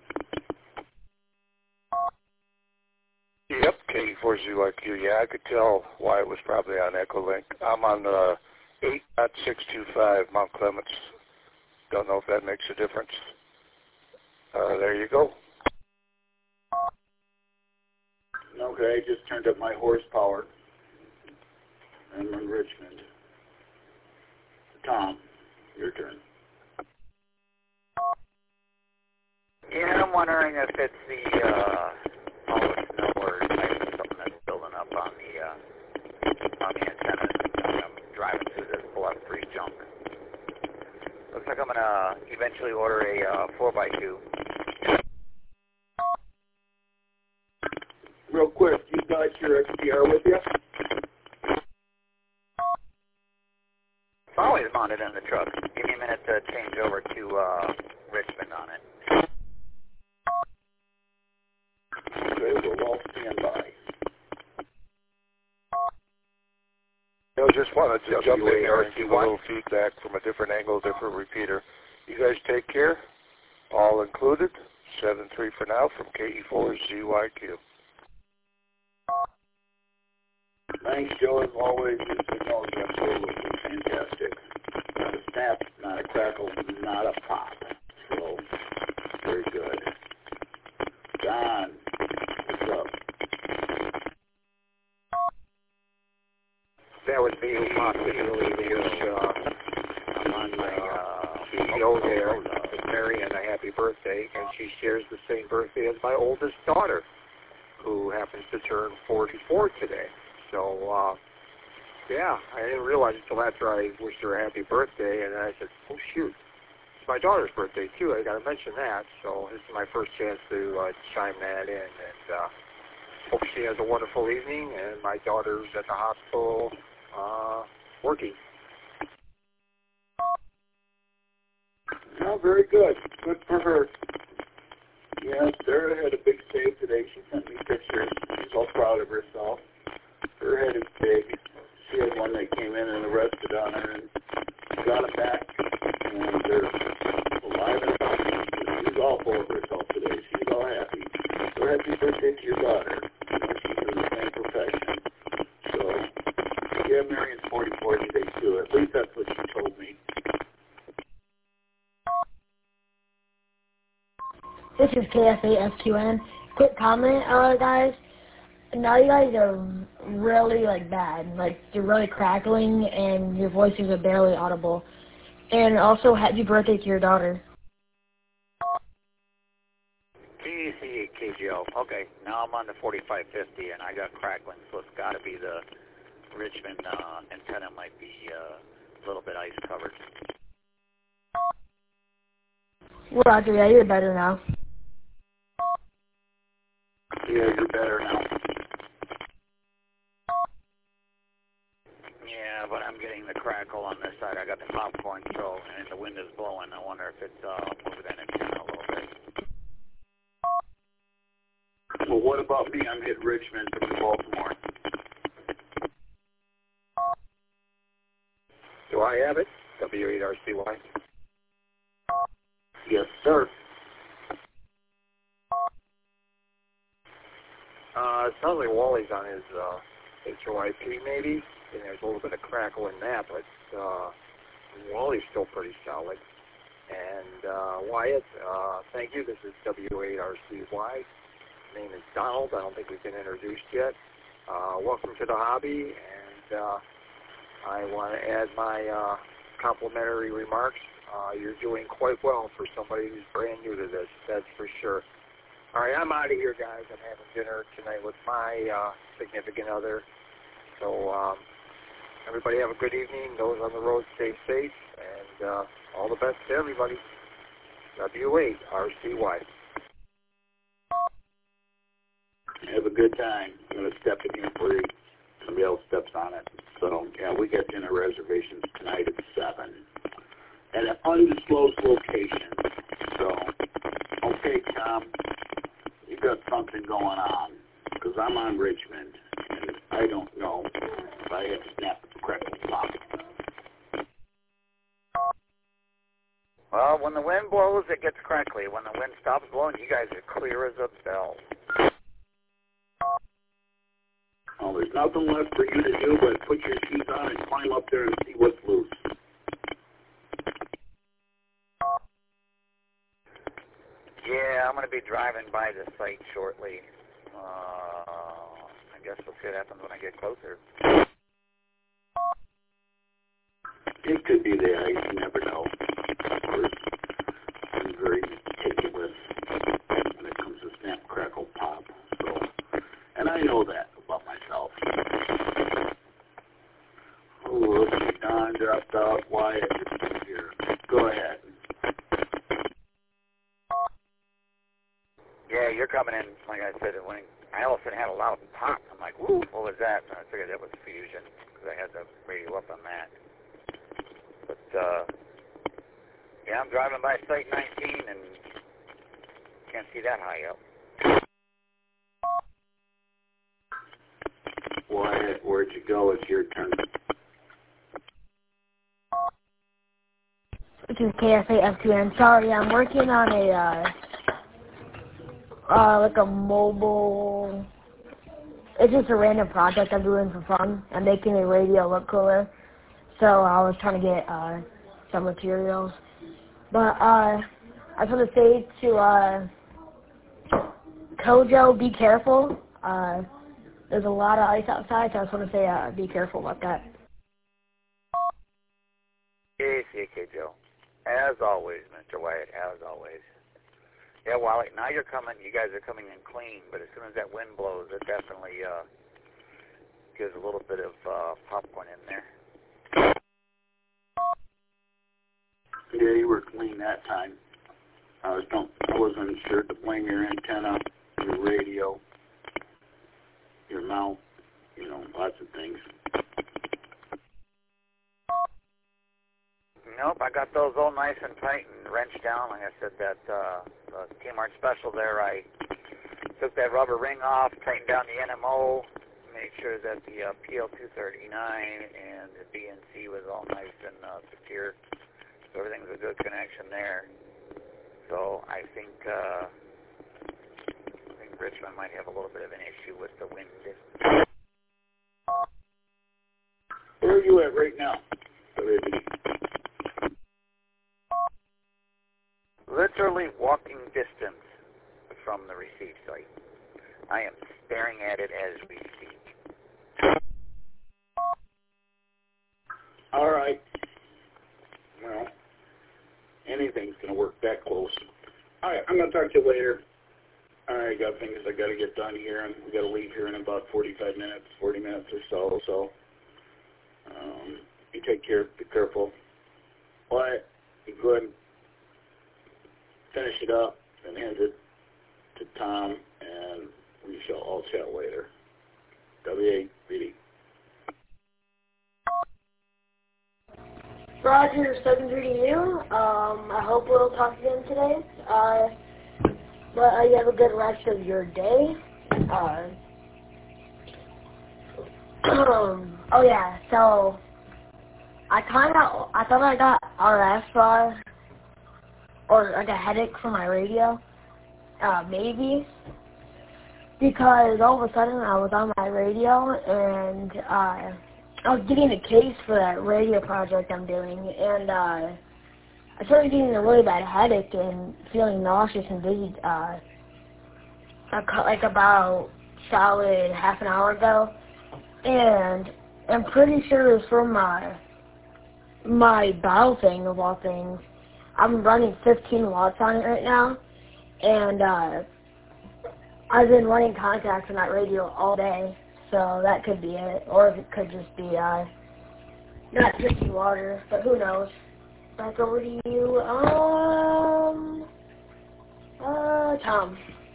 Yep, K four Z like you. Yeah, I could tell why it was probably on Echo Link. I'm on uh, eight point six two five Mount Clements. Don't know if that makes a difference. Uh, there you go. Okay, I just turned up my horsepower. I'm in Richmond. Tom, your turn. Yeah, I'm wondering if it's the, uh, oh, it's snow or something that's building up on the, uh, on the antennas. I'm driving through this blustery junk. Looks like I'm going to eventually order a uh, four by two. Real quick, you got your X D R with you? It's always mounted in the truck. Give me a minute to change over to uh, Richmond on it. Okay, we'll all stand by. I just wanted to jump in there and give a little feedback from a different angle, different repeater. You guys take care. All included. seven three for now from K E four Z Y Q. Thanks, Joe, as always. Your signal is absolutely fantastic. Not a snap, not a crackle, not a pop. So, very good. John, what's up? That would be possibly because uh, I'm on my uh, C E O there, with Marion, a happy birthday, and she shares the same birthday as my oldest daughter, who happens to turn forty-four today. So, uh, yeah, I didn't realize until after I wished her a happy birthday, and I said, oh, shoot, it's my daughter's birthday, too. I got to mention that. So this is my first chance to uh, chime that in, and uh, hope she has a wonderful evening, and my daughter's at the hospital uh, working. Oh, very good. Good for her. Yeah, Sarah had a big save today. She sent me pictures. She's all proud of herself. Her head is big. She had one that came in and arrested on her and got it back. And they're alive and healthy. She's all full of herself today. She's all happy. So happy birthday to your daughter. You know, she's in the same profession. So, yeah, Marion's forty-four today, too. At least that's what she told me. This is K F A F Q N. Quick comment, uh, guys. Now you guys are really, like, bad. Like, you're really crackling, and your voices are barely audible. And also, happy birthday to your daughter. T C A K G O. Okay, now I'm on the forty-five fifty, and I got crackling, so it's got to be the Richmond uh, antenna might be uh, a little bit ice covered. Roger, yeah, you're better now. Yeah, you're better now. Yeah, but I'm getting the crackle on this side. I got the popcorn, so, and the wind is blowing. I wonder if it's uh, moving that antenna a little bit. Well, what about me? I'm hitting Richmond from Baltimore. Do I have it? W eight R C Y. Yes, sir. Uh, it sounds like Wally's on his uh, H O I P maybe, and there's a little bit of crackle in that, but uh, Wally's still pretty solid. And uh, Wyatt, uh, thank you. This is W eight R C Y. My name is Donald. I don't think we've been introduced yet. Uh, welcome to the hobby, and uh, I want to add my uh, complimentary remarks. Uh, you're doing quite well for somebody who's brand new to this, that's for sure. All right, I'm out of here, guys. I'm having dinner tonight with my uh, significant other. So um, everybody have a good evening. Those on the road, stay safe, and uh, all the best to everybody. W eight R C Y. Have a good time. I'm going to step in here for you. Somebody else steps on it. So, yeah, we got dinner reservations tonight at seven at an undisclosed location. So, okay, Tom, you got something going on because I'm on Richmond, and I don't know if I have snapped the crackle pop. Well, when the wind blows, it gets crackly. When the wind stops blowing, you guys are clear as a bell. Well, there's nothing left for you to do but put your shoes on and climb up there and see what's loose. Yeah, I'm going to be driving by the site shortly. Uh, I guess we'll see what happens when I get closer. It could be the ice, you never know. Of course, I'm very meticulous when it comes to snap, crackle, pop. So, and I know that about myself. Oh, let's see, Don dropped out. Wyatt is here. Go ahead. Yeah, you're coming in, like I said, when I all of a sudden had a loud pop. I'm like, woo, what was that? And I figured that was fusion because I had the radio up on that. But, uh, yeah, I'm driving by Site nineteen and can't see that high up. Wyatt, where'd you go? It's your turn. This is K F A F Q N. Sorry, I'm working on a, uh, uh, like a mobile, it's just a random project I'm doing for fun. I'm making a radio look cooler. So I was trying to get, uh, some materials. But, uh, I just want to say to, uh, Kojo, be careful. Uh, there's a lot of ice outside, so I just want to say, uh, be careful about that. Hey, C A K Joe. As always, Mister Wyatt, as always. Yeah, Wally, now you're coming, you guys are coming in clean, but as soon as that wind blows, it definitely uh, gives a little bit of uh, popcorn in there. Yeah, you were clean that time. I was don't, I wasn't sure to blame your antenna, your radio, your mount, you know, lots of things. Nope, I got those all nice and tight and wrenched down. Like I said, that uh, uh, Kmart special there, I took that rubber ring off, tightened down the N M O, made sure that the uh, P L two thirty-nine and the D N C was all nice and uh, secure. So everything's a good connection there. So I think uh, I think Richmond might have a little bit of an issue with the wind. Where are you at right now? Literally walking distance from the receive site. I am staring at it as we speak. All right. Well, anything's going to work that close. All right, I'm going to talk to you later. All right, I got things I got to get done here, and we got to leave here in about forty-five minutes, forty minutes or so. So, um, you take care. Be careful. But you go ahead and finish it up and hand it to Tom, and we shall all chat later. W A B D. Roger, seven thirty to you. Um, I hope we'll talk again today. Uh, but uh, you have a good rest of your day. Uh, um, oh yeah, so I kind of, I thought I got R F, uh, or like a headache from my radio, uh, maybe, because all of a sudden I was on my radio and uh, I was getting a case for that radio project I'm doing, and uh, I started getting a really bad headache and feeling nauseous and dizzy, uh, like about solid half an hour ago, and I'm pretty sure it was from my, my bow thing of all things. I'm running fifteen watts on it right now, and uh, I've been running contacts on that radio all day, so that could be it. Or it could just be uh, not drinking water, but who knows. Back over to you, um, uh, Tom.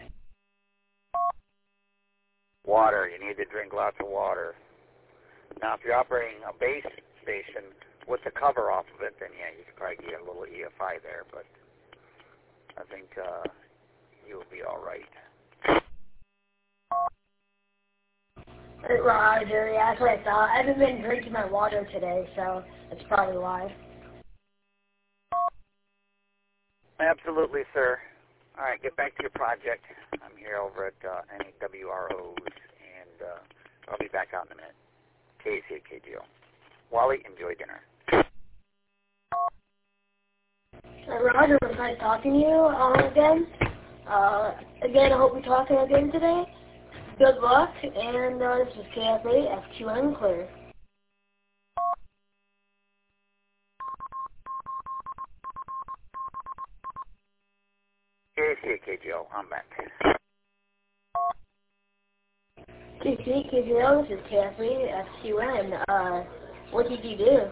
Water. You need to drink lots of water. Now, if you're operating a base station with the cover off of it, then yeah, you could probably get a little E F I there, but I think uh, you'll be all right. Roger, yeah, that's what I thought. I haven't been drinking my water today, so that's probably why. Absolutely, sir. All right, get back to your project. I'm here over at uh, N A W R Os, and uh, I'll be back out in a minute. K C K G O. Wally, enjoy dinner. Uh, Roger, it was nice talking to you um, again. Uh, again, I hope we talk again today. Good luck, and uh, this is K F A F Q N Clear. K C K G O, I'm back. K C K G O, this is K F A F Q N. Uh, what did you do?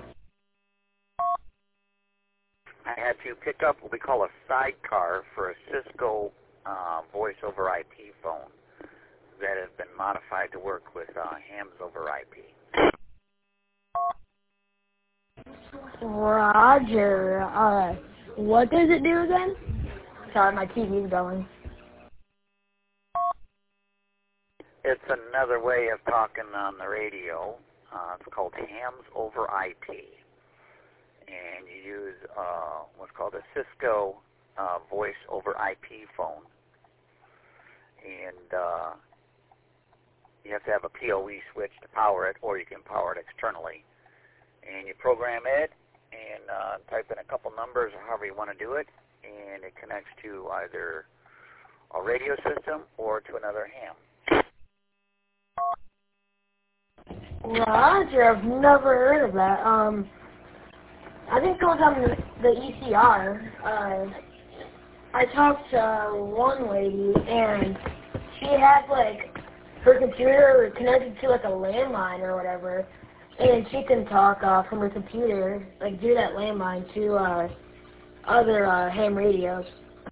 I had to pick up what we call a sidecar for a Cisco uh, voice over I P phone that has been modified to work with uh, hams over I P. Roger. Uh, what does it do again? Sorry, my T V's going. It's another way of talking on the radio. Uh, it's called hams over I P. And you use uh, what's called a Cisco uh, voice over I P phone. And uh, you have to have a P O E switch to power it, or you can power it externally. And you program it and uh, type in a couple numbers or however you want to do it, and it connects to either a radio system or to another ham. Roger, I've never heard of that. Um, I think it was on the, the E C R. Uh, I talked to one lady, and she had, like, her computer connected to, like, a landline or whatever, and she can talk uh, from her computer, like, do that landline to uh, other uh, ham radios.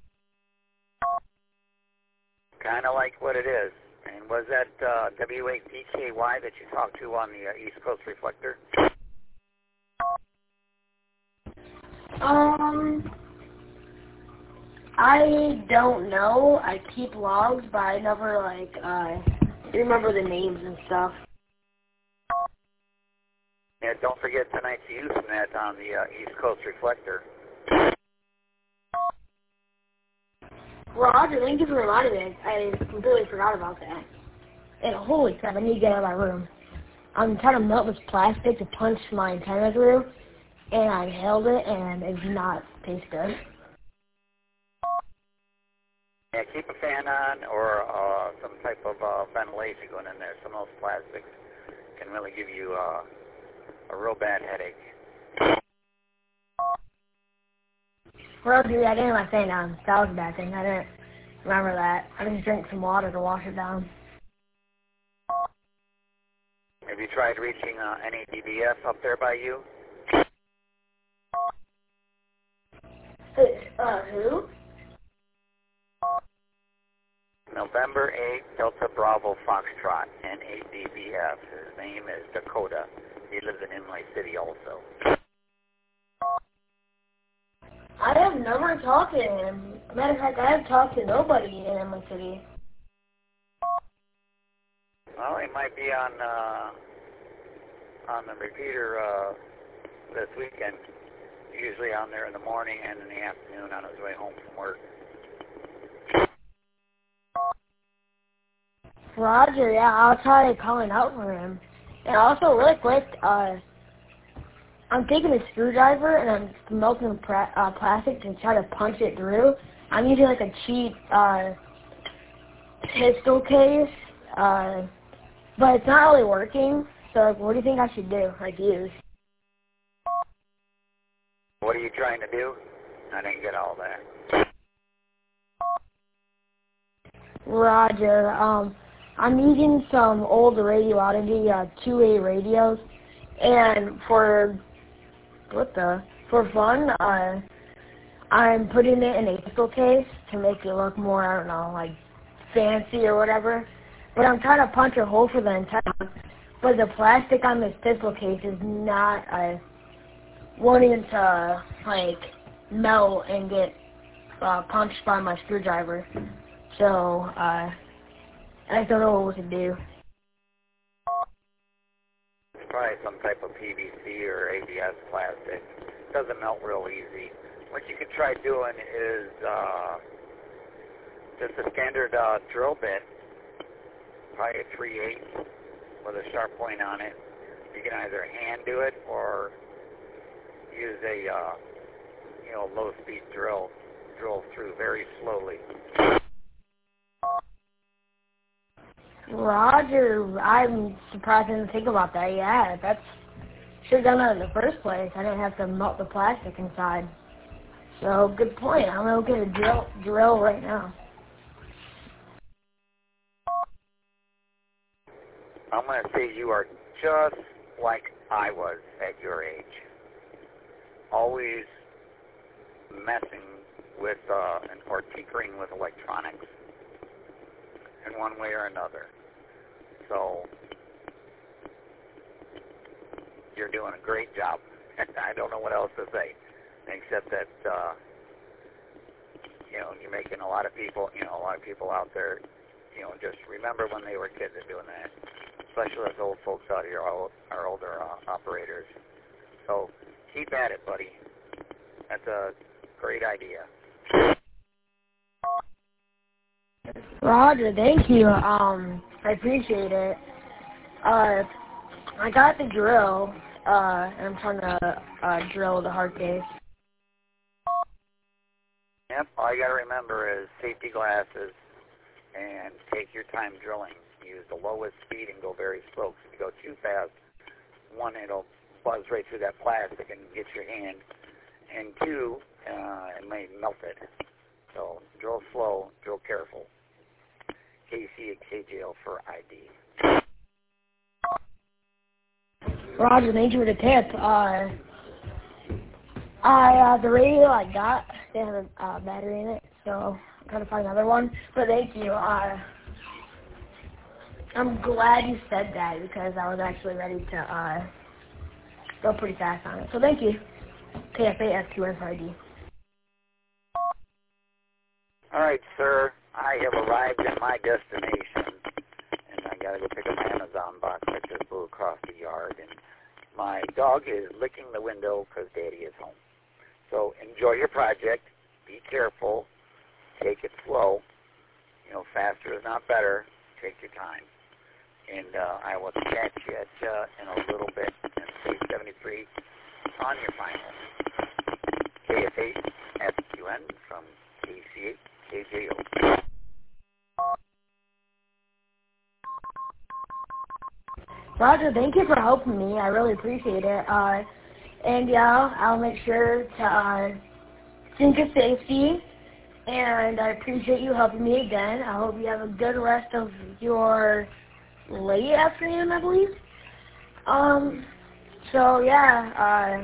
Kind of like what it is. And was that uh, W eight P K Y that you talked to on the uh, East Coast Reflector? Um, I don't know. I keep logs, but I never, like, uh, remember the names and stuff. Yeah, don't forget tonight's Usenet on the uh, East Coast Reflector. Roger, thank you for reminding me. I completely forgot about that. And holy crap, I need to get out of my room. I'm trying to melt this plastic to punch my antenna through, and I held it, and it did not taste good. Yeah, keep a fan on or uh, some type of uh, ventilation going in there. Some of those plastics can really give you uh, a real bad headache. Roger, I didn't have my fan on. That was a bad thing. I didn't remember that. I just drank some water to wash it down. Have you tried reaching uh, N A D B F up there by you? Uh, who? November eighth, Delta Bravo Foxtrot, N A D B F. His name is Dakota. He lives in Inlay City also. I have never talked to him. Matter of fact, I have talked to nobody in Inlay City. Well, he might be on uh, on the repeater uh, this weekend. Usually on there in the morning and in the afternoon on his way home from work. Roger, yeah, I'll try calling out for him. And also, really quick, uh, I'm taking a screwdriver and I'm melting pra- uh, plastic to try to punch it through. I'm using like a cheap uh, pistol case, uh, but it's not really working. So, like, what do you think I should do? Like, use? What are you trying to do? I didn't get all that. Roger. Um, I'm using some old Radio Oddity uh, two A radios, and for what the for fun, uh, I'm putting it in a pistol case to make it look more, I don't know, like fancy or whatever. But I'm trying to punch a hole for the antenna, but the plastic on this pistol case is not uh, wanting to like melt and get uh, punched by my screwdriver. So uh, I don't know what to do. It's probably some type of P V C or A B S plastic. It doesn't melt real easy. What you could try doing is uh, just a standard uh, drill bit, probably a three eighths with a sharp point on it. You can either hand do it or use a uh, you know low speed drill, drill through very slowly. Roger, I'm surprised I didn't think about that. Yeah, that's should have done that in the first place. I didn't have to melt the plastic inside. So good point. I'm gonna get a drill drill right now. I'm gonna say you are just like I was at your age. Always messing with uh, or tinkering with electronics in one way or another. So you're doing a great job. I don't know what else to say, except that uh, you know you're making a lot of people, you know, a lot of people out there, you know, just remember when they were kids and doing that. Especially us old folks out here, our, our older uh, operators. So keep at it, buddy. That's a great idea. Roger, thank you. Um, I appreciate it. Uh, I got the drill, uh, and I'm trying to uh, drill the hard case. Yep, all you got to remember is safety glasses and take your time drilling. Use the lowest speed and go very slow. If you go too fast, one, it'll buzz right through that plastic and get your hand. And two, uh, it may melt it. So drill slow, drill careful. K C at K J L for I D. Roger, thank you for the tip. Uh, I uh, the radio I got, they have a uh, battery in it, so I'm trying to find another one. But thank you. Uh, I'm glad you said that because I was actually ready to uh, go pretty fast on it. So thank you. K F A S Q N for I D. All right, sir. I have arrived at my destination, and I got to go pick up my Amazon box that just flew across the yard. And my dog is licking the window because Daddy is home. So enjoy your project. Be careful. Take it slow. You know, faster is not better. Take your time. And uh, I will catch you at, uh, in a little bit. And say seventy-three on your final. K F A S Q N from K C eight K J O. Roger, thank you for helping me. I really appreciate it. Uh, and yeah, I'll make sure to uh, think of safety. And I appreciate you helping me again. I hope you have a good rest of your late afternoon, I believe. Um. So yeah. Uh.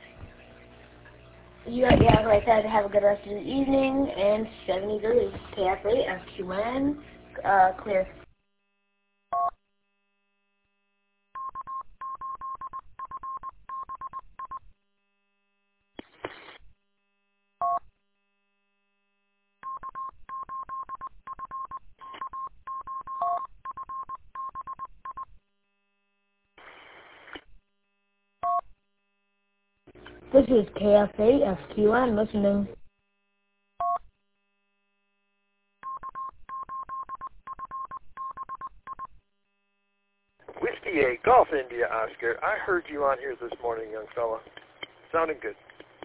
You yeah, like I said, have a good rest of your evening. And seventy degrees. K F A S Q N. Uh. Clear. This is K F A S Q N listening. Whiskey eight, Golf India, Oscar. I heard you on here this morning, young fella. Sounding good.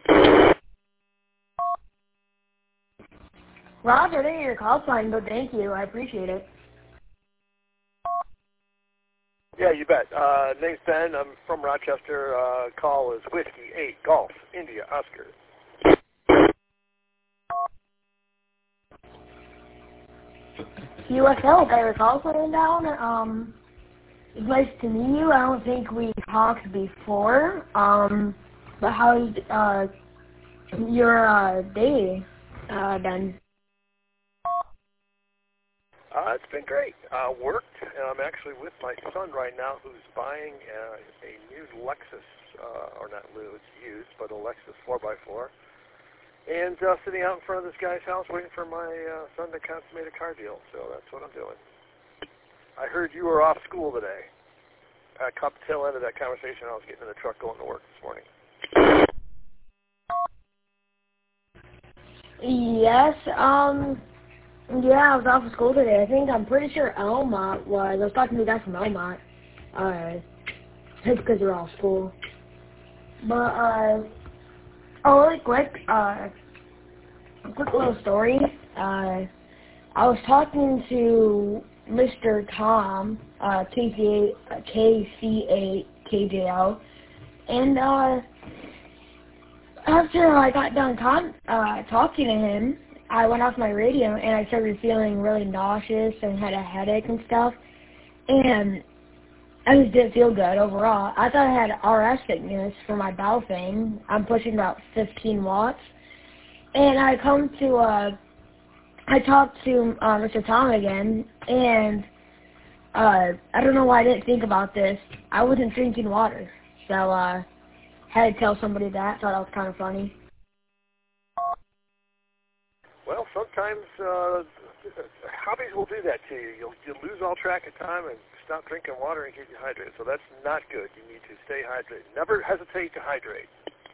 Roger, I didn't hear your call sign, but thank you. I appreciate it. Yeah, you bet. Uh, name's Ben. I'm from Rochester. Uh, call is Whiskey eight, Golf, India, Oscar. U S L, got your call sign down. Um, it's nice to meet you. I don't think we talked before. Um, but how's uh, your uh, day uh, been? Uh, it's been great. Uh, worked. I'm actually with my son right now who's buying uh, a new Lexus, uh, or not new, it's used, but a Lexus four by four. And uh, sitting out in front of this guy's house waiting for my uh, son to consummate a car deal. So that's what I'm doing. I heard you were off school today. I caught the tail end of that conversation. I was getting in the truck going to work this morning. Yes, um... Yeah, I was off of school today. I think, I'm pretty sure Elmont was. I was talking to the guy from Elmont. Uh, it's because they're all school. But, uh, oh, really quick, uh, a quick little story. Uh, I was talking to Mister Tom, uh, K C eight K J L, and, uh, after I got done con- uh, talking to him, I went off my radio and I started feeling really nauseous and had a headache and stuff. And I just didn't feel good overall. I thought I had R S sickness for my Baofeng. I'm pushing about fifteen watts. And I come to, uh, I talked to uh, Mister Tom again, and uh, I don't know why I didn't think about this. I wasn't drinking water. So, uh, had to tell somebody that. Thought that was kind of funny. Well, sometimes uh, hobbies will do that to you. You'll, you'll lose all track of time and stop drinking water and get dehydrated. So that's not good. You need to stay hydrated. Never hesitate to hydrate.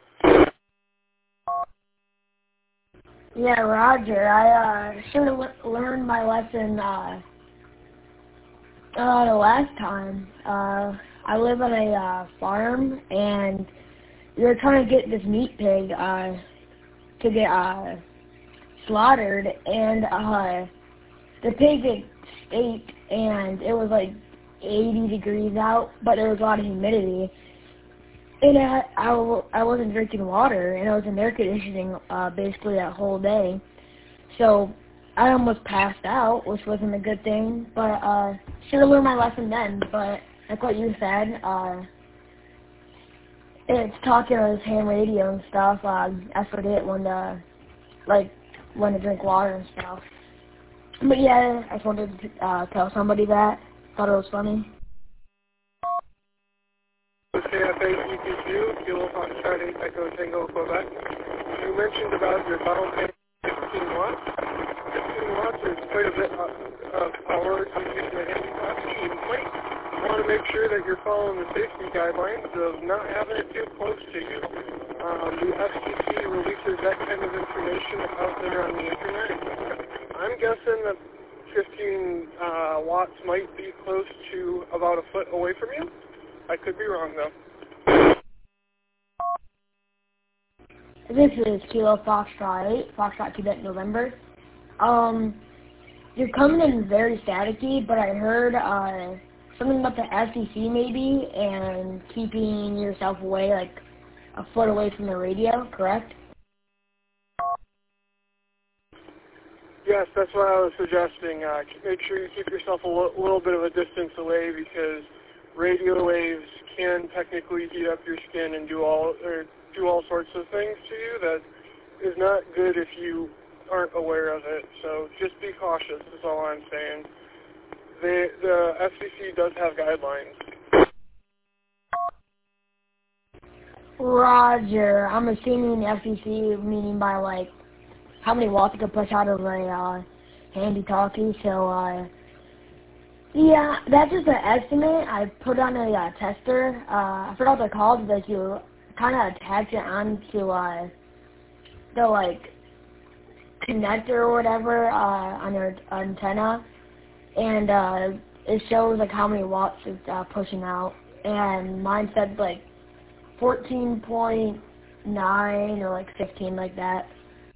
Yeah, Roger. I uh, should have le- learned my lesson uh, uh, the last time. Uh, I live on a uh, farm, and we were trying to get this meat pig uh, to get uh, slaughtered, and uh, the pig ate, and it was like eighty degrees out, but there was a lot of humidity. And I, I, w- I wasn't drinking water, and I was in air conditioning uh, basically that whole day. So I almost passed out, which wasn't a good thing. But uh, should have learned my lesson then. But like what you said, uh, it's talking on his ham radio and stuff. Uh, I forget when to, like, when to drink water and stuff. But yeah, I just wanted to uh, tell somebody that. Thought it was funny. C F A C T two, Kilo Foxtrot eight Echo Tango, Quebec. You mentioned about your bottle tank fifteen watts. fifteen watts is quite a bit of uh, power to use in a handy-class. You might want to make sure that you're following the safety guidelines of not having it too close to you. Um, the F C C releases that kind of information out there on the internet. I'm guessing that fifteen uh, watts might be close to about a foot away from you. I could be wrong, though. This is Kilo Foxtrot eight, Foxtrot Quebec November. Um, you're coming in very staticky, but I heard uh, something about the F C C maybe, and keeping yourself away, like, a foot away from the radio, correct? Yes, that's what I was suggesting. Uh, make sure you keep yourself a l- little bit of a distance away, because radio waves can technically heat up your skin and do all or do all sorts of things to you that is not good if you aren't aware of it. So just be cautious is all I'm saying. The, the F C C does have guidelines. Roger. I'm assuming the F C C meaning by, like, how many watts you can push out of a uh, handy-talkie, so, uh, yeah, that's just an estimate. I put on a uh, tester. Uh, I forgot what they're called, but you kind of attach it onto uh, the, like, connector or whatever uh, on your antenna, and uh, it shows, like, how many watts it's uh, pushing out. And mine said, like, fourteen point nine or, like, fifteen, like that.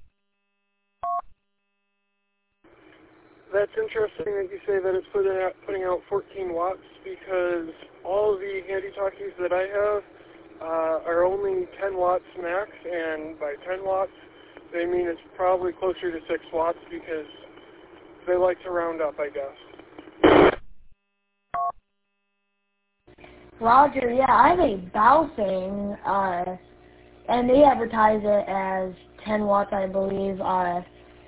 That's interesting that you say that it's putting out, putting out fourteen watts, because all the handy-talkies that I have uh, are only ten watts max, and by ten watts, they mean it's probably closer to six watts, because they like to round up, I guess. Roger, yeah, I have a Baofeng, uh, and they advertise it as ten watts, I believe. Uh,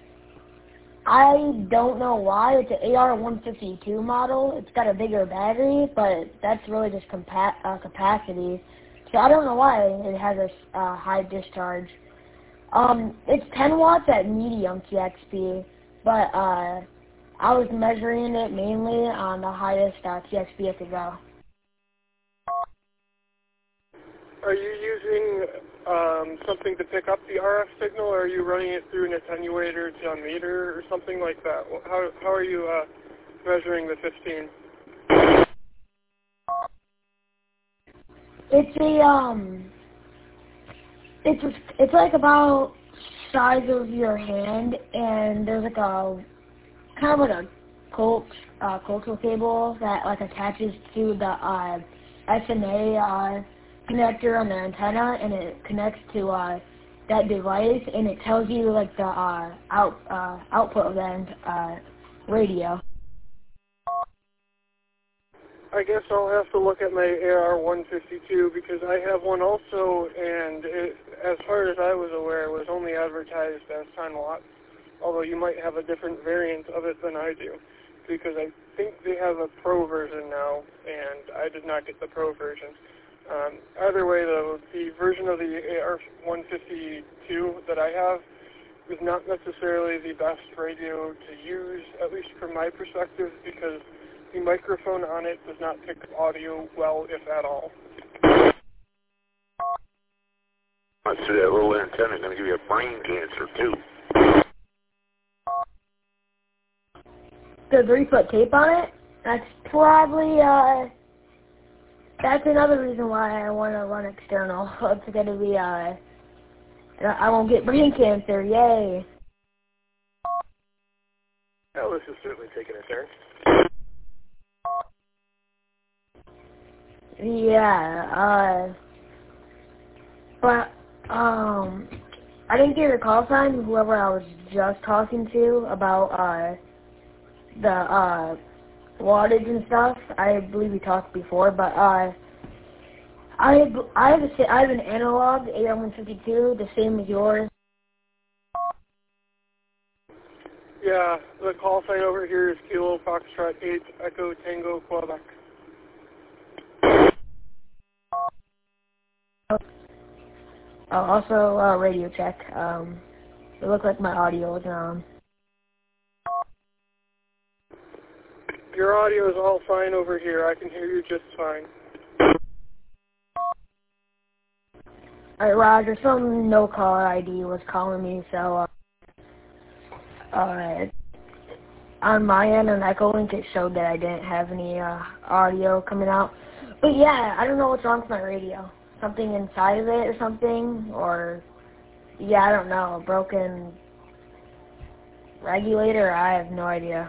I don't know why. It's an A R one fifty-two model. It's got a bigger battery, but that's really just compa- uh, capacity. So I don't know why it has a uh, high discharge. Um, it's ten watts at medium T X P, but uh, I was measuring it mainly on the highest uh, T X P it could go. Are you using um, something to pick up the R F signal, or are you running it through an attenuator to a meter or something like that? How, how are you uh, measuring the fifteen? It's a, um, it's, a, it's like about size of your hand, and there's like a, kind of like a coax, uh, coaxial cable that like attaches to the uh, S N A uh, connector on the antenna, and it connects to uh, that device, and it tells you like the uh, out uh, output of that uh, radio. I guess I'll have to look at my A R one fifty-two, because I have one also, and it, as far as I was aware, it was only advertised as ten watts, although you might have a different variant of it than I do, because I think they have a Pro version now, and I did not get the Pro version. Um, either way, though, the version of the A R one fifty-two that I have is not necessarily the best radio to use, at least from my perspective, because the microphone on it does not pick up audio well, if at all. I see that little antenna going to give you a brain cancer, too. The three-foot tape on it? That's probably, uh... That's another reason why I want to run external. It's going to be, uh, I won't get brain cancer, yay. Well, this is certainly taking a turn. Yeah, uh, But, um, I didn't get a call sign, whoever I was just talking to about, uh, the, uh, wattage and stuff. I believe we talked before, but, uh, I have, I have, a, I have an analog A R one fifty-two, the same as yours. Yeah, the call sign over here is Kilo Foxtrot eight Echo Tango Quebec. Uh, also, uh, radio check. Um, it looked like my audio was on. Your audio is all fine over here. I can hear you just fine. Alright, Roger, some no-caller I D was calling me, so, uh, uh, on my end, on Echolink, it showed that I didn't have any, uh, audio coming out. But yeah, I don't know what's wrong with my radio. Something inside of it or something, or, yeah, I don't know, a broken regulator, I have no idea.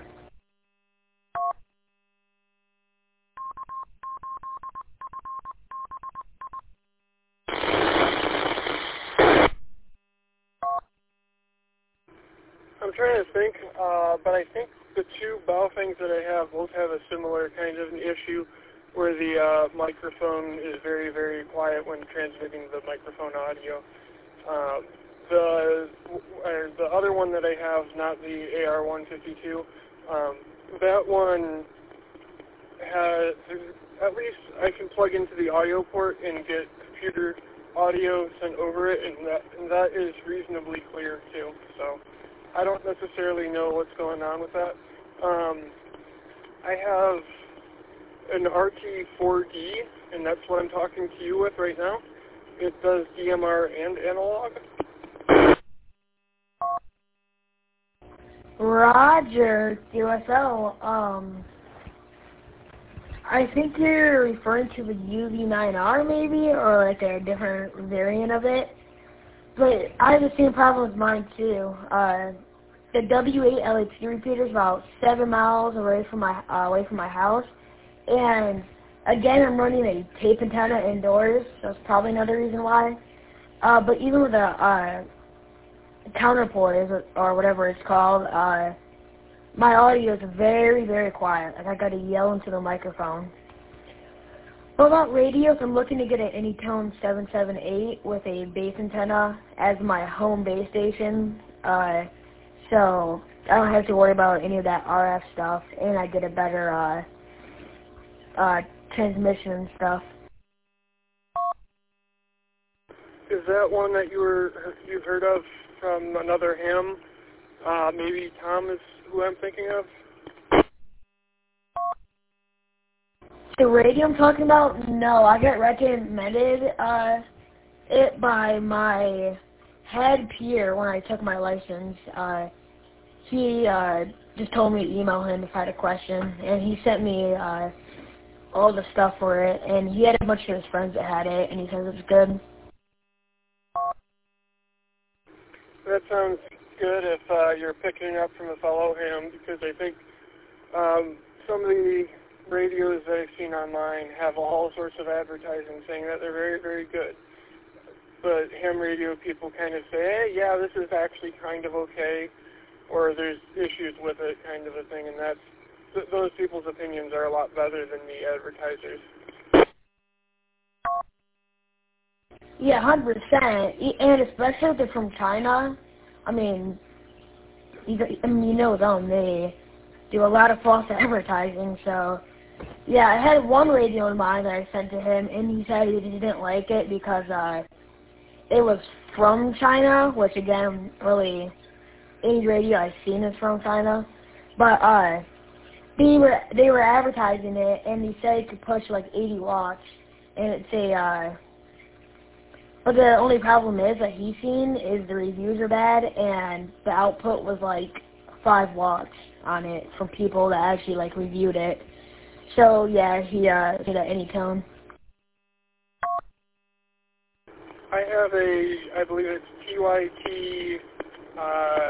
I'm trying to think, uh, but I think the two Baofengs that I have both have a similar kind of an issue where the uh, microphone is very, very quiet when transmitting the microphone audio. Uh, the uh, the other one that I have, not the A R one fifty-two, um, that one has, at least I can plug into the audio port and get computer audio sent over it, and that, and that is reasonably clear too. So I don't necessarily know what's going on with that. Um, I have an R T four D, and that's what I'm talking to you with right now. It does D M R and analog. Roger, U S O, um, I think you're referring to the U V nine R maybe, or like a different variant of it. But I have the same problem with mine too. Uh, the W eight L H D repeater is about seven miles away from my uh, away from my house, and again I'm running a tape antenna indoors, so that's probably another reason why. Uh, but even with a uh, counterport or whatever it's called, uh, my audio is very very quiet. Like I got to yell into the microphone. Well, about radios, I'm looking to get an Anytone seven seven eight with a base antenna as my home base station. Uh, So I don't have to worry about any of that R F stuff, and I get a better uh, uh, transmission and stuff. Is that one that you were you heard of from another ham? Uh, maybe Tom is who I'm thinking of. The radio I'm talking about? No, I got recommended uh, it by my head peer when I took my license. Uh, he uh, just told me to email him if I had a question, and he sent me uh, all the stuff for it, and he had a bunch of his friends that had it, and he says it's good. That sounds good if uh, you're picking it up from a fellow ham, because I think um, some of the radios that I've seen online have all sorts of advertising saying that they're very, very good. But ham radio people kind of say, hey, yeah, this is actually kind of okay, or there's issues with it kind of a thing, and that's, th- those people's opinions are a lot better than the advertisers. Yeah, one hundred percent. And especially if they're from China. I mean, you, I mean, you know them. They do a lot of false advertising. So, yeah, I had one radio in mind that I sent to him, and he said he didn't like it because uh, it was from China, which, again, really, any radio I've seen is from China. But uh, they were they were advertising it, and they said it could push like eighty watts, and it's a... Uh, But the only problem is that he's seen is the reviews are bad, and the output was like five watts on it from people that actually like reviewed it. So yeah, he uh, did an Anytone. I have a, I believe it's T Y T uh,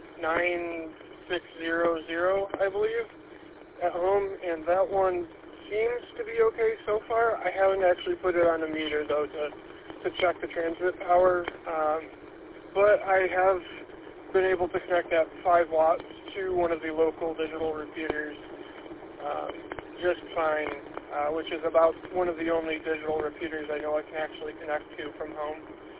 nine six zero zero, I believe, at home, and that one seems to be okay so far. I haven't actually put it on a meter, though, to, to check the transmit power. Um, but I have been able to connect that five watts to one of the local digital repeaters um, just fine, uh, which is about one of the only digital repeaters I know I can actually connect to from home.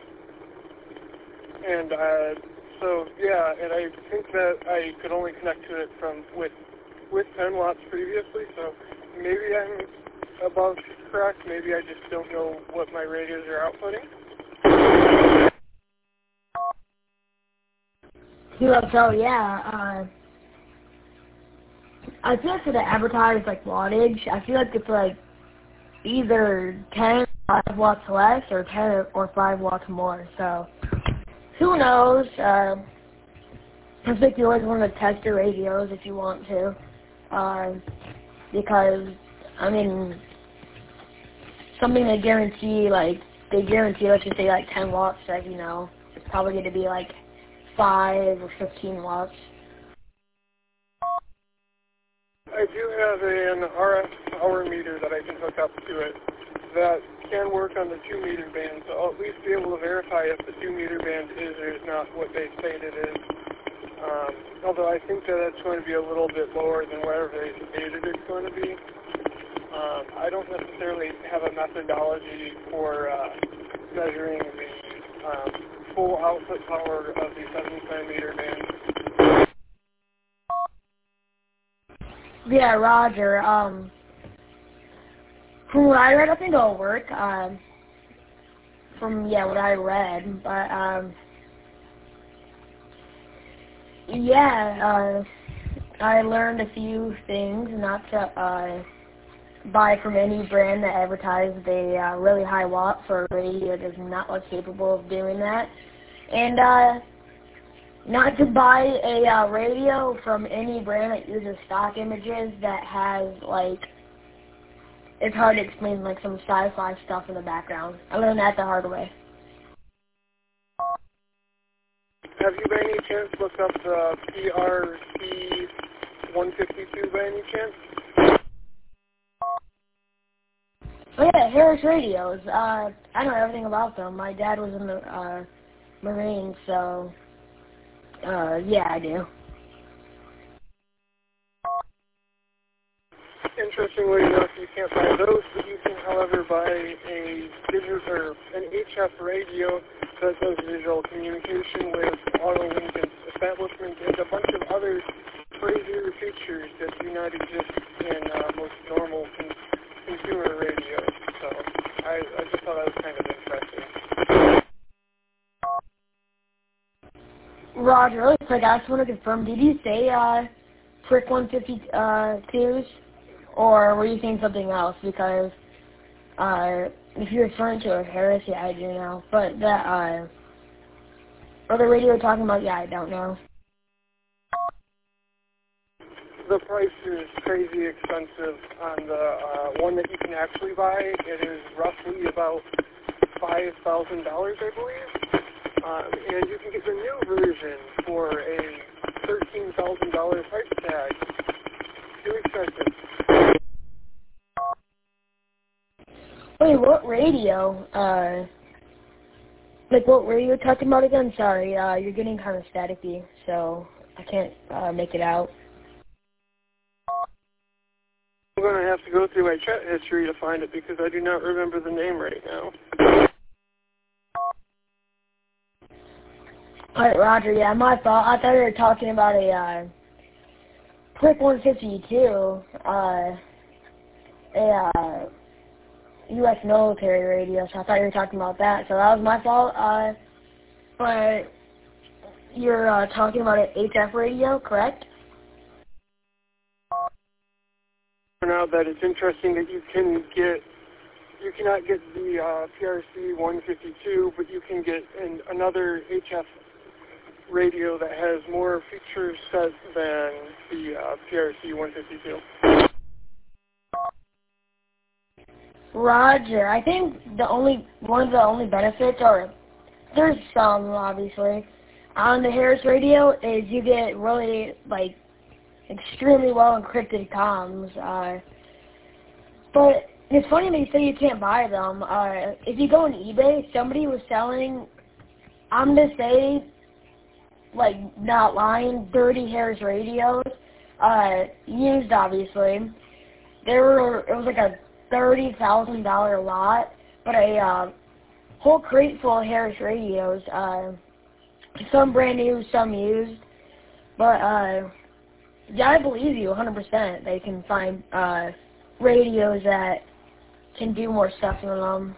And uh, so, yeah, and I think that I could only connect to it from with with ten watts previously, so maybe I'm above correct. Maybe I just don't know what my radios are outputting. So, yeah, uh, I feel like for the advertised, like, wattage, I feel like it's, like, either ten, five watts less or ten or five watts more, so who knows? Uh, I think you always want to test your radios if you want to, uh, because, I mean, something they guarantee, like, they guarantee, let's just say, like, ten watts, like, you know, it's probably going to be, like, five or fifteen watts. I do have an R F power meter that I can hook up to it that can work on the two meter band, so I'll at least be able to verify if the two meter band is or is not what they state it is. Um, although I think that it's going to be a little bit lower than whatever they stated it's going to be. Um, I don't necessarily have a methodology for uh, measuring the um, full output power of the seven centimeter band. Yeah, Roger. Um, from what I read, I think it'll work. Um, from yeah, what I read, but um, yeah, uh, I learned a few things, not to uh, buy from any brand that advertised a uh, really high watt for a radio that is not like capable of doing that, and uh, not to buy a uh, radio from any brand that uses stock images that has, like, it's hard to explain, like, some sci-fi stuff in the background. I learned that the hard way. Have you by any chance looked up the P R C one fifty-two by any chance? Oh yeah, Harris radios. Uh, I know everything about them. My dad was in the uh, Marines, so uh, yeah, I do. Interestingly enough, you can't buy those, but you can, however, buy a digital or an H F radio that does visual communication with auto link establishment and a bunch of other crazier features that do not exist in uh, most normal con- consumer radios. So I, I just thought that was kind of interesting. Roger, really quick, I just want to confirm, did you say uh, Prick one fifty-twos, or were you saying something else? Because uh, if you're referring to a Harris, yeah, I do know. But that uh, other radio you're talking about, yeah, I don't know. The price is crazy expensive on the uh, one that you can actually buy. It is roughly about five thousand dollars, I believe. Um, and you can get the new version for a thirteen thousand dollars price tag. Too expensive. Wait, what radio? Uh, like, what radio you're talking about again? Sorry, uh, you're getting kind of staticky, so I can't uh, make it out. I'm going to have to go through my chat history to find it because I do not remember the name right now. Alright, Roger, yeah, my fault. I thought you were talking about a uh, Prick one fifty-two, uh, a uh, U S military radio, so I thought you were talking about that. So that was my fault. Uh, but you're uh, talking about an H F radio, correct? Out that it's interesting that you can get, you cannot get the uh, P R C one fifty-two, but you can get an, another H F radio that has more feature set than the uh, P R C one fifty-two. Roger, I think the only one of the only benefits, or there's some obviously, on the Harris radio is you get really like extremely well encrypted comms. Uh, But it's funny that you say you can't buy them. Uh, if you go on eBay, somebody was selling, I'm going to say, like, not lying, Dirty Harris radios, uh, used, obviously. They were, it was like a thirty thousand dollars lot, but a uh, whole crate full of Harris radios, uh, some brand new, some used. But, uh, yeah, I believe you one hundred percent. They can find uh, radios that can do more stuff than them.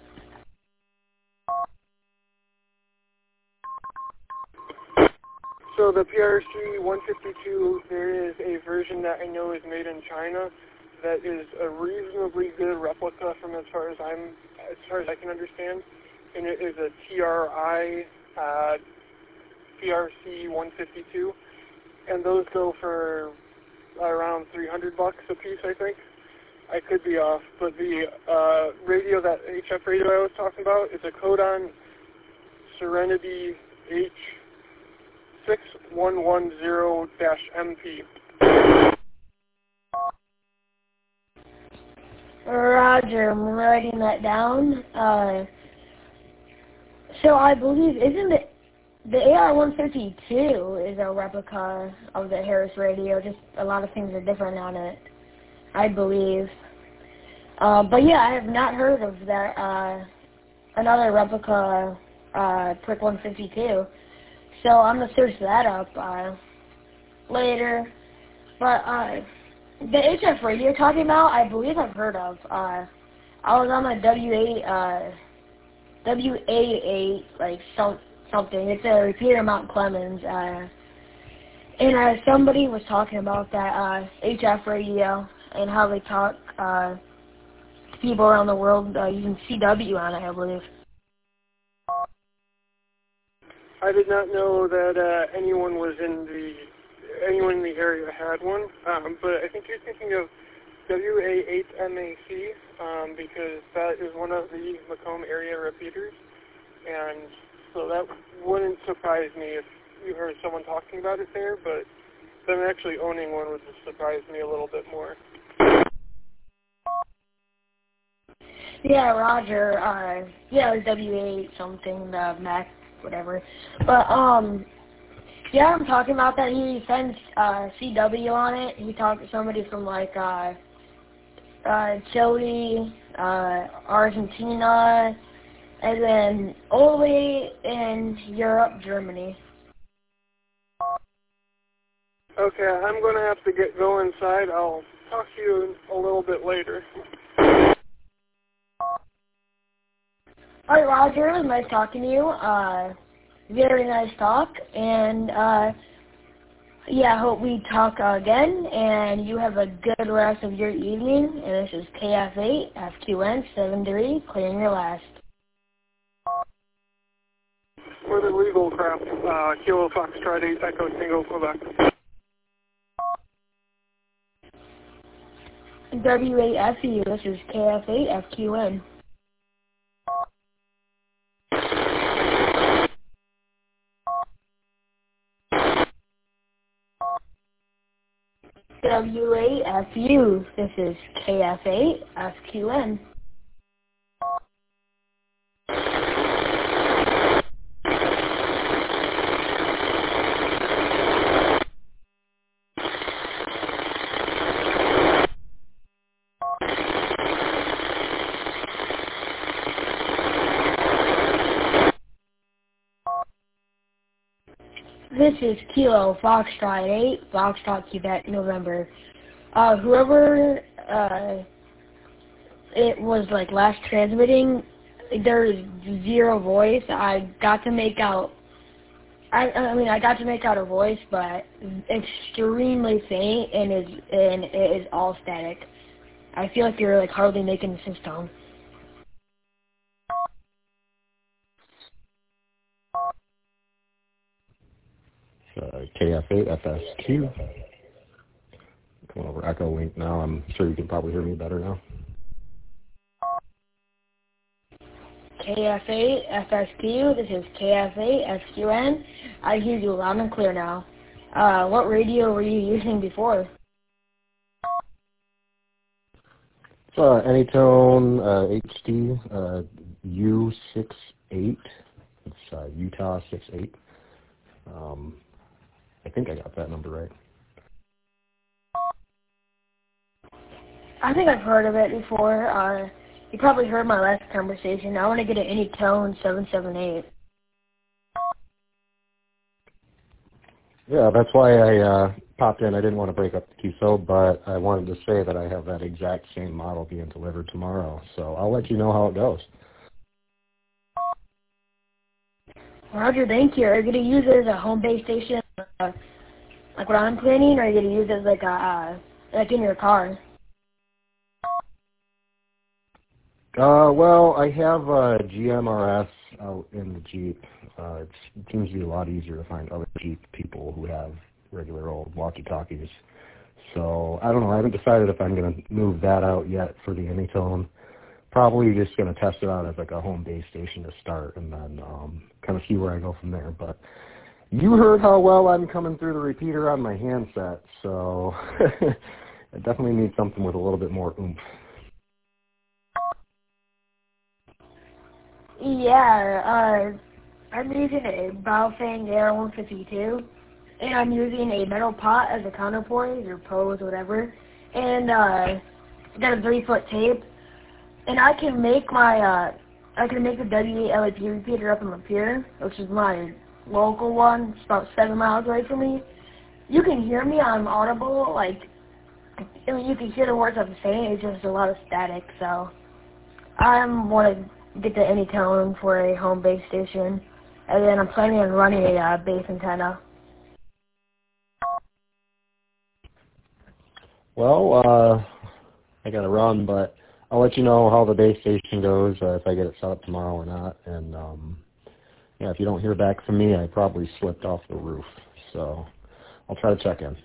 So the P R C one fifty-two, there is a version that I know is made in China that is a reasonably good replica from as far as I'm, as far as I can understand, and it is a T R I uh, P R C one fifty-two, and those go for around three hundred bucks a piece, I think. I could be off, but the uh, radio, that H F radio I was talking about, is a Codon Serenity H six one one zero M P. Roger, I'm writing that down. Uh, so I believe, isn't it, the A R one fifty-two is a replica of the Harris radio, just a lot of things are different on it, I believe. Uh, but yeah, I have not heard of that, uh, another replica, uh, Prick one fifty-two. So I'm going to search that up, uh, later. But, uh, the H F radio you're talking about, I believe I've heard of. Uh, I was on a W eight, uh, W A eight, like, some, something. It's a repeater Mount Clemens, uh, and, uh, somebody was talking about that, uh, H F radio and how they talk, uh, to people around the world, uh, using C W on it, I believe. I did not know that uh, anyone was in the anyone in the area had one, um, but I think you're thinking of W A eight M A C um, because that is one of the Macomb area repeaters, and so that wouldn't surprise me if you heard someone talking about it there. But them actually owning one would just surprise me a little bit more. Yeah, Roger. Uh, yeah, it was W A eight something, the Mac. Whatever, but um, yeah, I'm talking about that. He sends uh, C W on it. He talked to somebody from like uh, uh, Chile, uh, Argentina, and then all the way in Europe, Germany. Okay, I'm going to have to get go inside. I'll talk to you a little bit later. All right, Roger, it was nice talking to you. Uh, very nice talk, and uh, yeah, I hope we talk uh, again, and you have a good rest of your evening, and this is K F eight F Q N seven three, clearing your last. For the legal craft, uh, Kilo Foxtrot eight Echo Single Quebec. W eight F U, this is K F eight F Q N. W eight F U, this is K F eight F Q N. This is Kilo Foxtrot eight, Foxtrot Quebec, November. Uh, whoever uh, it was like last transmitting, there's zero voice. I got to make out. I, I mean, I got to make out a voice, but extremely faint, and is and it is all static. I feel like you're like hardly making the system. Uh, K F eight F S Q. Coming over Echo Link now. I'm sure you can probably hear me better now. K F eight F S Q, this is K F eight S Q N. I hear you loud and clear now. Uh, what radio were you using before? It's uh, Anytone uh, H D uh, U six eight. It's uh, Utah six eight. Um, I think I got that number right. I think I've heard of it before. Uh, you probably heard my last conversation. I want to get an Anytone seven seven eight. Yeah, that's why I uh, popped in. I didn't want to break up the Q S O, but I wanted to say that I have that exact same model being delivered tomorrow. So I'll let you know how it goes. Roger, thank you. Are you going to use it as a home base station, uh, like what I'm planning, or are you going to use it as like a, uh, like in your car? Uh, well, I have a G M R S out in the Jeep. Uh, it's, it seems to be a lot easier to find other Jeep people who have regular old walkie-talkies. So I don't know. I haven't decided if I'm going to move that out yet for the Anytone. Probably just going to test it out as like a home base station to start, and then um, kind of see where I go from there. But you heard how well I'm coming through the repeater on my handset, so I definitely need something with a little bit more oomph. Yeah, uh, I'm using a Baofeng A R one fifty-two, and I'm using a metal pot as a counterpoise or pose, whatever, and uh, got a three-foot tape, and I can make my, uh, I can make the W eight L A P repeater up in Lapeer, which is my local one. It's about seven miles away from me. You can hear me. I'm audible. Like, I mean, you can hear the words I'm saying. It's just a lot of static. So I'm want to get the Anytone for a home base station, and then I'm planning on running a uh, base antenna. Well, uh, I got to run, but I'll let you know how the base station goes, uh, if I get it set up tomorrow or not. And um, yeah, if you don't hear back from me, I probably slipped off the roof. So I'll try to check in.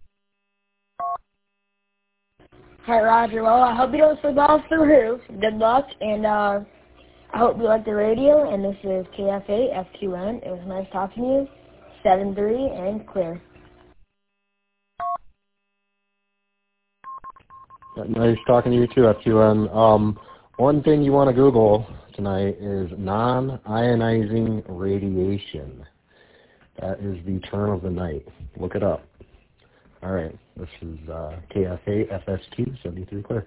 All right, Roger. Well, I hope you don't slip off the roof. Good luck, and uh, I hope you like the radio. And this is K F eight F Q N. It was nice talking to you. seven three and clear. Nice talking to you too, F Q N. Um, one thing you want to Google tonight is non-ionizing radiation. That is the term of the night. Look it up. All right, this is uh, K F eight F S Q seventy-three clear.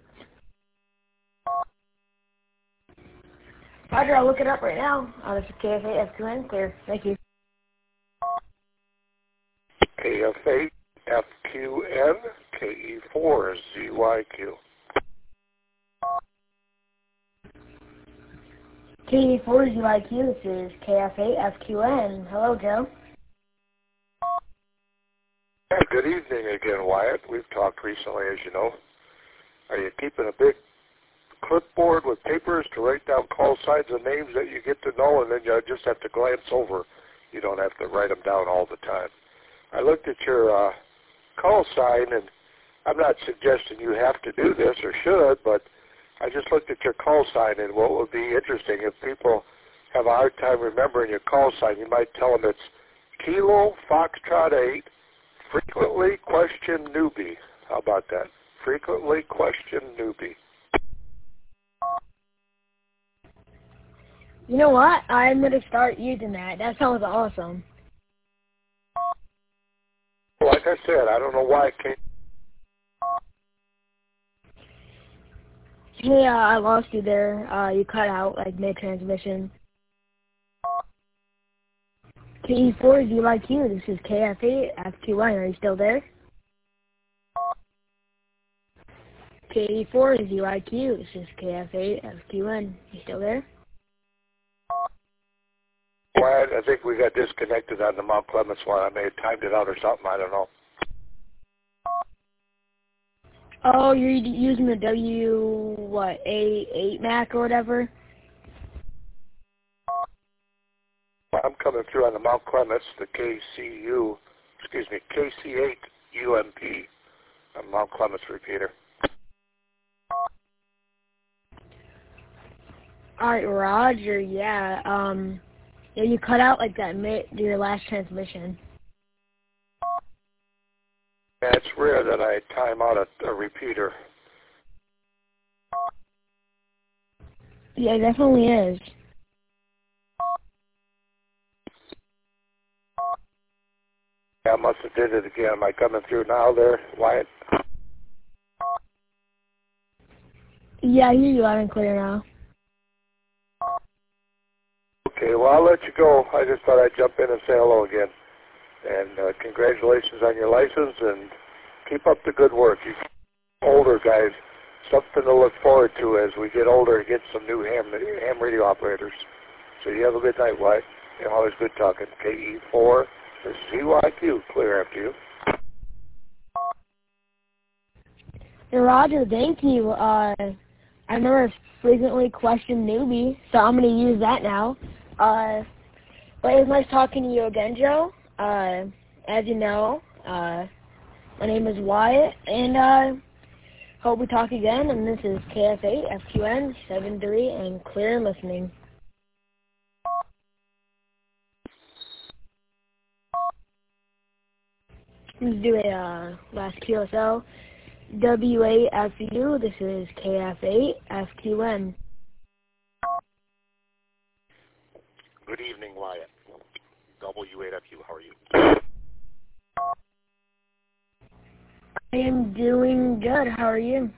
Roger, I'll look it up right now. Uh, this is K F eight F Q N clear. Thank you. K F eight F Q N, K E four Z Y Q. K E four Z Y Q, this is K F eight F Q N. Hello, Joe. Yeah, good evening again, Wyatt. We've talked recently, as you know. Are you keeping a big clipboard with papers to write down call signs and names that you get to know, and then you just have to glance over? You don't have to write them down all the time. I looked at your uh, call sign, and I'm not suggesting you have to do this or should, but I just looked at your call sign, and what would be interesting, if people have a hard time remembering your call sign, you might tell them it's Kilo Foxtrot eight, frequently question newbie. How about that? Frequently question newbie. You know what? I'm going to start using that. That sounds awesome. Like I said, I don't know why it came. Hey, uh, I lost you there. Uh, you cut out, like, mid-transmission. K E four Z Y Q, this is K F eight F Q N. Are you still there? K E four Z Y Q, this is K F eight F Q N. You still there? Well, I think we got disconnected on the Mount Clemens one. I may have timed it out or something. I don't know. Oh, you're using the W, what, A eight Mac or whatever? I'm coming through on the Mount Clemens, the K C U, excuse me, K C eight U M P, on Mount Clemens repeater. All right, Roger, yeah. Um, yeah, you cut out like that mid your last transmission. Yeah, it's rare that I time out a, a repeater. Yeah, it definitely is. Yeah, I must have did it again. Am I coming through now there, Wyatt? Yeah, I hear you loud and clear now. Okay, well, I'll let you go. I just thought I'd jump in and say hello again. And uh, congratulations on your license, and keep up the good work. You older guys, something to look forward to as we get older and get some new ham, ham radio operators. So you have a good night, Wyatt. You're always good talking. K E four, this is Z Y Q, clear after you. And Roger, thank you. Uh, I remember a frequently questioned newbie, so I'm going to use that now. Uh, but it was nice talking to you again, Joe. Uh, as you know, uh, my name is Wyatt, and uh, hope we talk again. And this is K F eight F Q N seven three, and clear and listening. Let's do a uh, last Q S L. W A F U, this is K F eight F Q N. Good evening, Wyatt. W eight F U, how are you? I am doing good. How are you?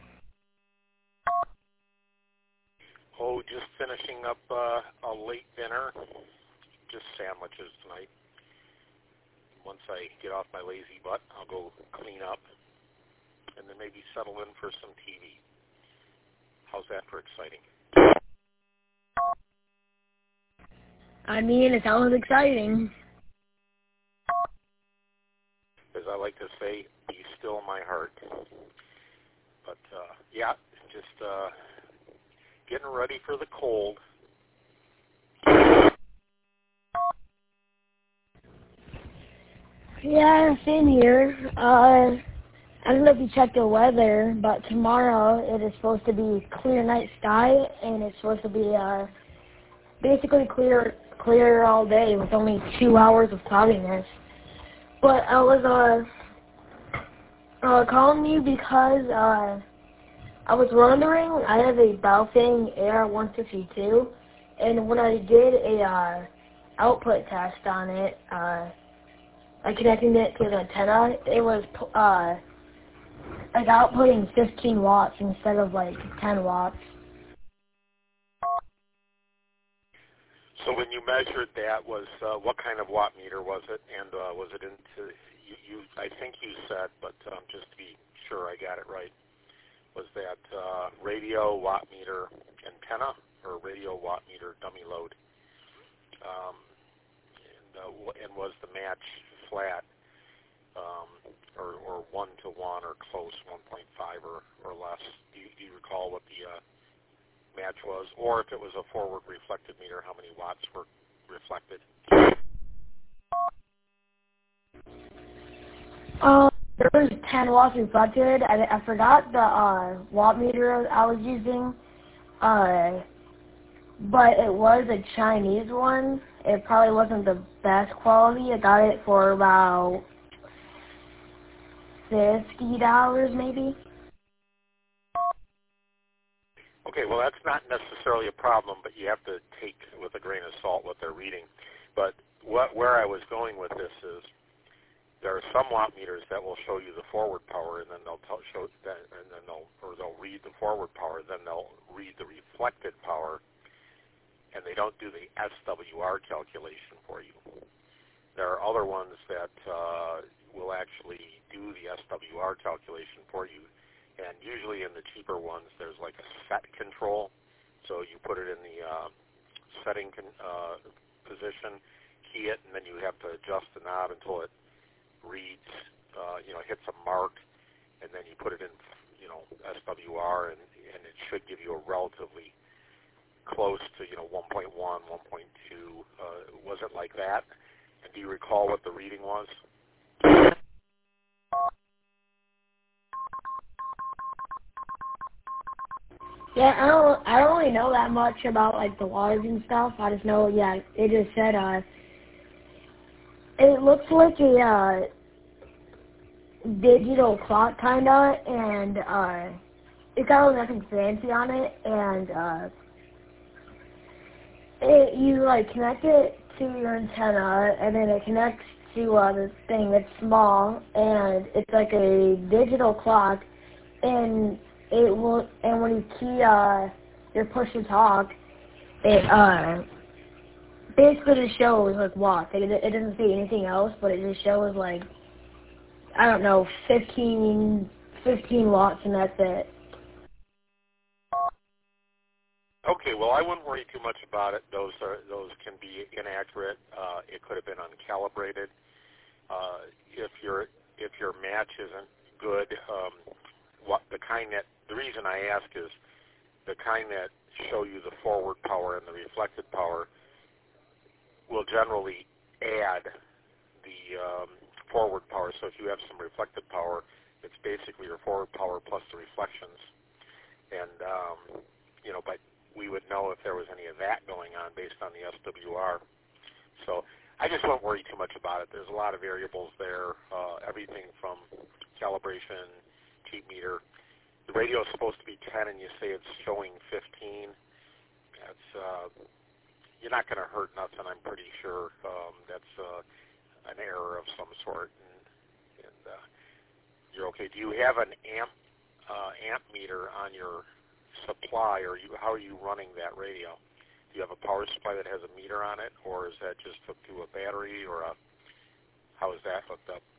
Oh, just finishing up uh, a late dinner. Just sandwiches tonight. Once I get off my lazy butt, I'll go clean up and then maybe settle in for some T V. How's that for exciting? I mean, it sounds exciting. As I like to say, be still my heart. But, uh, yeah, just uh, getting ready for the cold. Yeah, same here. Uh, I don't know if you checked the weather, but tomorrow it is supposed to be clear night sky, and it's supposed to be uh, basically clear clear all day with only two hours of cloudiness. But I was uh, uh, calling you because uh, I was wondering, I have a Baofeng A R one fifty-two, and when I did a uh, output test on it, uh, like connecting it to the antenna, it was uh, like outputting fifteen watts instead of like ten watts. So when you measured that, was uh, what kind of watt meter was it, and uh, was it into you, you? I think you said, but um, just to be sure I got it right, was that uh, radio watt meter antenna or radio watt meter dummy load? Um, and, uh, and was the match flat, um, or, or one to one or close, one point five or, or less? Do you, do you recall what the uh, match was, or if it was a forward reflected meter, how many watts were reflected? Um, there was ten watts reflected. I, I forgot the uh, watt meter I was using, uh, but it was a Chinese one. It probably wasn't the best quality. I got it for about fifty dollars, maybe. Okay, well, that's not necessarily a problem, but you have to take with a grain of salt what they're reading. But what, where I was going with this is there are some watt meters that will show you the forward power, and then they'll tell, show that, and then they'll or they'll read the forward power, then they'll read the reflected power, and they don't do the S W R calculation for you. There are other ones that uh, will actually do the S W R calculation for you. And usually in the cheaper ones, there's like a set control. So you put it in the uh, setting con uh, position, key it, and then you have to adjust the knob until it reads, uh, you know, hits a mark, and then you put it in, you know, S W R, and, and it should give you a relatively close to, you know, one point one, one point two. Uh, was it like that? And do you recall what the reading was? Yeah, I don't, I don't really know that much about like the wattage and stuff. I just know, yeah, it just said, uh, it looks like a, uh, digital clock kinda, and, uh, it's got nothing fancy on it, and, uh, it, you like connect it to your antenna, and then it connects to uh, this thing that's small, and it's like a digital clock, and it will. And when you key uh, your push to talk, it uh basically just shows like watts. It, it doesn't say anything else, but it just shows like I don't know, fifteen, fifteen watts, and that's it. Okay, well, I wouldn't worry too much about it. Those are those can be inaccurate. Uh, it could have been uncalibrated. Uh, if your if your match isn't good, um, what the kind that the reason I ask is the kind that show you the forward power and the reflected power will generally add the um, forward power. So if you have some reflected power, it's basically your forward power plus the reflections, and um, you know, but we would know if there was any of that going on based on the S W R. So I just won't worry too much about it. There's a lot of variables there, uh, everything from calibration, cheap meter. The radio is supposed to be ten, and you say it's showing fifteen. That's uh, you're not going to hurt nothing, I'm pretty sure. Um, that's uh, an error of some sort, and, and uh, you're okay. Do you have an amp uh, amp meter on your supply, or you, how are you running that radio? Do you have a power supply that has a meter on it, or is that just hooked to a battery, or a, how is that hooked up?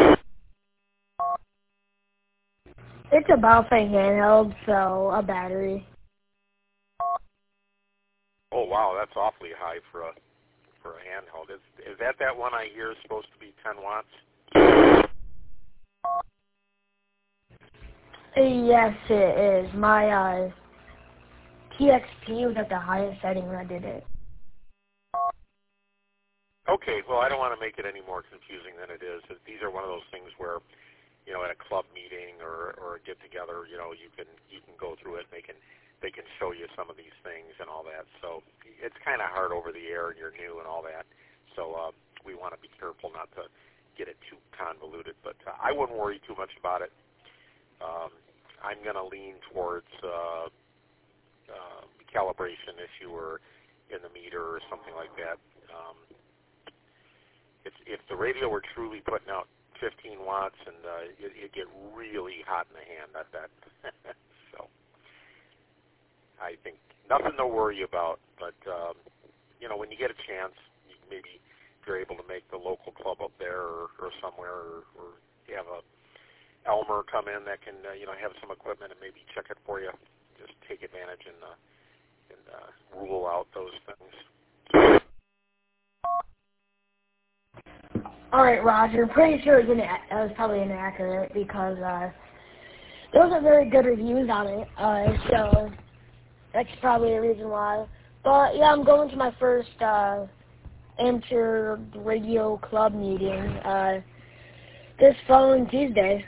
It's a Baofeng handheld, so a battery. Oh wow, that's awfully high for a for a handheld. Is is that that one I hear is supposed to be ten watts? Yes, it is. My uh, T X P was at the highest setting when I did it. Okay, well, I don't want to make it any more confusing than it is. These are one of those things where, you know, at a club meeting or or a get together, you know, you can you can go through it. And they can they can show you some of these things and all that. So it's kind of hard over the air, and you're new and all that. So uh, we want to be careful not to get it too convoluted. But uh, I wouldn't worry too much about it. Um, I'm going to lean towards uh, uh, calibration issue or in the meter or something like that. Um, if, if the radio were truly putting out fifteen watts, and uh, it, it'd get really hot in the hand, I bet. So I think nothing to worry about. But um, you know, when you get a chance, you maybe if you're able to make the local club up there or, or somewhere, or, or you have a Elmer come in that can, uh, you know, have some equipment and maybe check it for you. Just take advantage and, uh, and uh, rule out those things. All right, Roger. Pretty sure it was, ina- it was probably inaccurate because uh, there wasn't very good reviews on it. Uh, so that's probably the reason why. But yeah, I'm going to my first uh, amateur radio club meeting uh, this following Tuesday.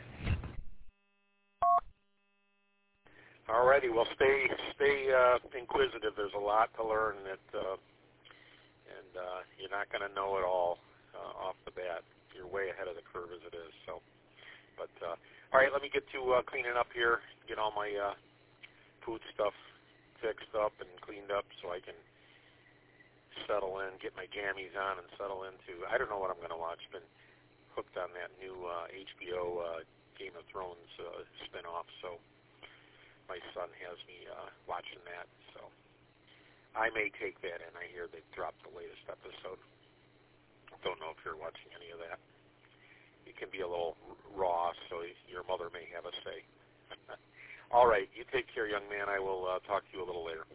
Alrighty, well, stay stay uh, inquisitive. There's a lot to learn, that, uh, and uh, you're not going to know it all uh, off the bat. You're way ahead of the curve as it is. So, but uh, all right, let me get to uh, cleaning up here, get all my uh, food stuff fixed up and cleaned up, so I can settle in, get my jammies on, and settle into. I don't know what I'm going to watch. Been hooked on that new uh, H B O uh, Game of Thrones uh, spinoff, so. My son has me uh, watching that, so I may take that in. I hear they've dropped the latest episode. Don't know if you're watching any of that. It can be a little raw, so your mother may have a say. All right, you take care, young man. I will uh, talk to you a little later.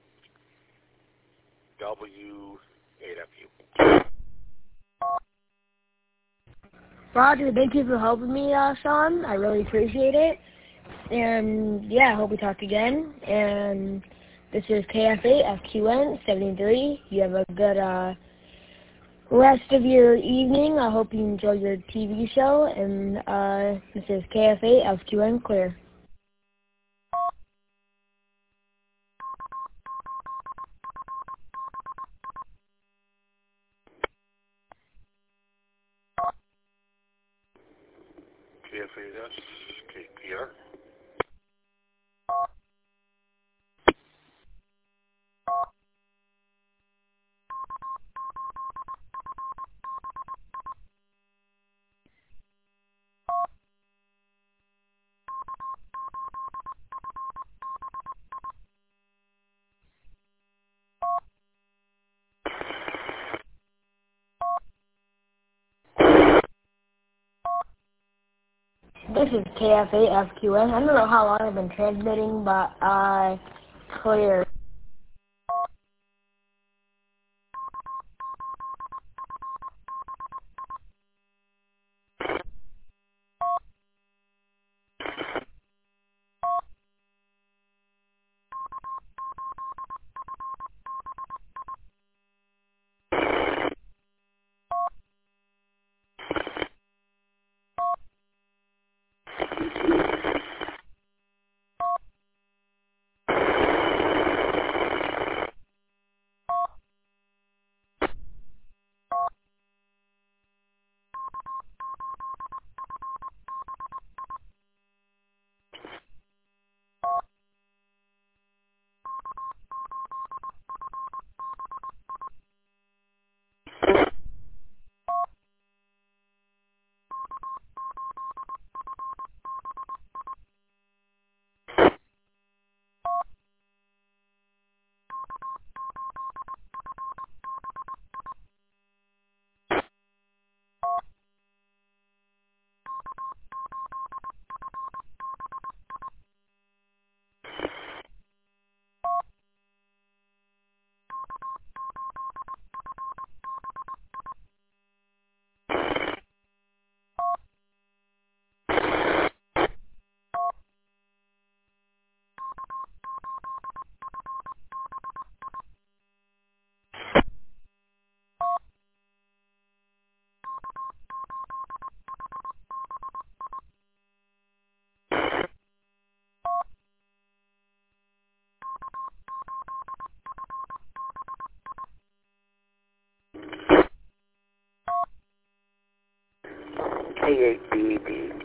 W eight F U. Roger, thank you for helping me, uh, Sean. I really appreciate it. And, yeah, I hope we talk again. And this is K F A F Q N seventy-three. You have a good uh, rest of your evening. I hope you enjoy your T V show. And uh, this is K F A F Q N Clear. K F A S, K P R. This is K F eight F Q N. I don't know how long I've been transmitting, but I clear. K eight B B.